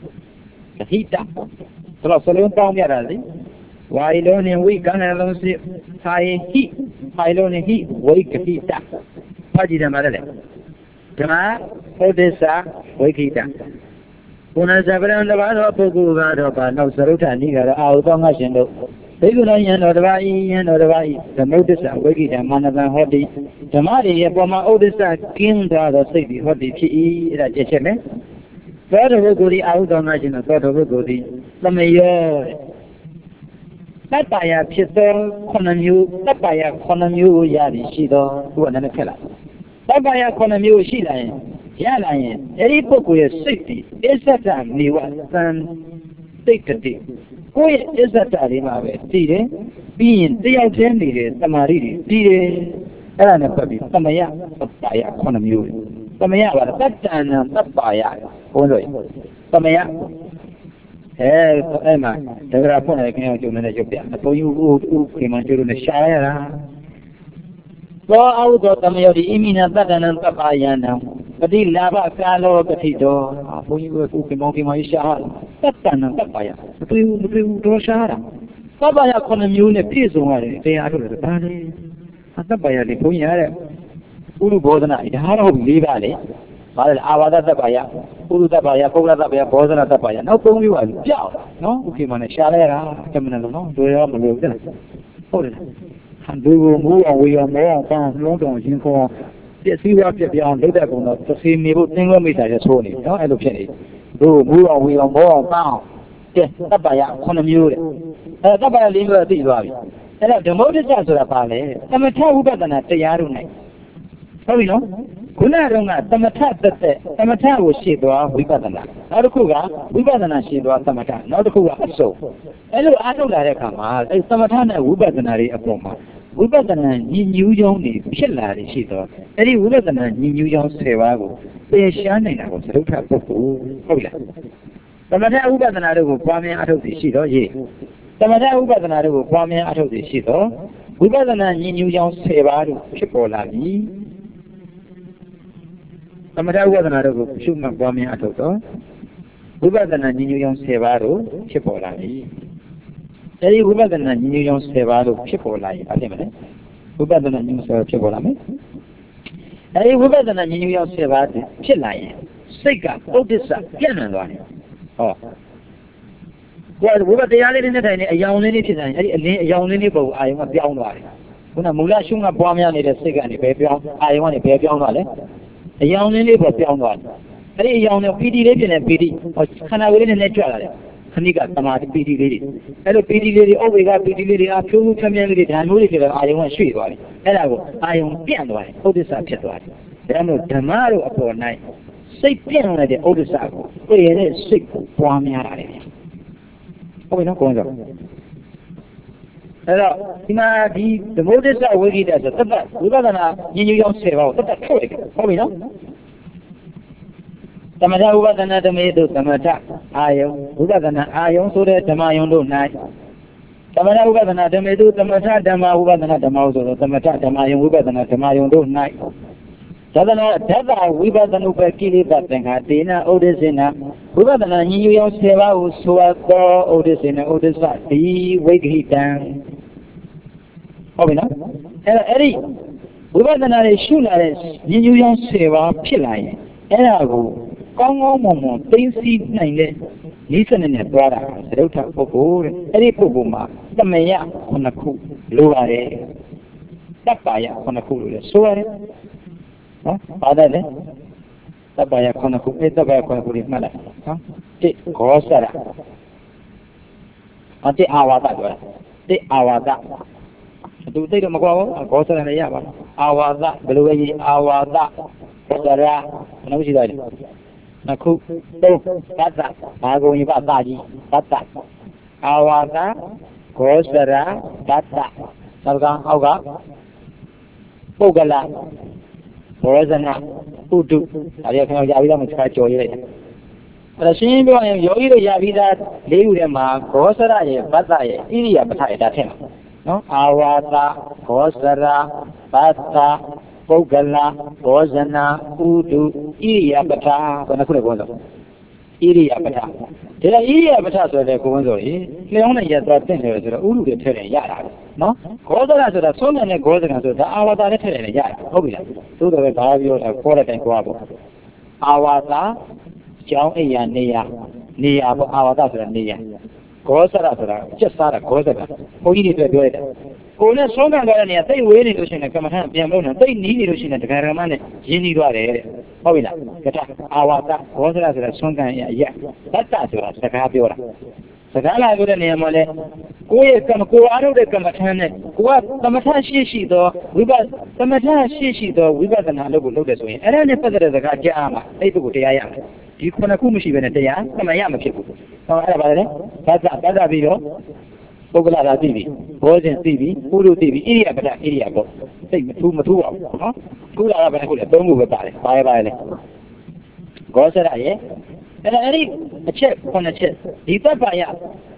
တော့စလုံးပေါင်းပြတာလေဝါရလုံးနဲ့ဝိကံနှလုံးစင်ဟာရဟိလုံးနဲ့ဟိဝိကိတဖတ်ကြည့်တယ်မှာလေဓမ္မဥဒ္ဒစ္စဝိကိတပုဏ္ဏဇဗရံတပါးသောပုဂ္ဂိုလ်ကတော့ဘာနောက်သရုပ်ထနိကတော့အာဟုသောငါရှင်တို့ဒိဋ္ဌုတော်ယံတော်တစ်ပါးဤယံတော်တစ်ပါးဤဓမ္မုဒ္ဒစ္စဝိကိတမာနတံဟောတိဓမ္မတွေရဲ့ပေါ်မှာဥဒ္ဒစ္စကင်းသွားသောစိတ်ဒီဟောတိဖြစ်၏အဲ့ဒါကြည့်ချက်မယ်သောတပုဂ္ဂိုလ်ဒီအာဟုသောငါရှင်တို့သောတပုဂ္ဂိုလ်ဒီသမယော tất cả yaဖြစ်သောခုနှစ်မျိုးtất cả yaခုနှစ်မျိုးကိုရသည်ရှိသောသူကလည်းခက်လာtất cả yaခုနှစ်မျိုးရှိလာရင်ရလာရင်အဲ့ဒီပုဂ္ဂိုလ်ရဲ့စိတ်ဒီအစ္ဆတနေဝသံတိတ်တိကိုယ့်ရဲ့အစ္ဆတလေးမှာပဲတည်တယ်ပြီးရင်တယောက်ချင်းနေတဲ့တမာရီတွေတည်တယ်အဲ့ဒါနဲ့ပတ်ပြီးသမယသတ္တယခုနှစ်မျိုးသမယပါတတ္တနာသတ္တယဘုန်းတော်သမယအဲ့မှာဒဂရဖွင့်တယ်ခင်ဗျားကျုံနေတဲ့ရုပ်ပြအပေါ်ယူဦးခင်မကျိုးလို့နဲ့ရှာရတာသောအောက်သောသမယဒီအမိနာတတ္တနာသတ္တယံနံပတိလာဘကာလောပတိတော်ဘုန်းကြီးကခင်မရှာတတ္တနာသတ္တယမတွေ့ဘူးတော့ရှာတာသတ္တယခုနှစ်မျိုးနဲ့ပြည့်စုံရတယ်တရားထုတ်တယ်ဒါလေသတ္တယလေးဘုန်းကြီးရတဲ့ဥရုဘောဓနာဒါတော့၄ပါးလေဘာလဲအာဝါဒသတ္တယဥရုသတ္တယပုဂ္ဂလသတ္တယဘောဓနာသတ္တယနောက်၃မျိုးပါကြောက်နော်ဥက္ကေမနဲ့ရှာလဲတာတမန်လုံးနော်တို့ရောမလို့တဲ့ဟုတ်တယ်ဟန်ဒူမူအဝေယမောကံလုံးတော်ရှင်ခေါ်ပြည့်စည်ဝပြည့်ပြောင်းလုပ်တဲ့ကောင်တော့သစီနေဖို့တင်းခွဲမိတာရဆိုးနေနော်အဲ့လိုဖြစ်နေတို့မူအဝေယမောကံတဲ့သတ္တယခုနှစ်မျိုးတဲ့သတ္တယ၄မျိုးသိသွားပြီအဲ့တော့ဓမ္မုဒ္ဒစ္စဆိုတာပါလေသမထဝိပဿနာတရားတို့နဲ့ဟုတ်ပြီနော်ခုနကတော့သမထသက်သမထကိုရှေ့သွားဝိပဿနာနောက်တစ်ခုကဝိပဿနာရှေ့သွားသမထနောက်တစ်ခုကအစုံအဲ့လိုအားထုတ်လာတဲ့အခါမှာအဲ့သမထနဲ့ဝိပဿနာတွေအပေါ်မှာဝိပဿနာညီညူးကြောင်းတွေဖြစ်လာတယ်ရှိတော့အဲ့ဒီဝိပဿနာညီညူးကြောင်း10ပါးကိုပယ်ရှားနိုင်တာကိုသရုပ်ထပုဂ္ဂိုလ်ဟုတ်လားသမထဝိပဿနာတို့ကိုပွားများအားထုတ်စီရှိတော့ရေးသမထဝိပဿနာတို့ကိုပွားများအားထုတ်စီရှိတော့ဝိပဿနာညီညူးကြောင်း10ပါးတို့ဖြစ်ပေါ်လာပြီသမထဝိပဿနာတို့ကိုရှုမှတ်ပွားများအထုတ်တော့ဝိပဿနာဉာဏ်ညူးကြောင်း10ပါးတို့ဖြစ်ပေါ်လာပြီ။အဲဒီဝိပဿနာဉာဏ်ညူးကြောင်း10ပါးတို့ဖြစ်ပေါ်လာရင်ဘာဖြစ်မလဲ။ဝိပဿနာဉာဏ်10ပါးဖြစ်ပေါ်လာမယ်။အဲဒီဝိပဿနာဉာဏ်ညူးကြောင်း10ပါးဖြစ်လာရင်စိတ်ကပုဒ္ဒစ္စပြန့်နှံ့သွားတယ်။ဟော။ဝိပဿတရားလေးနဲ့ထိုင်နေအယောင်လေးဖြစ်နေအဲဒီအလင်းအယောင်လေးပုံအာယုံကပြောင်းသွားတယ်။ခုနမူလရှုမှတ်ပွားများနေတဲ့စိတ်ကနေဘယ်ပြောင်းအာယုံကနေဘယ်ပြောင်းသွားလဲ။အယောင်လေးပေါ်ပြောင်းသွားတယ်။အဲ့ဒီအယောင်နဲ့ပီတိလေးပြင်နေပီတိခန္ဓာကိုယ်လေးနဲ့ကြွလာတယ်။ခဏိကသမာဓိပီတိလေးတွေအဲ့လိုပီတိလေးတွေဥပ္ပေကပီတိလေးတွေအဖြိုးဖြိုးဖြန်းဖြန်းလေးတွေဓာတ်မျိုးတွေဖြစ်လာအာယုံကရွှေ့သွားတယ်။အဲ့ဒါကိုအာယုံပြန့်သွားတယ်။ဥဒ္ဒစ္စဖြစ်သွားတယ်။ဒါကြောင့်ဓမ္မတို့အပေါ်၌စိတ်ပြန့်လာတဲ့ဥဒ္ဒစ္စကိုပြည့်ရတဲ့စိတ်ကိုပွားများတာလေ။ဟုတ်ပြီနော်ကိုယ်တော့အဲ့တော့ဒီမှာဒီသမုဒ္ဒစ္စဝိကိတဆိုတတ်ဝိပဿနာဉာဏ်ညူးကြောင်း10ပါးကိုတတ်ထုတ်လိုက်ဟုတ်ပြီနော်သမထဝိပဿနာဓမေတုသမထအာယုဝိပဿနာအာယုဆိုတဲ့ဓမ္မယုံတို့၌သမထဝိပဿနာဓမေတုသမထဓမ္မဝိပဿနာဓမ္မဆိုတော့သမထဓမ္မယုံဝိပဿနာဓမ္မယုံတို့၌သဒ္ဒနာဓတ္တဝိပဿနုပကိလေသာသင်္ခါတေနဥဒိစေနဝိပဿနာဉာဏ်ညူးကြောင်း10ပါးကိုဆိုအပ်သောဥဒိစေနဥဒိစ္စဒီဝိဂဟိတံဟုတ်ပြီနော်အဲ့ဒီဝိပဿနာတွေရှုလာတဲ့ဉာဏ်ညူးကြောင်း10ပါးဖြစ်လာရင်အဲ့ဒါကိုကောင်းကောင်းမွန်မွန်သိသိနိုင်တဲ့ဤစနစ်နဲ့သွားတာသရုပ်ထပုဂ္ဂိုလ်တဲ့အဲ့ဒီပုဂ္ဂိုလ်မှာသမယ9ခုလိုပါတယ်တပ္ပယ9ခုလို့လဲဆိုရတယ်နော်ပါတယ်လေတပ္ပယ9ခုအဲ့တပ္ပယ9ခုလေးမှတ်လိုက်နော်တိခောစရအတိအာဝါဒပြောတာတိအာဝါဒသူသိတော့မကွာဘူးခောစရလည်းရပါဘူးအာဝါဒဘယ်လိုပဲကြီးအာဝါဒခောစရဘယ်လိုရှိတယ်နှစ်ခုသုံးသတ္တဘာကုန်ရပသကြီးသတ္တအာဝါဒခောစရသတ္တသောကအောက်ကပုဂ္ဂလဘောဇနာဥဒုဒါရီခင်ဗျာရပြီးတော့မချာကြော်ရလိုက်အဲ့ဒါရှင်းပြောရင်ယောဂီတို့ရပြီးသား၄ခုထဲမှာခောစရရဲ့ဗတ္တရဲ့ဣရိယာပဋ္ဌရဲ့ဒါထင်ပါနော်အာဝါဒခောစရဗတ္တပုဂ္ဂလဘောဇနာဥဒုဣရိယာပဋ္ဌဘယ်နှခုလဲပြောဆိုဣရိယာပဋ္ဌဒါဣရိယာပဋ္ဌဆိုတဲ့ကိုယ်ဝန်ဆိုရင်လျှောင်းနဲ့ရက်သွားတင့်တယ်ဆိုတော့ဥဒုတွေထည့်တယ်ရတာနော်ခောစရဆိုတာသုံးတယ်နဲ့ခောစနာဆိုတာအာဝါဒနဲ့ထည့်တယ်ရတာဟုတ်ပြီလားသို့တော်ပဲဘာပြောတာခေါ်တဲ့တိုင်ခေါ်ပါအာဝါဒကျောင်းအိယာနေရာပေါ့အာဝါဒဆိုတာနေရာခောစရဆိုတာကျက်စားတာခောစရဘုန်းကြီးတွေပြောရတယ်ကိုယ်နဲ့ဆုံးခံသွားတဲ့နေရာသိဝေးနေလို့ရှိရင်ကမ္မထပြန်လို့နေသိနီးနေလို့ရှိရင်ဒကာရမနဲ့ရင်းနှီးသွားတယ်တဲ့ဟုတ်ပြီလားကတအာဝါဒခောစရဆိုတာဆုံးခံရတတ္တဆိုတာစကားပြောတာကားလာပြောတဲ့နေရာမှာလဲကိုယ့်ရဲ့ကိုအားထုတ်တဲ့ကမ္မထမ်းနဲ့ကိုကသမထရှိသောဝိပဿသမထရှိသောဝိပဿနာလုပ်ကိုလုပ်တယ်ဆိုရင်အဲ့ဒါနဲ့ပတ်သက်တဲ့စကားကြားမှာအဲ့ဒီကိုတရားရမယ်ဒီခုနှစ်ခုမရှိဘဲနဲ့တရားကမှရမဖြစ်ဘူးဟောအဲ့ဒါပါလေဘာသာပြီးတော့ပုဂ္ဂလာသာသိပြီဘောဇဉ်သိပြီပုရုသိပြီဣရိယာပဒဣရိယာပေါ့စိတ်မထူးပါဘူးနော်ကုလာကဘယ်နှခုလဲသုံးခုပဲပါတယ်ပါလေဂောစရရဲ့အဲ့ဒီအချက်9ချက်ဒီသဗ္ဗယ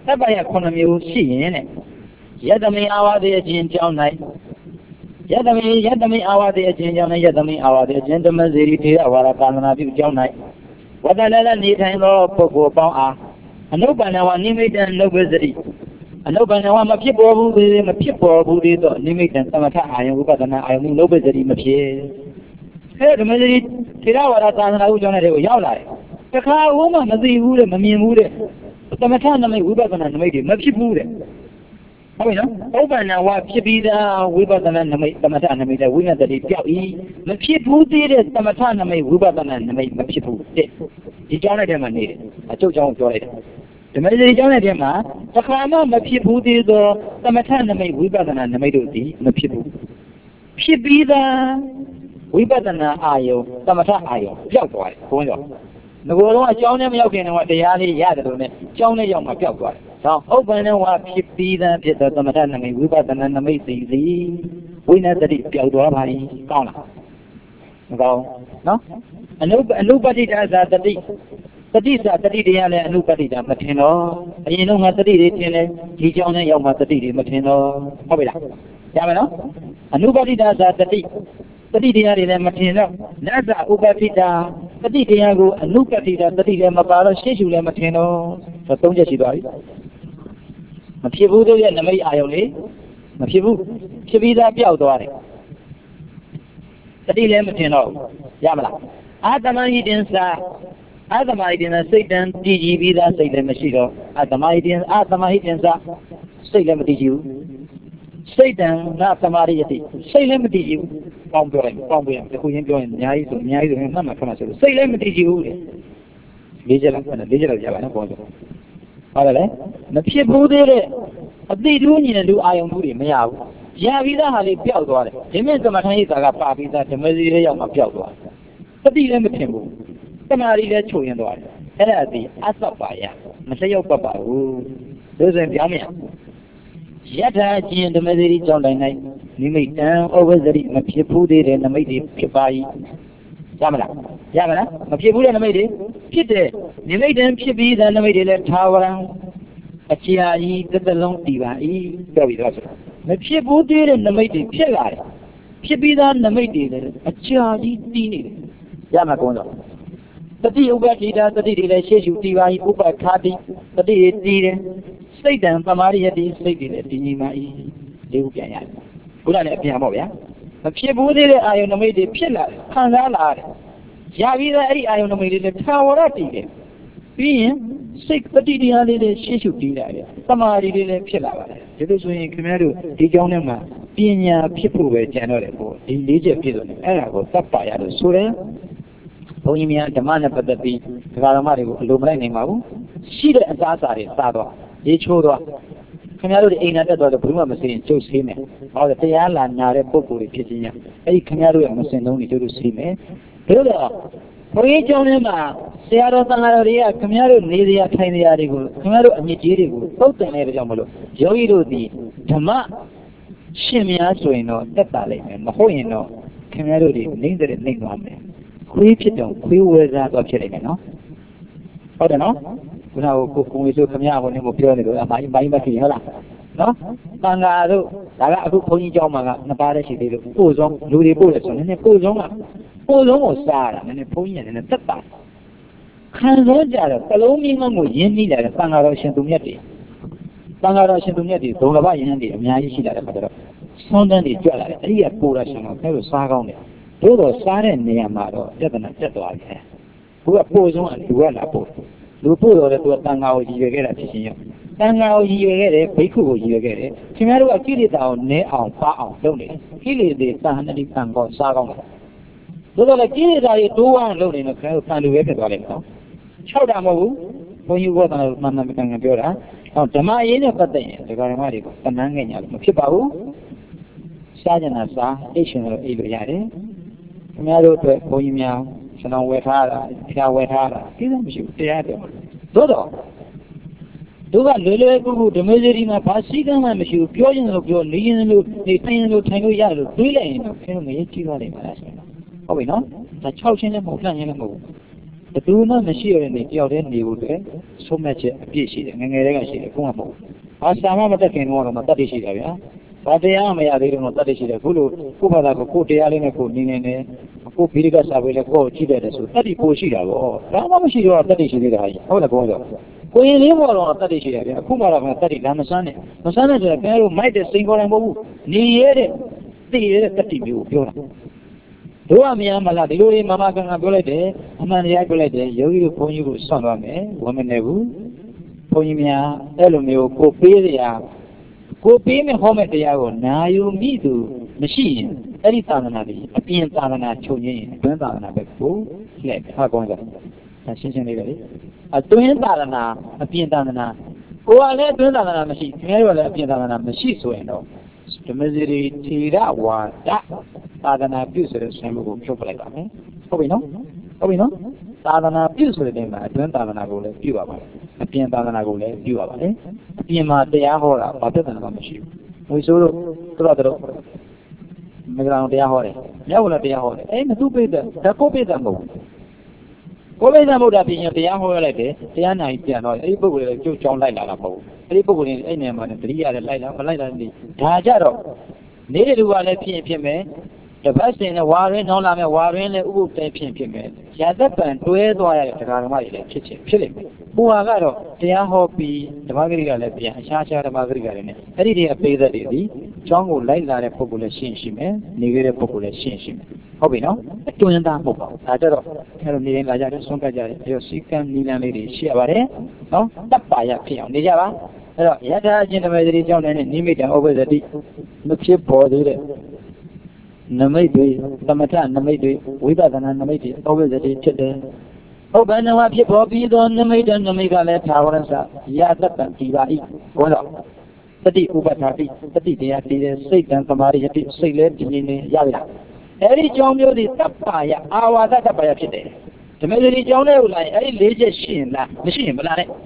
9မျိုးရှိရင်တဲ့ယတမေအာဝါဒေအချင်းကြောင်း၌ယတမေအာဝါဒေအချင်းကြောင်း၌ယတမေအာဝါဒေအချင်းဓမ္မစေရီထေရဝါဒကာမနာပြုကြောင်း၌ဝတ္တလလနေထိုင်သောပုဂ္ဂိုလ်ပေါင်းအားအနုပ္ပန္နဝနိမိတံနုပ္ပစရိအနုပ္ပန္နဝမဖြစ်ပေါ်ဘူးသေးတော့နိမိတံသမထအာယုဝိပဿနာအာယုနုပ္ပစရိမဖြစ်ဓမ္မစေရီထေရဝါဒကာမနာပြုကြောင်းတဲ့ကိုရောက်လာတယ်တခါဝမှမသိဘူးတဲ့မမြင်ဘူးတဲ့သမထနမိတ်ဝိပဿနာနမိတ်တွေမဖြစ်ဘူးတဲ့ဟုတ်ပြီနော်ဥပ္ပန္နဝဖြစ်ပြီးသားဝိပဿနာနမိတ်သမထနမိတ်တဲ့ဝိညာဉ်တည်းပြောက်ဤမဖြစ်ဘူးသေးတဲ့သမထနမိတ်ဝိပဿနာနမိတ်မဖြစ်ဘူးတဲ့ဒီကြောင်းတဲ့ထဲမှာနေတယ်အကျုပ်ကြောင်းပြောလိုက်တယ်ဓမ္မစေကြောင်းတဲ့ထဲမှာတခါမှမဖြစ်ဘူးသေးသောသမထနမိတ်ဝိပဿနာနမိတ်တို့သည်မဖြစ်ဘူးဖြစ်ပြီးသားဝိပဿနာအာယုသမထအာယုပြောက်သွားတယ်ဘုန်းတော်ငကိုယ်တော့အကြောင်းနဲ့မရောက်ခင်တော့တရားလေးရတယ်လို့နဲ့အကြောင်းနဲ့ရောက်မှပြောက်သွားတယ်။ဒါဥပ္ပန္နဝဖြစ်ပြီးသားဖြစ်သောသမထနမိတ်ဝိပဿနာနမိတ်စီဝိနသတိပြောက်သွားပါပြီ။ကောင်းလား။မကောင်းနော်။အနုပတိတာသာတတိသာတတိတရားနဲ့အနုပတိတာမထင်တော့အရင်တော့ငါတတိတွေထင်တယ်ဒီကြောင်းနဲ့ရောက်မှတတိတွေမထင်တော့ဟုတ်ပြီလား။ရမယ်နော်။အနုပတိတာသာတတိတရားတွေလည်းမထင်တော့နတ်သာဥပတိတာတတိတရားကိုအနုပတိတာတတိလည်းမပါတော့ရှင်းရှုလည်းမထင်တော့သုံးချက်ရှိသွားပြီမဖြစ်ဘူးတို့ရဲ့နမိတ်အာယုံလေးမဖြစ်ဘူးဖြစ်ပြီးသားပြောက်သွားတယ်တတိလည်းမထင်တော့ရမလားအာသမဟိတင်စာစိတ်တန်တည်ကြည်ပြီးသားစိတ်လည်းမရှိတော့အာသမဟိတင်စာစိတ်လည်းမတည်ကြည်ဘူးစိတ်တန်ကသမာဓိယတိစိတ်လည်းမတည်ကြည်ဘူးပေါင်းပြောရင်တခုချင်းပြောရင်အများကြီးဆိုမှတ်မှာခဏဆိုလို့စိတ်လည်းမတည်ကြည်ဘူးလေ၄ချက်လောက်ရပါနော်ပေါင်းပြောဟုတ်တယ်မဖြစ်ဘူးသေးတဲ့အတိတူးညင်လူအာယုံမှုတွေမရဘူးရပြီးသားဟာလေးပျောက်သွားတယ်ဒီမဲ့သမထရေးသာကပါပြီးသားဓမ္မစီလေးရောက်မှပျောက်သွားတယ်တတိလည်းမထင်ဘူးသမာဓိလည်းချုပ်ရင်သွားတယ်အဲ့ဒါအတိအသဗ္ဗယမလျော့ပတ်ပါဘူးလို့ဆိုရင်ပြောင်းမရယထာချင်းဓမ္မစရိကြောင့်တိုင်း၌နိမိတ်တံဩဝဇရိမဖြစ်ဘူးသေးတဲ့နမိတ်တွေဖြစ်ပါ၏ရမလားမဖြစ်ဘူးတဲ့နမိတ်တွေဖြစ်တယ်နိမိတ်တံဖြစ်ပြီးတဲ့နမိတ်တွေလည်းသာဝရံအချာကြီးတစ်သလုံးတည်ပါ၏ပြောပြီးတော့ဆိုမဖြစ်ဘူးသေးတဲ့နမိတ်တွေဖြစ်လာတယ်ဖြစ်ပြီးသားနမိတ်တွေလည်းအချာကြီးတည်နေတယ်ရမှာကုန်းတော့တတိဥပတိတာတတိတွေလည်းရှေ့ရှုတည်ပါ၏ဥပခါတိတတိတွေတည်တယ်စိတ်တံသမာဓိယတိစိတ်တွေလည်းတည်ငြိမ်ပါ၏လေးခုပြန်ရတယ်ခုနလည်းအပြန်ပေါ့ဗျာမဖြစ်ဘူးသေးတဲ့အာယုန်နမိတ်တွေဖြစ်လာတယ်ခံစားလာတယ်ရပြီးသားအဲ့ဒီအာယုန်နမိတ်တွေလည်းထာဝရတည်တယ်ပြီးရင်စိတ်ပฏิတရားလေးတွေရှေ့ရှုတည်လာတယ်သမာဓိတွေလည်းဖြစ်လာပါတယ်ဒီလိုဆိုရင်ခင်ဗျားတို့ဒီကြောင်းထဲမှာပညာဖြစ်ဖို့ပဲကြံတော့တယ်ပေါ့ဒီ၄ချက်ပြည့်စုံတယ်အဲ့ဒါကိုသဗ္ဗယလို့ဆိုတယ်ဘုန်းကြီးများဓမ္မနဲ့ပတ်သက်ပြီးဒကာတော်မတွေကိုအလိုမလိုက်နိုင်ပါဘူးရှိတဲ့အစားအစာတွေစားတော့ရေချိုးတော့ခင်ဗျားတို့ဒီအိမ်နဲ့တက်တော့ဘယ်သူမှမစင်ကျုပ်ဆေးမယ်ဟောတရားလာညာတဲ့ပုံကိုယ်တွေဖြစ်ခြင်းညအဲ့ဒီခင်ဗျားတို့ရဲ့မစင်သုံးတွေကျုပ်တို့ဆေးမယ်ဒါတော့ဘုန်းကြီးကျောင်းထဲမှာဆရာတော်သံဃာတော်တွေကခင်ဗျားတို့နေစရာထိုင်စရာတွေကိုခင်ဗျားတို့အညစ်အကြေးတွေကိုသုတ်တင်တဲ့ကြောင့်မလို့ယောဂီတို့ဒီဓမ္မရှင်များဆိုရင်တော့တက်တာလိမ့်မယ်မဟုတ်ရင်တော့ခင်ဗျားတို့ဒီနှိမ့်တဲ့နှိမ့်သွားမယ်ခွေးဖြစ်တော့ခွေးဝဲစားတော့ဖြစ်နေတယ်နော်ဟုတ်တယ်နော်ခုနကကိုဝေဆိုခင်ဗျားကလည်းပြောနေလို့အမိုင်းမဖြစ်ဟုတ်လားနော်သံဃာတို့ဒါကအခုဘုန်းကြီးကျောင်းမှာကနှစ်ပါးတည်းရှိသေးလို့ပို့ဆုံးလူတွေပို့တယ်ဆိုရင်လည်းပို့ဆုံးကိုစားတာနည်းနည်းဘုန်းကြီးကလည်းတက်တာခံစားကြတော့ကလုံးမင်းကိုရင်းနှီးလာတဲ့သံဃာတော်ရှင်သူမြတ်တွေဒုံလဘယဉ်တွေအများကြီးရှိလာတဲ့ခါကျတော့သွန်းတန်းတွေကြွလာတယ်အဲ့ဒီကပို့တာရှင်တော့ခဲလို့စားကောင်းတယ်တို့တော့စားတဲ့နေရာမှာတော့ပြဿနာတက်သွားတယ်သူကပို့ဆုံးကလူကလာပို့လူပို့တော့လည်းသူကတန်ဃာကိုရည်ရွယ်ခဲ့တာဖြစ်ချင်းရောတန်ဃာကိုရည်ရွယ်ခဲ့တယ်ဘိက္ခုကိုရည်ရွယ်ခဲ့တယ်ခင်ဗျားတို့ကကိလေသာကိုနည်းအောင်ပါအောင်လုပ်နေတယ်ကိလေသာသဟနတိကံကောစားကောင်းတယ်တို့တော့လည်းကိလေသာတွေတိုးအောင်လုပ်နေတော့ခင်ဗျားတို့တန်လူပဲဖြစ်သွားလိမ့်မယ်နော်၆တာမဟုတ်ဘူးဘုန်းကြီးဘောတော်မှန်မှန်ကန်ကန်ပြောတာဟောဓမ္မရေးနဲ့ပတ်သက်ရင်ဒကာဓမ္မတွေကိုတဏှာငယ်ညာလို့မဖြစ်ပါဘူးရှားကြတာစားအိတ်ရှင်လို့အိတ်လို့ရတယ်ခင်ဗျားတို့အတွက်ဘုန်းကြီးများကျွန်တော်ဝယ်ထားတာဖျားဝယ်ထားတာကိစ္စမရှိဘူးတရားတယ်သို့တော့တို့ကလွယ်လွယ်ကူကူဓမ္မစရိမှာဘာစည်းကမ်းမှမရှိဘူးပြောရင်လို့ပြောနေရင်လို့နေထိုင်ရင်လို့ထိုင်လို့ရတယ်လို့တွေးလိုက်ရင်တော့ခင်ဗျားတို့ငရေကြီးသွားလိမ့်မယ်ဆိုတော့ဟုတ်ပြီနော်ဒါ6ချင်းလည်းမဟုတ်လှမ်းချင်းလည်းမဟုတ်ဘယ်သူမှမရှိရတဲ့နေတယောက်တည်းနေဖို့အတွက်ဆုံးမချက်အပြည့်ရှိတယ်ငငယ်တွေကရှိတယ်ခုမှမဟုတ်ဘာစာမှမတက်ခင်တော့တတ်သိရှိတာဗျာဘာတရားမရသေးတော့တတ်သိရှိတယ်ခုလိုကိုယ့်ဘာသာကိုတရားလေးနဲ့ကိုနေနေနဲ့ကိုဘိရိကစာပေနဲ့ကိုကြည့်တယ်ဆိုတတ်သိပို့ရှိတာပေါ့ဒါမှမရှိတော့တတ်သိရှိသေးတာကြီးဟုတ်တယ်ကောတော့ကိုရင်လေးပေါ်တော့တတ်သိရှိတယ်ဗျာအခုမှတော့တတ်သိလမ်းမဆန်းနဲ့မဆန်းနဲ့ဆိုတော့ခင်ဗျားတို့မိုက်တဲ့စိန်ခေါ်တယ်မဟုတ်ဘူးနေရတဲ့သိရတဲ့တတ်သိမျိုးကိုပြောတာတို့ကမြန်မလားဒီလိုလေးမမကန်ကန်ပြောလိုက်တယ်အမှန်တရားပြောလိုက်တယ်ယောဂီတို့ဘုန်းကြီးကိုဆွန့်သွားမယ်ဝမ်းမနေဘူးဘုန်းကြီးများအဲ့လိုမျိုးကိုပေးရကိုပေးမယ်ဟောမယ်တရားကိုနာယူမိသူမရှိရင်အဲ့ဒီသာသနာတွေအပြင်သာသနာချုပ်ငင်းရင်အတွင်းသာသနာပဲကိုလှည့်ဟာကောင်းကြတယ်ရှင်းရှင်းလေးပဲလေအတွင်းသာသနာအပြင်သာသနာကိုကလည်းအတွင်းသာသနာမရှိခင်ဗျားတို့ကလည်းအပြင်သာသနာမရှိဆိုရင်တော့ဓမ္မစရိထေရဝါဒသာသနာပြုဆိုတဲ့ဆံမှုကိုဖြုတ်ပလိုက်ပါမယ်ဟုတ်ပြီနော်ဟုတ်ပြီနော်သာသနာပြုဆိုတဲ့နေရာအတွင်းသာသနာကိုလည်းပြုပါပါအပြင်သာသနာကိုလည်းပြုပါပါလေအပြင်မှာတရားဟောတာဘာပြဿနာမှမရှိဘူးငွေဆိုးတို့တို့မင်္ဂလာတရားဟောတယ်မြောက်ဝလာတရားဟောတယ်မသူပိတ်တဲ့ဒါကိုပိတ်တဲ့မဟုတ်ဘူးကိုပိတ်တဲ့မဟုတ်တာပြင်တရားဟောရလိုက်တယ်တရားနာကြီးပြန်တော့အဲ့ဒီပုဂ္ဂိုလ်တွေကြိုးကြောင်းလိုက်လာတာမဟုတ်ဘူးအဲ့ဒီပုဂ္ဂိုလ်တွေအဲ့နေရာမှာတတိယလည်းလိုက်လာမလိုက်လာနေဒါကြတော့နေတဲ့လူကလည်းဖြစ်မယ်တပတ်စင်နဲ့ဝါရင်းနှောင်းလာမယ်ဝါရင်းလည်းဥပုပ်တဲဖြစ်မယ်ရာသက်ပံတွဲသွားရတဲ့တရားဓမ္မတွေလည်းဖြစ်လိမ့်မယ်ဘုရားကတော့တရားဟောပြီးဓမ္မဂရိကလည်းပြန်အခြားဓမ္မဂရိကတွေနဲ့အဲ့ဒီတွေအပေးသက်တွေဒီကျောင်းကိုလိုက်လာတဲ့ပုဂ္ဂိုလ်လည်းရှိမယ်နေခဲ့တဲ့ပုဂ္ဂိုလ်လည်းရှိမယ်ဟုတ်ပြီနော်အတွင်းသားမဟုတ်ပါဘူးဒါကြတော့အဲ့လိုနေရင်လာကြတယ်ဆုံးကကြတယ်အဲ့တော့စီကံနီလန်လေးတွေရှိရပါတယ်နော်တပ်ပါရဖြစ်အောင်နေကြပါအဲ့တော့ယထာအချင်းဓမ္မစရိကျောင်းနဲ့နိမိတံဥပ္ပဇ္ဇတိမဖြစ်ပေါ်သေးတဲ့နမိတ်တွေသမထနမိတ်တွေဝိပဿနာနမိတ်တွေဥပ္ပဇ္ဇတိဖြစ်တယ်ဥပ္ပန္နဝဖြစ်ပေါ်ပြီးသောနမိတ်နမိတ်ကလည်းသာဝရစယတတ္တတိပါဤဘောတော့တတိဥပ္ပထာတိတတိတရားတည်တဲ့စိတ်တံသမာဓိယတိစိတ်လဲတည်နေရပြီလားအဲ့ဒီကြောင်းမျိုးတွေတပ်ပါရအာဝါဒတပ်ပါရဖြစ်တယ်ဓမ္မစရိကြောင်းနဲ့ဥလာရင်အဲ့ဒီ၄ချက်ရှိရင်လားမရှိရင်မလားနဲ့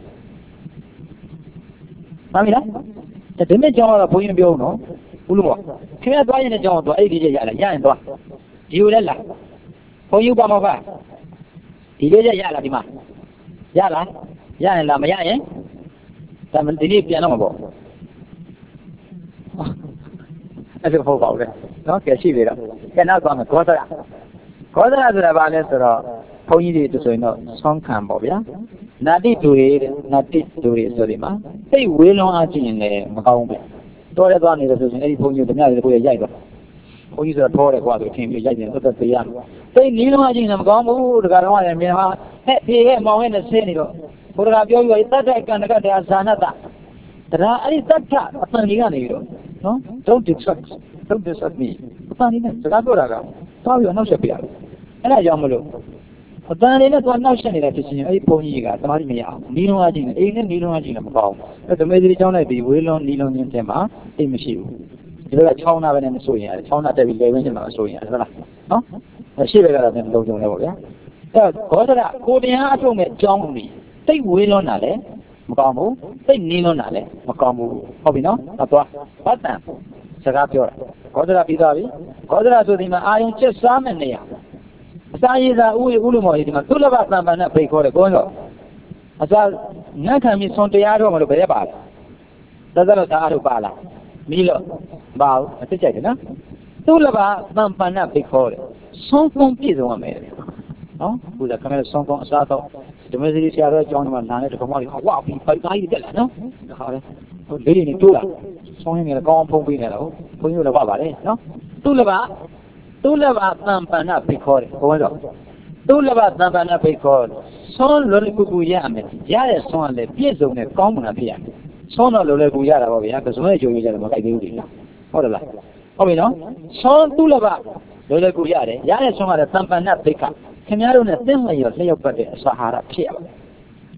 မှန်ပြီလားဒီမဲ့ကြောင်းကတော့ဘုန်းကြီးပြောဦးနော်ဦးလို့ပေါ့ခင်ဗျားသွားရင်လည်းကြောင်းတော့အဲ့ဒီ၄ချက်ရလားရရင်သွားဒီလိုလဲလားဘုန်းကြီးပါမောကဒီ၄ချက်ရလားဒီမှာရလားရရင်လားမရရင်ဒါမှဒီနေ့ပြန်တော့မှာပေါ့အဲ့ဒါဟုတ်ပါဦးလေနော်ကဲရှိပြီတော့ကဲနောက်သွားမယ်ဂေါသရဆိုတာဘာလဲဆိုတော့ဘုန်းကြီးတွေဆိုရင်တော့ဆောင်းခံပေါ့ဗျာနာတိတူတွေနာတိတူတွေဆိုဒီမှာစိတ်ဝေးလွန်အားကြည့်ရင်လည်းမကောင်းဘူးပဲတော်ရဲသွားနေတယ်ဆိုရင်အဲ့ဒီဘုန်းကြီးတို့ဓမြတွေကိုရိုက်တော့ဘုန်းကြီးဆိုတော့ထောတယ်ကွာဆိုထင်ပြီးရိုက်နေသက်သက်သေးရစိတ်နီးလွန်အားကြည့်ရင်မကောင်းဘူးတခါတော့လည်းမြန်ဟာဟဲ့ဖေဟဲ့မောင်ဟဲ့နဲ့ဆင်းနေတော့ဘုရားပြောပြီးတတ္တကန္တကတရားဇာနတတရားအဲ့ဒီတတ္ထအတန်ကြီးကနေပြီးတော့နော် don't distract me အတန်ကြီးနဲ့စကားပြောတာကသွားပြီးနောက်ဆက်ပြရတယ်အဲ့ဒါကြောင့်မလို့အတန်လေးနဲ့သွားနောက်ဆက်နေတဲ့ဖြစ်ချင်းအဲ့ဒီဘုန်းကြီးကသမားကြီးမရအောင်နီးလုံးအားကြီးနေအိမ်နဲ့နီးလုံးအားကြီးနေမကောင်းဘူးအဲ့ဓမ္မစရိကျောင်းလိုက်ပြီးဝေးလုံးနီးလုံးချင်းတဲ့မှာအိမ်မရှိဘူးဒီလိုကချောင်းနာပဲနဲ့မဆိုရင်ရတယ်ချောင်းနာတက်ပြီးလေဝင်းချင်းမှာမဆိုရင်ရတယ်ဟုတ်လားနော်ရှိပဲကတော့လည်းလုံခြုံတယ်ပေါ့ဗျာအဲ့တော့ဂေါသရကိုတရားအထုတ်မဲ့ကျောင်းကြီးတိတ်ဝေးလုံးတာလေမကောင်းဘူးတိတ်နီးလုံးတာလေမကောင်းဘူးဟုတ်ပြီနော်သွားပတ်တန်စကားပြောတာဂေါသရပြီးသွားပြီဂေါသရဆိုဒီမှာအာယုံချက်စားမဲ့နေရအစာရည်သာဥလူမော်ဒီမှာသုလဘသံပန်နဲ့ဖိတ်ခေါ်တယ်ကိုင်းတော့အစာငတ်ခံပြီးဆွန်တရားတော့မလို့ဘယ်ရက်ပါလဲသဇလို့သားတို့ပါလားမီးလို့ပါဘူးအစ်ကြိုက်တယ်နော်သုလဘသံပန်နဲ့ဖိတ်ခေါ်တယ်ဆုံးဖုံးပြည့်စုံရမယ်နော်ဘုရားခမဲဆုံးဖုံးအစားတော့ဓမ္မစရိဆရာတော်ကျောင်းမှာနားနဲ့တက္ကမတွေဝါပြီးပိုက်သားကြီးတက်လာနော်ဒါခါလဲဟိုလေးတွေနေတိုးလာဆောင်းရင်းလည်းကောင်းဖုံးပေးနေတာဟုတ်ဘုန်းကြီးတို့လည်းပါပါတယ်နော်သုလဘသံပန္နဖိတ်ခေါ်တယ်ဘုန်းတော်သုလဘသံပန္နဖိတ်ခေါ်ဆွမ်းလွယ်ကူကူရမယ်ရတဲ့ဆွမ်းကလည်းပြည့်စုံတဲ့ကောင်းမွန်တာဖြစ်ရမယ်ဆွမ်းတော့လွယ်ကူရတာပေါ့ဗျာကစွန်းရဲ့ကြုံရကြတယ်မကြိုက်သေးဘူးလေဟုတ်တယ်လားဟုတ်ပြီနော်ဆွမ်းသုလဘလွယ်ကူရတယ်ရတဲ့ဆွမ်းကလည်းသံပန္နဖိတ်ခခင်ဗျားတို့နဲ့သင်ဝင်ရလျှောက်ပတ်တဲ့အစာဟာရဖြစ်ရပါ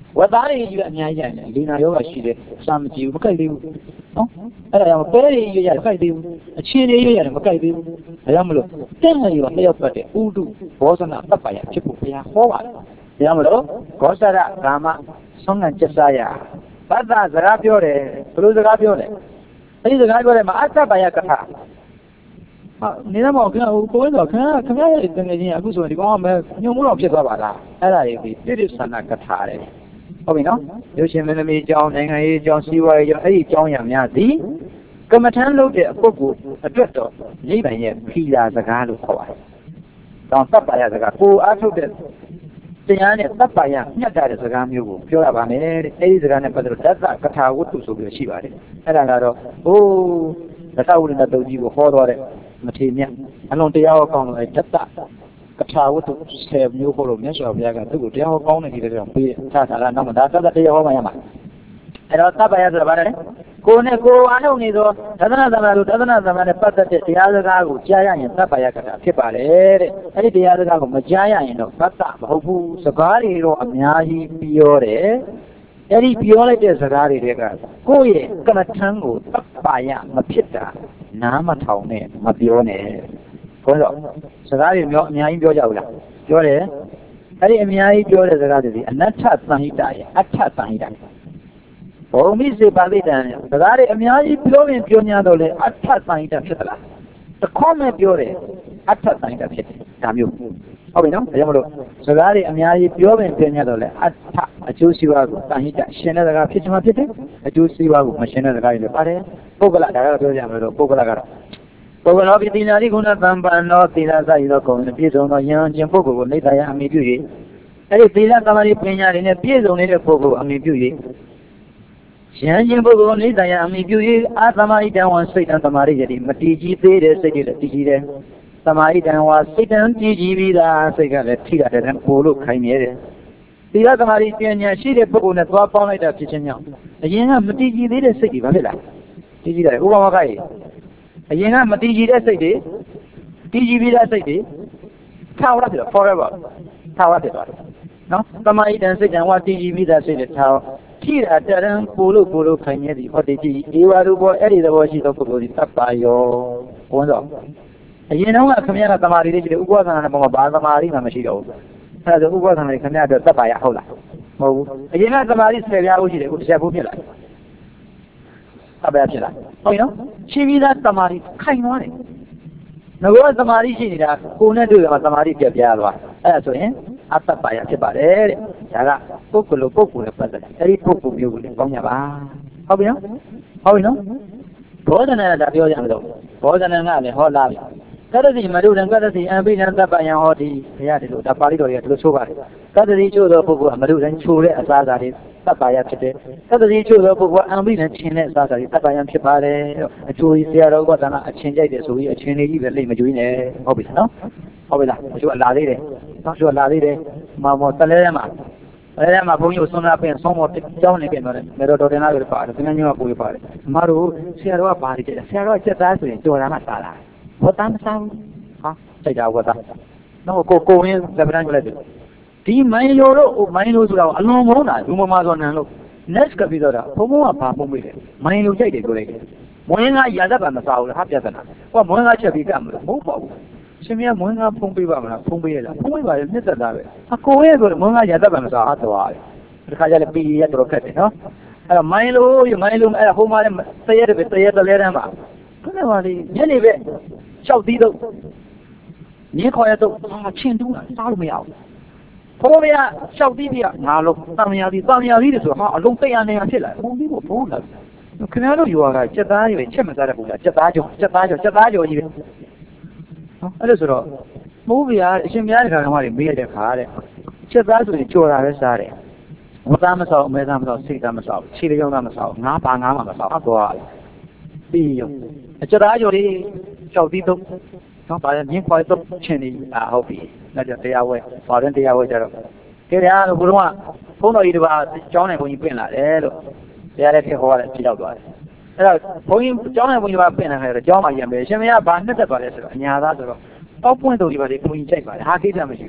ဝတ်သားတွေယူအများကြီးရတယ်ဒီနာယောဂရှိတယ်စာမကြည့်ဘူးမကြိုက်သေးဘူးနော်အဲ့ဒါကြောင့်ပဲတွေယူရတယ်မကြိုက်သေးဘူးအချင်းတွေယူရတယ်မကြိုက်သေးဘူးဒါကြောင့်မလို့တဲ့ရရောလျှောက်ပတ်တဲ့ဥဒုဘောဇနာတပ္ပယဖြစ်ဖို့ဘုရားဟောပါတယ်ဒါကြောင့်မလို့ဂောသရကာမဆုံးငံကျက်စားရဘတ်သားစကားပြောတယ်ဘယ်လိုစကားပြောလဲအဲ့ဒီစကားပြောတယ်မှာအတ္တပယကထာနေတော့မောင်ခင်ဗျကိုယ်တော့ခင်ဗျရဲ့တကယ်ချင်းအခုဆိုရင်ဒီကောင်ကမဲညုံမှုတော့ဖြစ်သွားပါလားအဲ့ဒါတွေပြည့်စုံနာကထာတယ်ဟုတ်ပြီနော်ရုပ်ရှင်မင်းသမီးအကြောင်းနိုင်ငံရေးအကြောင်းစီးပွားရေးအကြောင်းအဲ့ဒီအကြောင်းအရာများသည်ကမ္မထမ်းလုပ်တဲ့အပုဂ္ဂိုလ်အတွက်တော့နိဗ္ဗာန်ရဲ့ဖီလာစကားလို့ခေါ်ပါတယ်။တောင်တပ်ပါရစကားကိုအားထုတ်တဲ့တရားနဲ့တပ်ပါရညှက်တဲ့စကားမျိုးကိုပြောရပါမယ်တဲ့။အဲဒီစကားနဲ့ပတ်သက်လို့တသကထာဝတ္ထုဆိုပြီးရှိပါတယ်။အဲ့ဒါကတော့သတ္တဝိနတုတ်ကြီးကိုဟောတော်တဲ့မထေရမြတ်အလုံးတရားဟောကောင်းလို့အဲတသကထာဝတ္ထု10မျိုးဟောလို့မြတ်စွာဘုရားကသူ့ကိုတရားဟောကောင်းတဲ့ဒီတဲ့ကြောင့်ပေးထားတာလားနောက်မှဒါတသတရားဟောမှရမှာအဲ့တော့တပ်ပါရဆိုတာဗါတယ်ကိုယ်နဲ့ကိုယ်အားထုတ်နေသောသဒ္ဒနာသမารတို့သဒ္ဒနာသမารနဲ့ပတ်သက်တဲ့တရားစကားကိုကြားရရင်တပ်ပါရကတာဖြစ်ပါတယ်တဲ့အဲ့ဒီတရားစကားကိုမကြားရရင်တော့ဘတ်တမဟုတ်ဘူးစကားတွေတော့အများကြီးပြောတယ်အဲ့ဒီပြောလိုက်တဲ့စကားတွေကကိုယ့်ရဲ့ကမ္မထမ်းကိုတပ်ပါရမဖြစ်တာနားမထောင်နဲ့မပြောနဲ့ဘုန်းတော်စကားတွေမျိုးအများကြီးပြောကြဘူးလားပြောတယ်အဲ့ဒီအများကြီးပြောတဲ့စကားတွေအနတ္ထသံဟိတရဲ့အဋ္ဌသံဟိတဘုံမိစေပါဠိတန်စကားတွေအများကြီးပြောရင်ပြော냐တော့လေအဋ္ဌသံဟိတဖြစ်သလားတခေါမဲ့ပြောတယ်အဋ္ဌသံဟိတဖြစ်တယ်ဒါမျိုးဟုတ်ပြီနော်ဒါကြောင့်မလို့စကားတွေအများကြီးပြောရင်ပြော냐တော့လေအဋ္ဌအကျိုးစီးပွားကိုသံဟိတရှင်တဲ့စကားဖြစ်ချင်မှဖြစ်တယ်အကျိုးစီးပွားကိုမရှင်တဲ့စကားတွေလည်းပါတယ်ပုဂ္ဂလဒါကတော့ပြောကြမှာလို့ပုဂ္ဂလကတော့ပုဂ္ဂလောပိသီနာတိကုဏသံပန္နောသီလစရည်သောကုံပြည့်စုံသောယံကျင်ပုဂ္ဂိုလ်ကိုနိဗ္ဗာန်အမိပြု၍အဲ့ဒီသီလသမာဓိပညာတွေနဲ့ပြည့်စုံနေတဲ့ပုဂ္ဂိုလ်အမိပြု၍ယံကျင်ပုဂ္ဂိုလ်နိဗ္ဗာန်အမိပြု၍အာသမဟိတံဝါစိတ်တံသမာဓိယတိမတည်ကြည်သေးတဲ့စိတ်တွေလည်းတည်ကြည်တယ်သမာဟိတံဝါစိတ်တံတည်ကြည်ပြီးသားစိတ်ကလည်းထိရတယ်ပို့လို့ခိုင်းနေတယ်သီလသမာဓိပညာရှိတဲ့ပုဂ္ဂိုလ်နဲ့သွားပေါင်းလိုက်တာဖြစ်ခြင်းကြောင့်အရင်ကမတည်ကြည်သေးတဲ့စိတ်တွေဘာဖြစ်လဲတည်ကြည်တယ်ဥပမာကကြီးအရင်ကမတည်ကြည်တဲ့စိတ်တွေတည်ကြည်ပြီးသားစိတ်တွေထားရဖြစ်တော့ forever ထားရဖြစ်သွားတယ်နော်သမာဟိတံစိတ်တံဝါတည်ကြည်ပြီးသားစိတ်တွေထားထိတာတရံပို့လို့ခိုင်းနေသည်ဟောဒီကြည်ဧဝရူဘောအဲ့ဒီသဘောရှိသောပုဂ္ဂိုလ်ဒီသဗ္ဗယောဘုန်းတော်အရင်တော့ခင်ဗျားကသမာဓိလေးရှိတယ်ဥပဒနာနဲ့ပုံမှာဘာသမာဓိမှမရှိတော့ဘူးအဲ့ဒါဆိုဥပဒနာလေးခင်ဗျားအတွက်သဗ္ဗယဟုတ်လားမဟုတ်ဘူးအရင်ကသမာဓိ10ပြားလို့ရှိတယ်အခု10ဘူးဖြစ်လာသဗ္ဗယဖြစ်လာဟုတ်နော်ရှင်းပြီးသားသမာဓိခိုင်သွားတယ်ငါကသမာဓိရှိနေတာကိုယ်နဲ့တွေ့ရမှာသမာဓိပြတ်ပြားသွားအဲ့ဒါဆိုရင်အတ္တပါယဖြစ်ပါတယ်တဲ့ဒါကပုဂ္ဂိုလ်နဲ့ပတ်သက်တယ်အဲ့ဒီပုဂ္ဂိုလ်မျိုးကိုလည်းကောင်းကြပါဟုတ်ပြီနော်ဟုတ်ပြီနော်ဘောဓနာကပြောကြမှာတော့ဘောဓနာကလည်းဟောလာပြီသတ္တတိမရုဒံကတ္တတိအဘိဓမ္တပ္ပယံဟောတိဘုရားဒီလိုဒါပါဠိတော်တွေကဒီလိုဆိုပါတယ်သတ္တတိချို့သောပုဂ္ဂိုလ်ကမရုဒံချိုတဲ့အစားအစာတွေသဗ္ဗယဖြစ်တယ်သတ္တတိချို့သောပုဂ္ဂိုလ်ကအဘိဓမ္ချင်းတဲ့အစားအစာတွေသဗ္ဗယံဖြစ်ပါတယ်အကျိုးကြီးဆရာတော်ကသာအချင်းကြိုက်တယ်ဆိုပြီးအချင်းလေးကြီးပဲလိမ့်မကြွေးနဲ့ဟုတ်ပြီနော်ဟုတ်ပြီလားအကျိုးလာသေးတယ်နောက်ကျိုးလာသေးတယ်မောတလဲထဲမှာဘုန်းကြီးကိုဆုံးနာပြင်ဆုံးမကြောင်းနေပြင်တော့တယ်မေတော်တင်လာလို့ပါတယ်ခင်ဗျားညောပူပါတယ်အမတို့ဆရာတော်ကဘာတွေကြည့်လဲဆရာတော်ကစက်သားဆိုရင်ကြော်တာမှစားလာဘောတမ်းမစားဘူးဟာစိတ်ဓာတ်ဘောသားတော့ကိုဝင်းလက်ပန်းကြလိုက်တယ်ဒီမိုင်းလိုတော့မိုင်းလိုဆိုတာအလွန်မုန်းတာလူမမာဆိုနန်လို့ next ကပြီးတော့ဘုံဘုံကဘာပုံမိတယ်မိုင်းလိုကြိုက်တယ်ပြောလိုက်တယ်မွင်းကရာသက်ပါမစားဘူးလားဟာပြဿနာဟောမွင်းကချက်ပြီးကမလို့မဟုတ်ပါဘူးရှင်မမွင်းကဖုံးပေးပါမလားဖုံးပေးရလားဖုံးပေးပါလေနှစ်သက်သားပဲအကိုရဲ့ဆိုမွင်းကရာသက်ပါမစားသွားတယ်ဒီခါကျလည်းပြီးရတော့ခက်တယ်နော်အဲ့တော့မိုင်းလိုအဲ့ဒါဟိုမှာလည်းတရက်တလဲတန်းပါခဏပါလေညနေပဲရှောက်သီးတော့မြင်းခေါ်ရတော့ချင်းတူးတာစားလို့မရဘူးဘုံမရရှောက်သီးပြငါလုံးတမယာသီးတယ်ဆိုဟာအလုံး100နေဖြစ်လာဘုံသီးကိုဘုံလာခင်ဗျားတို့ယူကစက်သားတွေချက်မစားတဲ့ပုံစံစက်သားကြောကြီးပဲနော်အဲ့လိုဆိုတော့မိုးပြားအရှင်ပြားတဲ့ခါကမှမေးရတဲ့ခါတဲ့ချက်သားဆိုရင်ကြော်တာပဲစားတယ်ဝသားမစားအမဲသားမစားစိတ်သားမစားခြေလျောင်းသားမစားငါးပါငါးမှမစားတော့ပြီးရောအချက်သားကြော်လေးရှောက်သီးတော့နော်ပါမြင်းခွာတော့ချင်းနေဟုတ်ပြီနောက်ကျတရားဝဲပါရင်တရားဝဲကြတော့ကြရလို့ဘုရားဖုန်းတော်ကြီးတပါကျောင်းနိုင်ဘုန်းကြီးပြင်လာတယ်လို့တရားလည်းဖြစ်ဟောရတယ်ဖြစ်တော့သွားတယ်အဲ့တော့ဘုန်းကြီးကျောင်းနိုင်ဘုန်းကြီးကပြင်လာခဲ့တော့ကျောင်းမှာရံပဲရှင်မရဘာနှစ်သက်ပါလဲဆိုတော့အညာသားဆိုတော့တောက်ပွင့်တော်ကြီးပါလေဘုန်းကြီးကြိုက်ပါလေဟာကိစ္စမရှိဘူး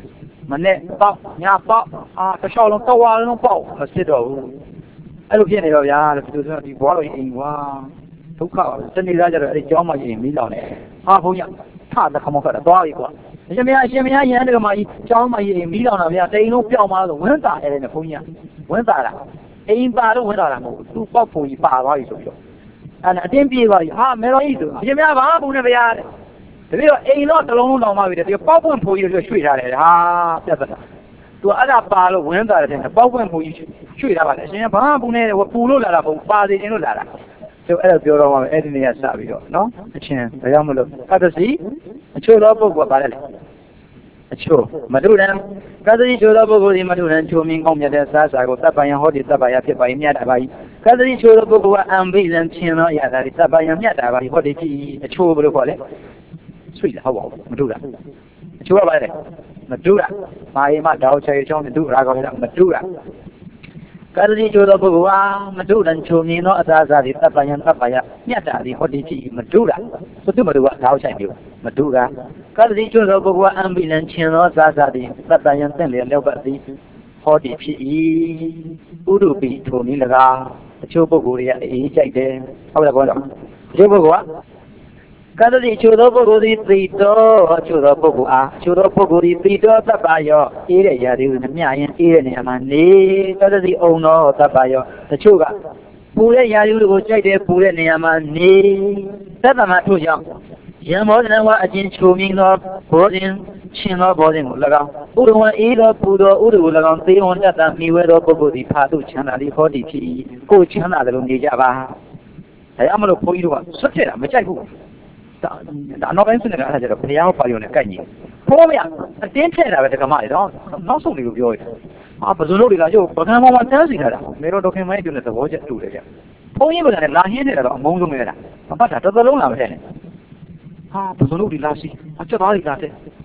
မနဲ့ပေါ့ညပေါ့တစ်လျှောက်လုံးတော့ဝါလုံးပေါ့မစစ်တော့ဘူးအဲ့လိုဖြစ်နေတော့ဗျာဒီလိုဆိုဒီဘွားတော်အိမ်ကွာဒုက္ခပါတနေ့သားကျတော့အဲ့ဒီကျောင်းမှာရင်မီးလောင်နေဘုန်းကြီးထသခမောခတာသွားပြီကွာအရှင်မရန်တကမာကြီးကျောင်းမှာရင်မီးလောင်တာဗျာတိန်လုံးပြောင်းသွားလို့ဝင်းတာတယ်နဲ့ဘုန်းကြီးဝင်းတာတာအိမ်ပါတော့ဝင်းတာတာမဟုတ်ဘူးသူ့ပေါက်ပုံကြီးပါသွားပြီဆိုပြီးတော့အဲ့ဒါအတင်းပြေးသွားပြီမဲတော်ကြီးဆိုအရှင်မဘာမှဘူးနဲ့ဗျာတဲ့တပည့်တော့အိမ်တော့တစ်လုံးလုံးလောင်သွားပြီတဲ့ဒီပေါက်ပွင့်ဖိုးကြီးတို့ရွှေ့ထားတယ်ပြတ်သက်တာသူအဲ့ဒါပါလို့ဝင်းတာတယ်တဲ့ပေါက်ပွင့်ဖိုးကြီးရွှေ့ထားပါလေအရှင်ဘာမှဘူးနဲ့ပူလို့လာတာမဟုတ်ပါစေခြင်းလို့လာတာသူအဲ့ဒါပြောတော့မှအဲ့ဒီနေ့ကစပြီးတော့နော်အချင်းဒါကြောင့်မလို့ကတ္တစီအချို့သောပုဂ္ဂိုလ်ပါတယ်လေအချို့မထုရန်ကတ္တစီချို့သောပုဂ္ဂိုလ်ဒီမထုရန်ချိုမင်းကောင်းမြတ်တဲ့စားစာကိုတပ်ပယံဟောဒီတပ်ပယဖြစ်ပါ၏မြတ်တာပါ၏ကတ္တစီချို့သောပုဂ္ဂိုလ်ကအံဘိလံချင်းသောအရာတွေတပ်ပယံမြတ်တာပါ၏ဟောဒီဖြစ်အချို့ဘယ်လိုခေါ်လဲဆွေးတယ်ဟုတ်ပါဘူးမထုတာအချို့ကပါတယ်မထုတာမာယေမတောက်ချေချောင်းမထုရာကောင်းတယ်မထုတာကတ္တိချိုသောပုဂ္ဂိုလ်အားမထုရန်ချိုမြင်သောအသာအစာသည်တပ်ပယံမြတ်တာသည်ဟောဒီဖြစ်မထုတာဘုသူမထုကတောက်ဆိုင်ပြီမထုတာကတ္တိချိုသောပုဂ္ဂိုလ်အံဘိလံချင်းသောအသာအစာသည်တပ်ပယံသင့်လျက်လျောက်ပတ်သည်ဟောဒီဖြစ်၏ဥဒုပိထိုနည်း၎င်းအချို့ပုဂ္ဂိုလ်တွေကအေးကြိုက်တယ်ဟုတ်လားကောတော့အချို့ပုဂ္ဂိုလ်ကကတ္တိချိုသောပုဂ္ဂိုလ်သည်သိတော်ချိုသောပုဂ္ဂိုလ်အားချိုသောပုဂ္ဂိုလ်သည်သိတော်သဗ္ဗယောအေးတဲ့ຢာတွေကိုမျှရင်အေးတဲ့နေရာမှာနေကတ္တိအုံတော်သဗ္ဗယောတချို့ကပူတဲ့ຢာတွေကိုကြိုက်တယ်ပူတဲ့နေရာမှာနေသတ္တမထို့ကြောင့်ယံမောဒနဝအကျဉ်ချိုမြင်သောဘောဇင်ရှင်သောဘောဇင်ကို၎င်းဥဒဝံအေးသောပူသောဥဒကို၎င်းသေဝံတတ်တာမိဝဲသောပုဂ္ဂိုလ်သည်ဖာတုချမ်းသာသည်ဟောဒီဖြစ်၏ကိုချမ်းသာတယ်လို့နေကြပါဒါကြောင့်မလို့ဘုန်းကြီးတို့ကဆွတ်ထည့်တာမကြိုက်ဘူးဒါနောက်ပိုင်းစနစ်ကအဲ့ဒါကျတော့ဘုရားဟောပါရုံနဲ့ကိုက်ညီဘိုးမရအတင်းထည့်တာပဲတက္ကမတွေတော့နောက်ဆုံးလေးကိုပြောရတယ်ဘယ်လိုလုပ်လဲရုပ်ပကံပေါ်မှာတန်းစီထားတာမေတော်ဒေါခင်မိုင်းပြောတဲ့သဘောကျတူတယ်ကြဘုန်းကြီးကလည်းလာဟင်းနေတာတော့အမုန်းဆုံးပဲလားမပတ်တာတော်တော်လုံးလာမထည့်နဲ့ဘယ်လိုလုပ်ဒီလာစီအချက်သားတွေလာတဲ့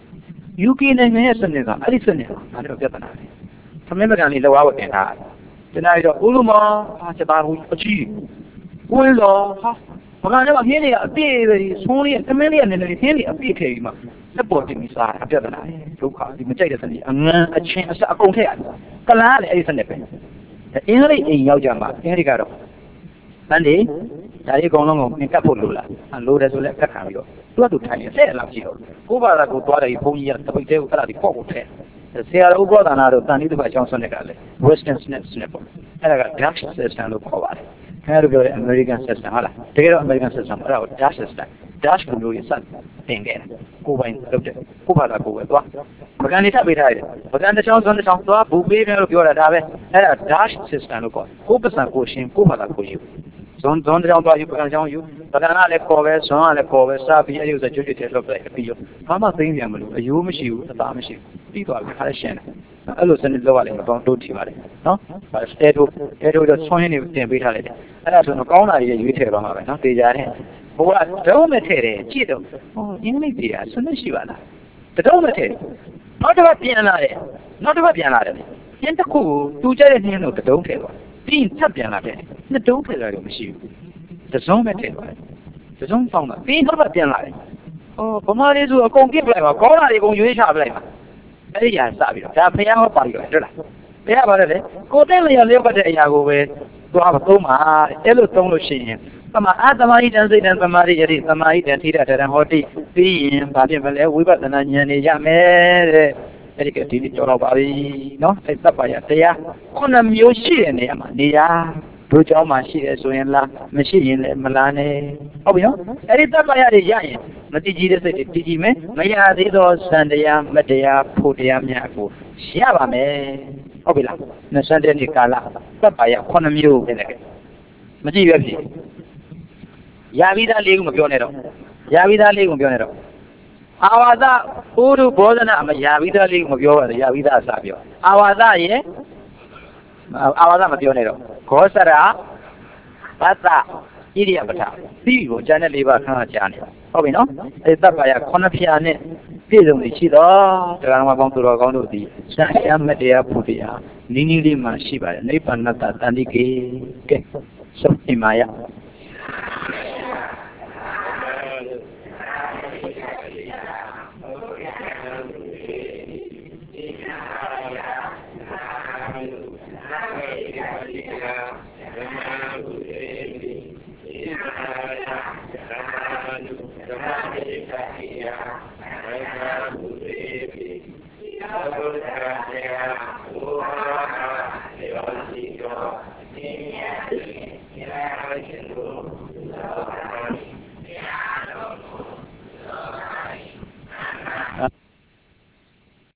UK နိုင်ငံရဲ့စနစ်ကအဲ့ဒီစနစ်ဒါလည်းပြဿနာပဲသမင်းမကန်လေးလောက်အောင်တင်ထားတယ်တနေ့တော့ဥလူမချက်သားကိုအကြီးကိုယ်လောမကန်တော့ဟင်းတွေကအပြည့်ပဲဆုံးလေးသမင်းလေးကနေနေဟင်းတွေအပြည့်ထည့်ပြီးမှလက်ပေါ်တင်ပြီးစားတာပြဿနာဒုက္ခဒီမကြိုက်တဲ့စနစ်အငန်းအချင်းအစအကုန်ထည့်ရတယ်ကလားလည်းအဲ့ဒီစနစ်ပဲအင်္ဂလိပ်အိမ်ရောက်ကြမှာအင်္ဂလိပ်ကတော့တန်းဒီဒါလေးအကုန်လုံးကိုမြင်ကပ်ဖို့လိုလားလိုတယ်ဆိုလည်းကတ်ခံပြီးတော့သူကသူထိုင်နေဆက်လောက်ကြည့်တော့ကိုဘာသာကိုသွားတယ်ဘုန်းကြီးကတပိတ်တဲကိုအဲ့ဒါဒီပေါ့ကိုထည့်ဆရာတော်ဥပဒေနာတို့တန်လေးတစ်ခါချောင်းဆွနေကြတယ် Western Snap ပေါ့အဲ့ဒါက Dutch system လို့ခေါ်ပါတယ်ခင်ဗျားတို့ပြောတဲ့ American system ဟုတ်လားတကယ်တော့ American system အဲ့ဒါကို Dutch system Dutch ကိုလို့ရစတင်ခဲ့တယ်ကိုပိုင်လုပ်တယ်ကိုဘာသာကိုပဲသွားပကံနေထပ်ပေးထားတယ်ပကံတစ်ချောင်းသွားဘူပေးတယ်လို့ပြောတာဒါပဲအဲ့ဒါ Dutch system လို့ခေါ်ကိုပစံကိုရှင်ကိုဘာသာကိုယူဇွန်တစ်ချောင်းသွားယူပကံတစ်ချောင်းယူပကံကလည်းခေါ်ပဲဇွန်ကလည်းခေါ်ပဲစပြီးအဲ့ဒီဥစ္စာကျွတ်တဲ့လောက်လိုက်ပြီးတော့ဘာမှသိမ်းပြန်မလို့အယိုးမရှိဘူးအသားမရှိဘူးပြီးသွားပြီခါလည်းရှင်းတယ်အဲ့လိုစနစ်လောက်ရလိမ့်မယ်တော့တို့ထီပါတယ်နော်အဲတို့တော့ဆွမ်းရင်းနေတင်ပေးထားလိုက်တယ်အဲ့ဒါဆိုတော့ကောင်းတာကြီးရွေးထည့်သွားမှာပဲနော်တေချာတဲ့ဘိုးကဒုံးမဲ့ထည့်တယ်ကြည့်တော့အင်္ဂလိပ်တွေကဆွမ်းရှိပါလားဒုံးမဲ့ထည့်နောက်တစ်ပတ်ပြန်လာတယ်ကျင်းတစ်ခုကိုတူကြတဲ့နှင်းလို့ဒုံးထည့်သွားပြီးထပ်ပြန်လာတယ်နှစ်ဒုံးထည့်လာတော့မရှိဘူးဒဇုံးမဲ့ထည့်သွားတယ်ဒဇုံးပေါင်းတာပြီးနောက်တစ်ပတ်ပြန်လာတယ်ဗမာလေးဆိုအကုန်ပြစ်ပလိုက်ပါကောင်းတာတွေအကုန်ရွေးချပလိုက်ပါအဲ့ဒီညာစပြီးတော့ဒါဖျားဟောပါပြီးတော့တွေ့လားဖျားပါတယ်လေကိုတဲ့လျော်လျောက်ပတ်တဲ့အရာကိုပဲသွားသုံးပါအဲ့လိုသုံးလို့ရှိရင်သမအာသမာဟိတံစိတ်တံသမာရိယတိသမာဟိတံထိတတရံဟောတိပြီးရင်ဘာဖြစ်မလဲဝိပဿနာဉာဏ်နေရမယ်တဲ့အဲ့ဒီကဒီနေ့ကြောက်တော့ပါပြီနော်အဲ့သဗ္ဗယတရား9မျိုးရှိတဲ့နေရာမှာနေရာတို့เจ้าမှာရှိတယ်ဆိုရင်လားမရှိရင်လည်းမလားနဲ့ဟုတ်ပြီနော်အဲ့ဒီသဗ္ဗယတွေရရင်မတည်ကြည်တဲ့စိတ်တွေတည်ကြည်မယ်မရသေးသောစံတရားမတရားဖို့တရားများကိုရပါမယ်ဟုတ်ပြီလား20နှစ်ကာလသဗ္ဗယ9မျိုးပဲလေမကြည့်ရဖြစ်ရပြီးသား၄ခုမပြောနဲ့တော့ရပြီးသား၄ခုမပြောနဲ့တော့အာဝါဒဥရုဘောဓနာမရပြီးသား၄ခုမပြောပါနဲ့ရပြီးသားအစပြောအာဝါဒရဲ့အာဝါဒမပြောနဲ့တော့ခောစရာဘတ်တာဣရိယပဋ္ဌာပြီးပြီကိုကျန်တဲ့၄ပါးခဏကြားနေဟုတ်ပြီနော်အဲသဗ္ဗယ9ဖြာနဲ့ပြည့်စုံနေရှိတော့တရားတော်ကောင်းသူတော်ကောင်းတို့ဒီစံရမတရားဖို့တရားနီးနီးလေးမှရှိပါတယ်နိဗ္ဗာန်တတန်တိကေကဲသုတ်ပြမာယ Thank you.